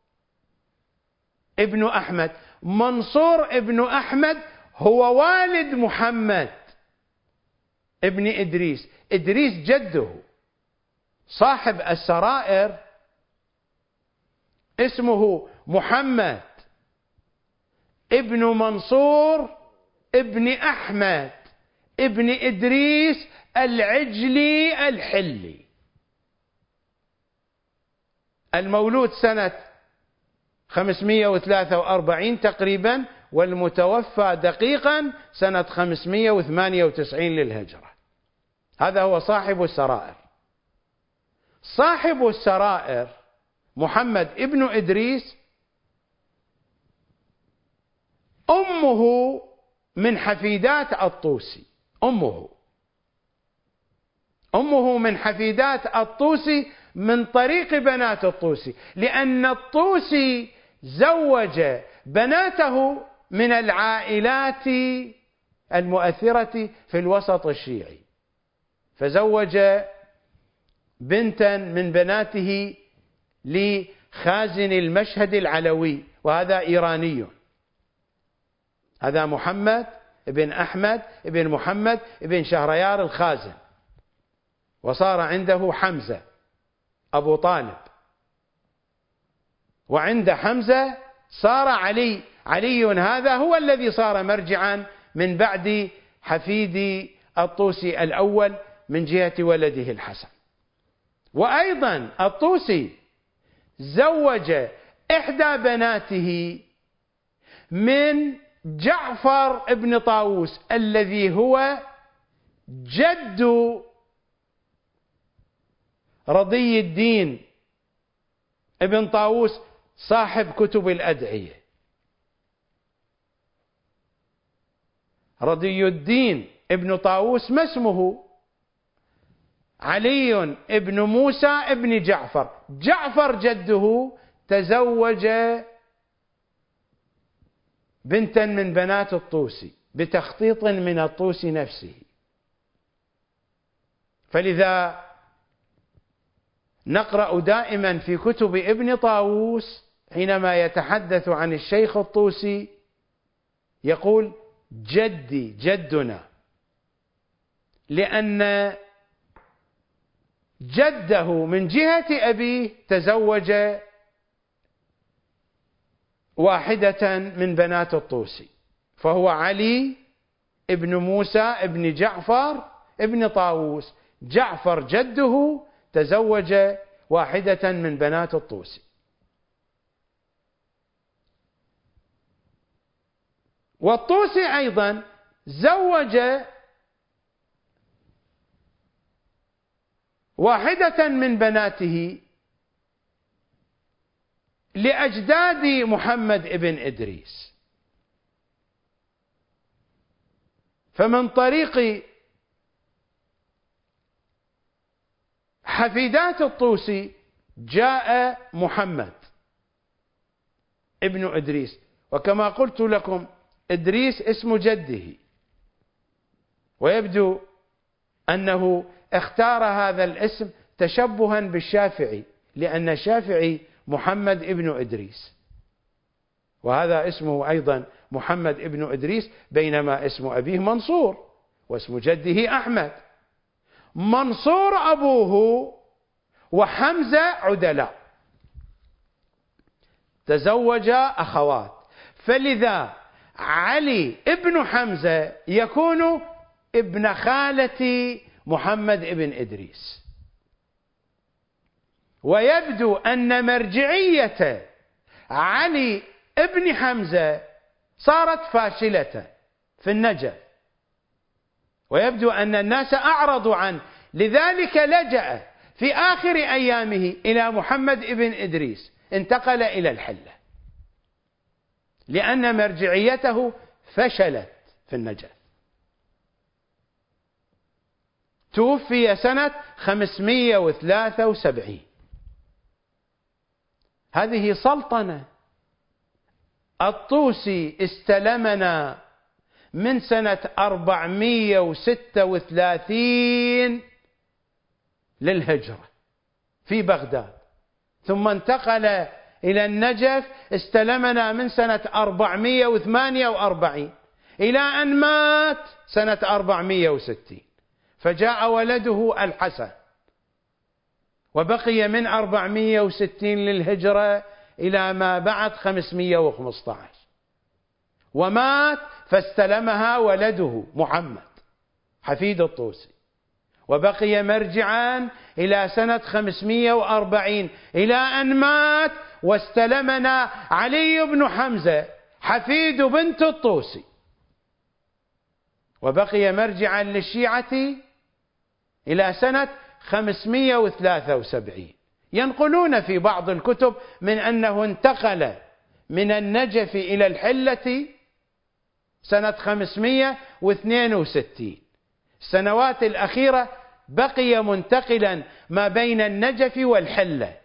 ابن أحمد؟ منصور ابن أحمد هو والد محمد ابن إدريس. إدريس جده صاحب السرائر اسمه محمد ابن منصور ابن أحمد ابن إدريس العجلي الحلي، المولود سنة 543 تقريبا، والمتوفى دقيقا سنة 598 للهجرة. هذا هو صاحب السرائر. صاحب السرائر محمد ابن إدريس أمه من حفيدات الطوسي، أمه من حفيدات الطوسي من طريق بنات الطوسي، لأن الطوسي زوج بناته من العائلات المؤثرة في الوسط الشيعي، فزوج بنتا من بناته لخازن المشهد العلوي، وهذا إيراني. هذا محمد ابن أحمد ابن محمد ابن شهريار الخازن، وصار عنده حمزة أبو طالب، وعند حمزة صار علي. علي هذا هو الذي صار مرجعا من بعد حفيد الطوسي الأول من جهة ولده الحسن. وأيضا الطوسي زوج إحدى بناته من جعفر ابن طاووس الذي هو جد رضي الدين ابن طاووس صاحب كتب الأدعية. رضي الدين ابن طاووس ما اسمه؟ علي ابن موسى ابن جعفر. جعفر جده تزوج بنتا من بنات الطوسي بتخطيط من الطوسي نفسه، فلذا نقرأ دائما في كتب ابن طاووس حينما يتحدث عن الشيخ الطوسي يقول جدي جدنا، لأن جده من جهة أبيه تزوج واحدة من بنات الطوسي، فهو علي ابن موسى ابن جعفر ابن طاووس. جعفر جده تزوج واحدة من بنات الطوسي. والطوسي أيضا زوج واحدة من بناته لأجداد محمد ابن إدريس. فمن طريق حفيدات الطوسي جاء محمد ابن إدريس، وكما قلت لكم إدريس اسم جده، ويبدو أنه اختار هذا الاسم تشبها بالشافعي، لأن الشافعي محمد ابن إدريس، وهذا اسمه أيضا محمد ابن إدريس، بينما اسم أبيه منصور واسم جده أحمد. منصور أبوه وحمزة عدلاء، تزوج أخوات، فلذا علي ابن حمزة يكون ابن خالة محمد ابن إدريس. ويبدو أن مرجعية علي ابن حمزة صارت فاشلة في النجف، ويبدو أن الناس أعرضوا عنه، لذلك لجأ في آخر أيامه إلى محمد ابن إدريس، انتقل إلى الحلة لأن مرجعيته فشلت في النجف. توفي سنة 573. هذه سلطنة. الطوسي استلمنا من سنة 436 للهجرة في بغداد، ثم انتقل إلى النجف، استلمنا من سنة 448 إلى أن مات سنة 460، فجاء ولده الحسن، وبقي من 460 للهجرة إلى ما بعد 515، ومات فاستلمها ولده محمد حفيد الطوسي، وبقي مرجعا إلى سنة 540 إلى أن مات واستلمنا علي بن حمزة حفيد بنت الطوسي، وبقي مرجعا للشيعة إلى سنة 573. ينقلون في بعض الكتب من أنه انتقل من النجف إلى الحلة سنة 562. السنوات الأخيرة بقي منتقلا ما بين النجف والحلة،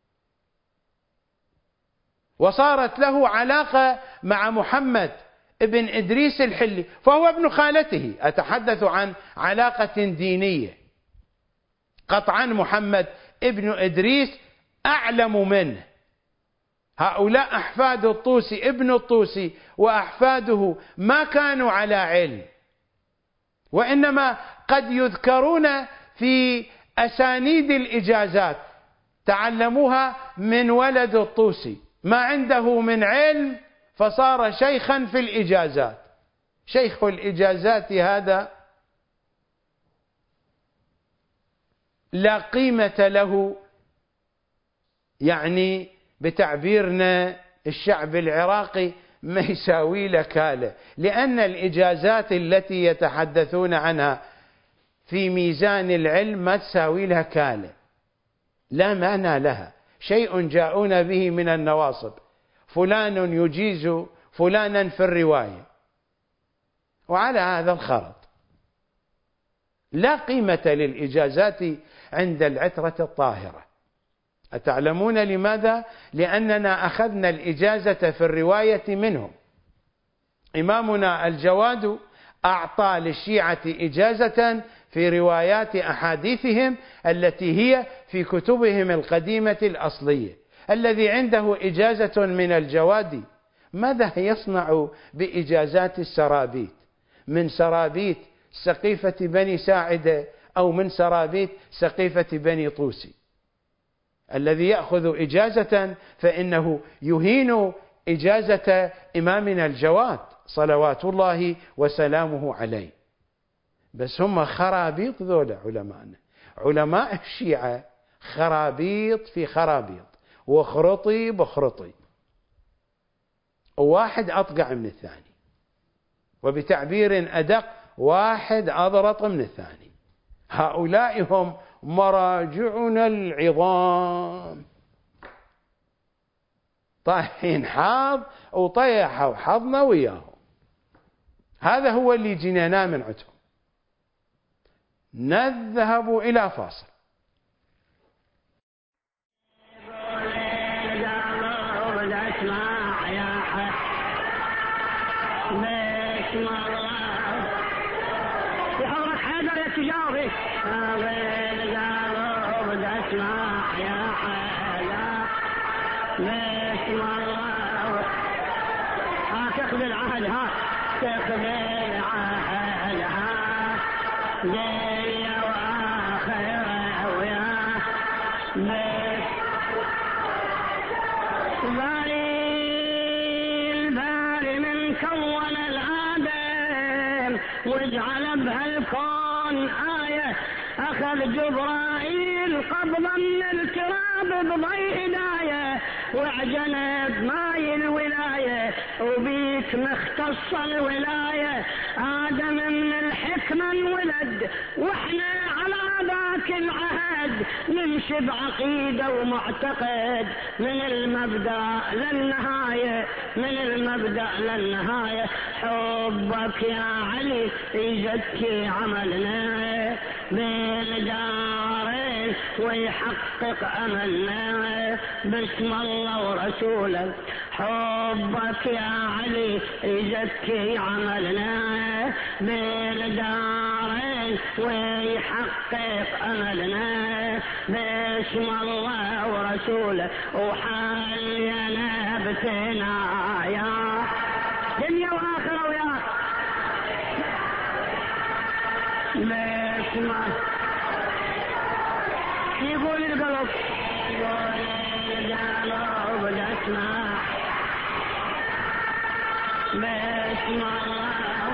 وصارت له علاقة مع محمد ابن إدريس الحلي، فهو ابن خالته. أتحدث عن علاقة دينية. قطعا محمد ابن إدريس أعلم منه. هؤلاء أحفاد الطوسي، ابن الطوسي وأحفاده ما كانوا على علم، وإنما قد يذكرون في أسانيد الإجازات تعلموها من ولد الطوسي، ما عنده من علم فصار شيخا في الإجازات. شيخ الإجازات هذا لا قيمة له، يعني بتعبيرنا الشعب العراقي ما يساوي له كاله، لأن الإجازات التي يتحدثون عنها في ميزان العلم ما تساوي لها كاله، لا معنى لها، شيء جاءون به من النواصب، فلان يجيز فلانا في الرواية، وعلى هذا الخرط لا قيمة للإجازات عند العترة الطاهرة. أتعلمون لماذا؟ لأننا أخذنا الإجازة في الرواية منهم. إمامنا الجواد أعطى للشيعة إجازة في روايات أحاديثهم التي هي في كتبهم القديمة الأصلية. الذي عنده إجازة من الجواد ماذا يصنع بإجازات السرابيت، من سرابيت سقيفة بني ساعدة أو من سرابيت سقيفة بني طوسي؟ الذي يأخذ إجازة فإنه يهين إجازة إمامنا الجواد صلوات الله وسلامه عليه. بس هم خرابيط ذولا علماءنا، علماء الشيعة خرابيط في خرابيط، وخرطي بخرطي، وواحد أطقع من الثاني، وبتعبير أدق واحد أضرط من الثاني. هؤلاء هم مراجعنا العظام، طايحين حاض وطيحوا حظنا وياهم. هذا هو اللي جنيناه من عندهم. نذهب إلى فاصل. تاخذ العهد ها، تاخذ العهد ها، ليا واخره ويا الباري من كون الآدم واجعل بهالكون آية، أخذ جبرائيل قبضا من التراب بضي هداية، واعجنت ماي الولاية وبيك مختص الولاية. آدم من الحكمة انولد واحنا على ذاك العهد نمشي بعقيدة ومعتقد من المبدأ للنهاية، من المبدأ للنهاية. حبك يا علي يزكي عملنا بالدارين ويحقق أملنا باسم الله ورسوله. حبك يا علي يزكي عملنا بالدارين ويحقق أملنا باسم الله ورسوله. وحلينا بثنايا دنيا وآخرة ويا باسم يقول القلب، يقول القلب الأسماء باسم الله.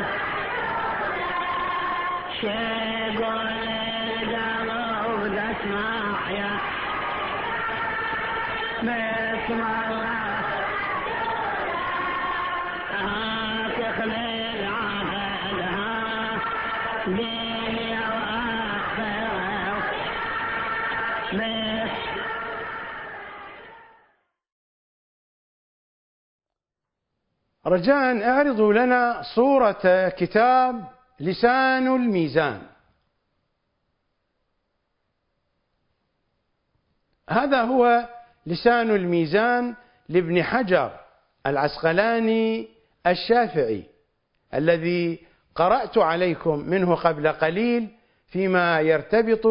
شيقول القلب الأسماء يا باسم الله. تخلي العهد ها دنيا وآخرة رجاء اعرضوا لنا صورة كتاب لسان الميزان. هذا هو لسان الميزان لابن حجر العسقلاني الشافعي الذي قرأت عليكم منه قبل قليل فيما يرتبط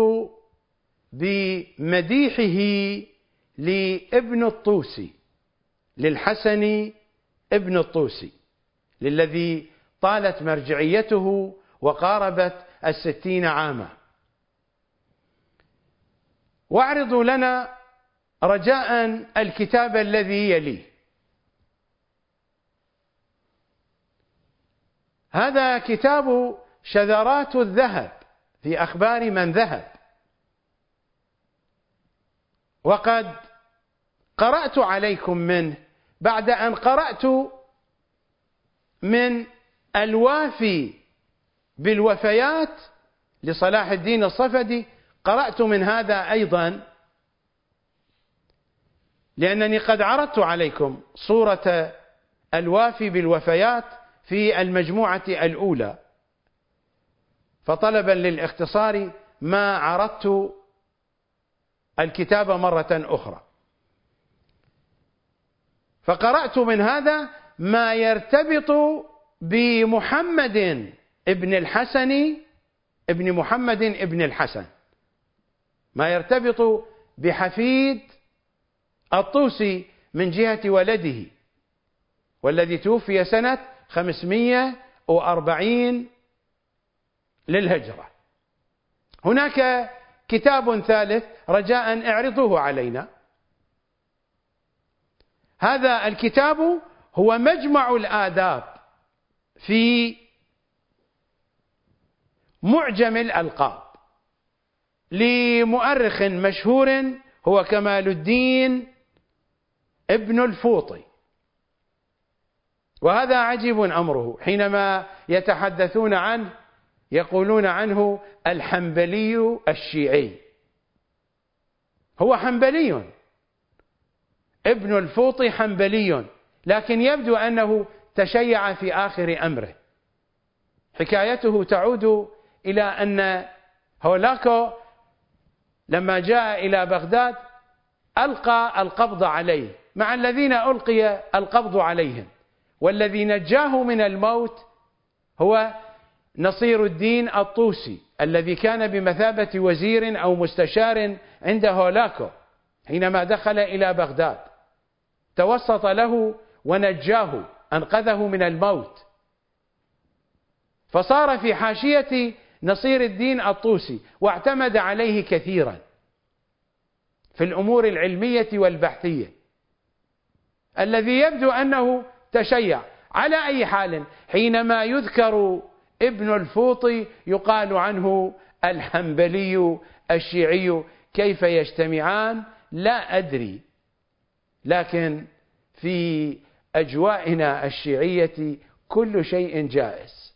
بمديحه لابن الطوسي، للحسن ابن الطوسي، للذي طالت مرجعيته وقاربت 60 عاما. واعرضوا لنا رجاء الكتاب الذي يليه. هذا كتاب شذرات الذهب في أخبار من ذهب، وقد قرأت عليكم منه بعد أن قرأت من الوافي بالوفيات لصلاح الدين الصفدي. قرأت من هذا أيضا لأنني قد عرضت عليكم صورة الوافي بالوفيات في المجموعة الأولى، فطلبا للاختصار ما عرضت الكتاب مرة أخرى. فقرأت من هذا ما يرتبط بمحمد ابن الحسن ابن محمد ابن الحسن، ما يرتبط بحفيد الطوسي من جهة ولده، والذي توفي سنة 540 للهجرة. هناك كتاب ثالث رجاء اعرضوه علينا. هذا الكتاب هو مجمع الآداب في معجم الألقاب لمؤرخ مشهور هو كمال الدين ابن الفوطي، وهذا عجيب أمره، حينما يتحدثون عنه يقولون عنه الحنبلي الشيعي. هو حنبلي، ابن الفوطي حنبلي، لكن يبدو أنه تشيع في آخر أمره. حكايته تعود إلى أن هولاكو لما جاء إلى بغداد ألقى القبض عليه مع الذين ألقي القبض عليهم، والذي نجاه من الموت هو نصير الدين الطوسي الذي كان بمثابة وزير أو مستشار عند هولاكو حينما دخل إلى بغداد، توسط له ونجاه، أنقذه من الموت، فصار في حاشية نصير الدين الطوسي واعتمد عليه كثيرا في الأمور العلمية والبحثية، الذي يبدو أنه تشيع. على أي حال حينما يذكر ابن الفوطي يقال عنه الحنبلي الشيعي. كيف يجتمعان لا أدري، لكن في أجوائنا الشيعية كل شيء جائز،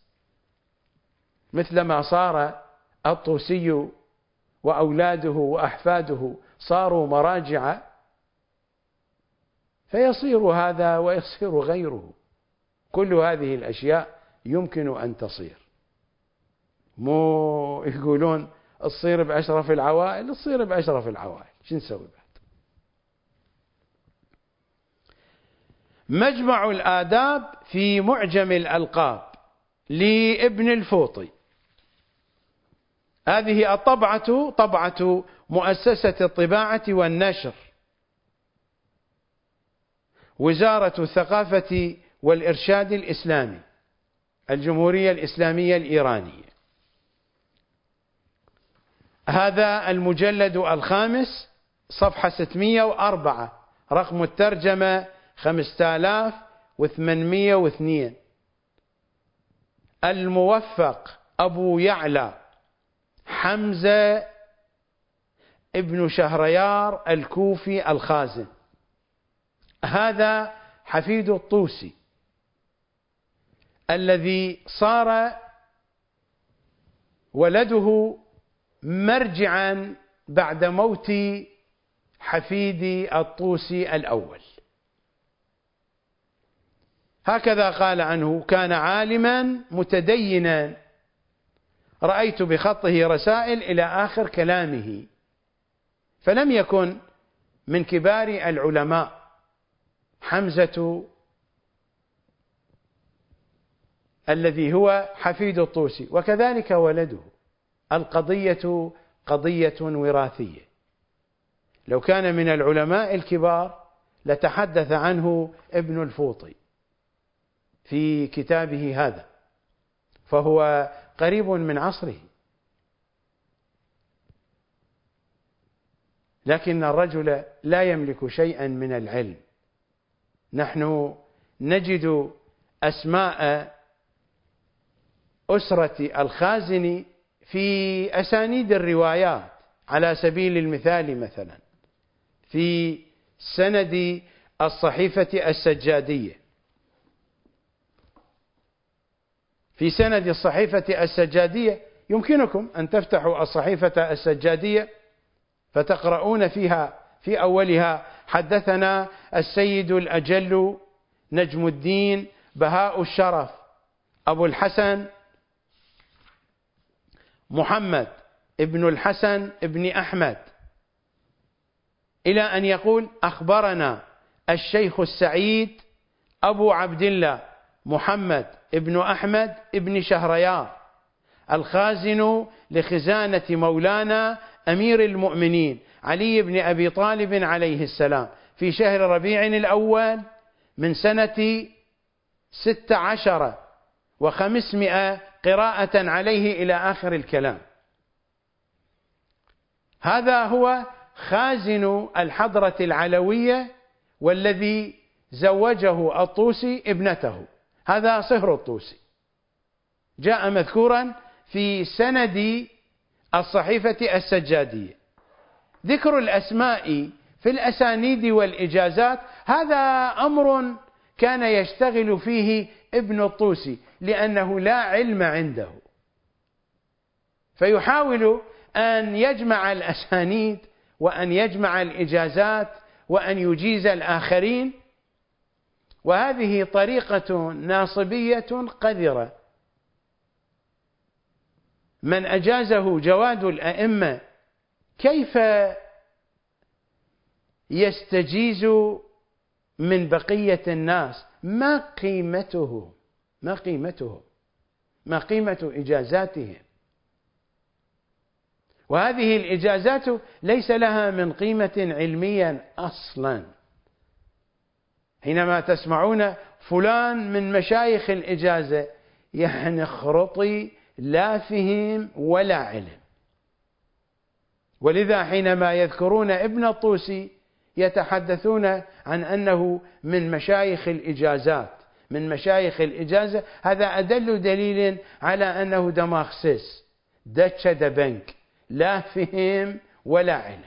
مثلما صار الطوسي وأولاده وأحفاده صاروا مراجع، فيصير هذا ويصير غيره. كل هذه الأشياء يمكن أن تصير، مو يقولون تصير بأشرف العوائل، تصير بأشرف العوائل، شو نسوي بعد؟ مجمع الآداب في معجم الألقاب لابن الفوطي. هذه الطبعة طبعة مؤسسة الطباعة والنشر، وزارة الثقافة والإرشاد الإسلامي، الجمهورية الإسلامية الإيرانية. هذا المجلد الخامس صفحة 604، رقم الترجمة 5802. الموفق أبو يعلى حمزة ابن شهريار الكوفي الخازن. هذا حفيد الطوسي الذي صار ولده مرجعا بعد موت حفيد الطوسي الأول. هكذا قال عنه: كان عالما متدينا، رأيت بخطه رسائل إلى آخر كلامه، فلم يكن من كبار العلماء حمزة الذي هو حفيد الطوسي، وكذلك ولده. القضية قضية وراثية، لو كان من العلماء الكبار لتحدث عنه ابن الفوطي في كتابه هذا، فهو قريب من عصره، لكن الرجل لا يملك شيئا من العلم. نحن نجد أسماء أسرة الخازن في أسانيد الروايات، على سبيل المثال مثلا في سند الصحيفة السجادية. في سند الصحيفة السجادية يمكنكم أن تفتحوا الصحيفة السجادية فتقرؤون فيها في أولها: حدثنا السيد الأجل نجم الدين بهاء الشرف أبو الحسن محمد ابن الحسن ابن أحمد، إلى أن يقول: أخبرنا الشيخ السعيد أبو عبد الله محمد ابن أحمد ابن شهريار الخازن لخزانة مولانا أمير المؤمنين علي بن أبي طالب عليه السلام في شهر ربيع الأول من سنة 16 و500 قراءة عليه إلى آخر الكلام. هذا هو خازن الحضرة العلوية والذي زوجه الطوسي ابنته، هذا صهر الطوسي. جاء مذكورا في سند الصحيفة السجادية. ذكر الأسماء في الأسانيد والإجازات هذا أمر كان يشتغل فيه ابن الطوسي لأنه لا علم عنده، فيحاول أن يجمع الأسانيد وأن يجمع الإجازات وأن يجيز الآخرين، وهذه طريقة ناصبية قذرة. من أجازه جواد الأئمة كيف يستجيز من بقية الناس؟ ما قيمته؟ ما قيمة إجازاتهم؟ وهذه الإجازات ليس لها من قيمة علميا أصلا. حينما تسمعون فلان من مشايخ الإجازة يعني خرطي لا فهم ولا علم. ولذا حينما يذكرون ابن الطوسي يتحدثون عن أنه من مشايخ الإجازات، من مشايخ الإجازة، هذا أدل دليل على أنه دماغسس دتش دبنك لا فهم ولا علم.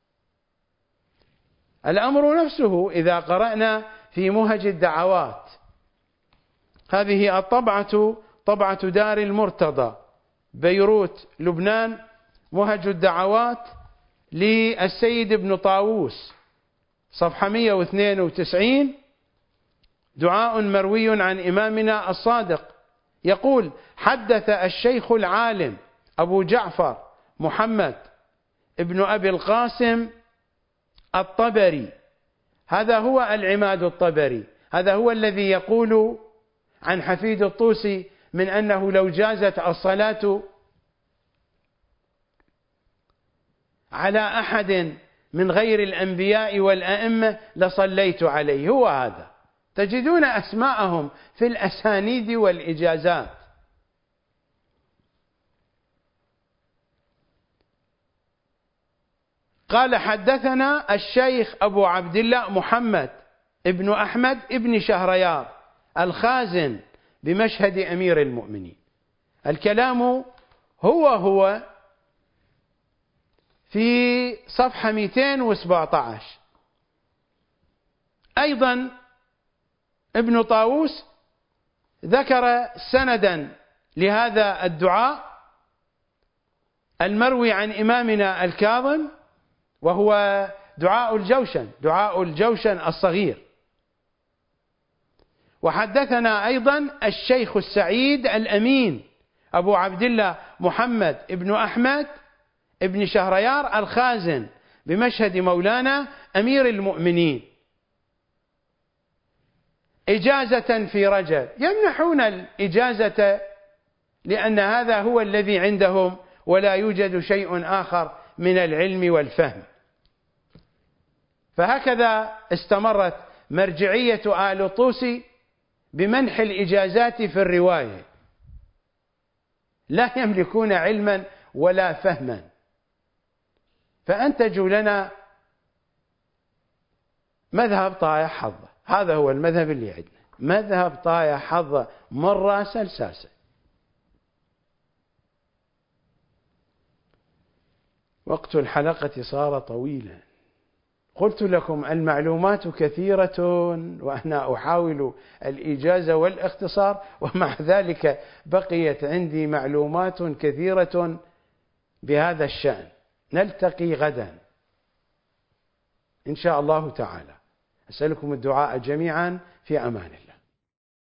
الأمر نفسه إذا قرأنا في مهج الدعوات، هذه الطبعة طبعة دار المرتضى بيروت لبنان، مهج الدعوات للسيد ابن طاووس، صفحة 192، دعاء مروي عن إمامنا الصادق يقول: حدث الشيخ العالم أبو جعفر محمد ابن أبي القاسم الطبري، هذا هو العماد الطبري، هذا هو الذي يقول عن حفيد الطوسي من أنه لو جازت الصلاة على أحد من غير الأنبياء والأئمة لصليت عليه. هو هذا، تجدون أسماءهم في الأسانيد والإجازات. قال: حدثنا الشيخ أبو عبد الله محمد ابن أحمد ابن شهريار الخازن بمشهد أمير المؤمنين. الكلام هو في صفحة 217. أيضا ابن طاووس ذكر سندا لهذا الدعاء المروي عن إمامنا الكاظم، وهو دعاء الجوشن الصغير. وحدثنا أيضا الشيخ السعيد الأمين أبو عبد الله محمد ابن أحمد ابن شهريار الخازن بمشهد مولانا أمير المؤمنين، إجازة في رجب. يمنحون الإجازة لأن هذا هو الذي عندهم ولا يوجد شيء آخر من العلم والفهم. فهكذا استمرت مرجعية آل طوسي بمنح الإجازات في الرواية، لا يملكون علما ولا فهما، فأنتجوا لنا مذهب طايح حظه. هذا هو المذهب اللي عندنا، مذهب طايح حظه من راسه لساسه. وقت الحلقة صار طويلا، قلت لكم المعلومات كثيرة وأنا أحاول الإيجاز والاختصار، ومع ذلك بقيت عندي معلومات كثيرة بهذا الشأن. نلتقي غدا إن شاء الله تعالى. أسألكم الدعاء جميعا في أمان الله.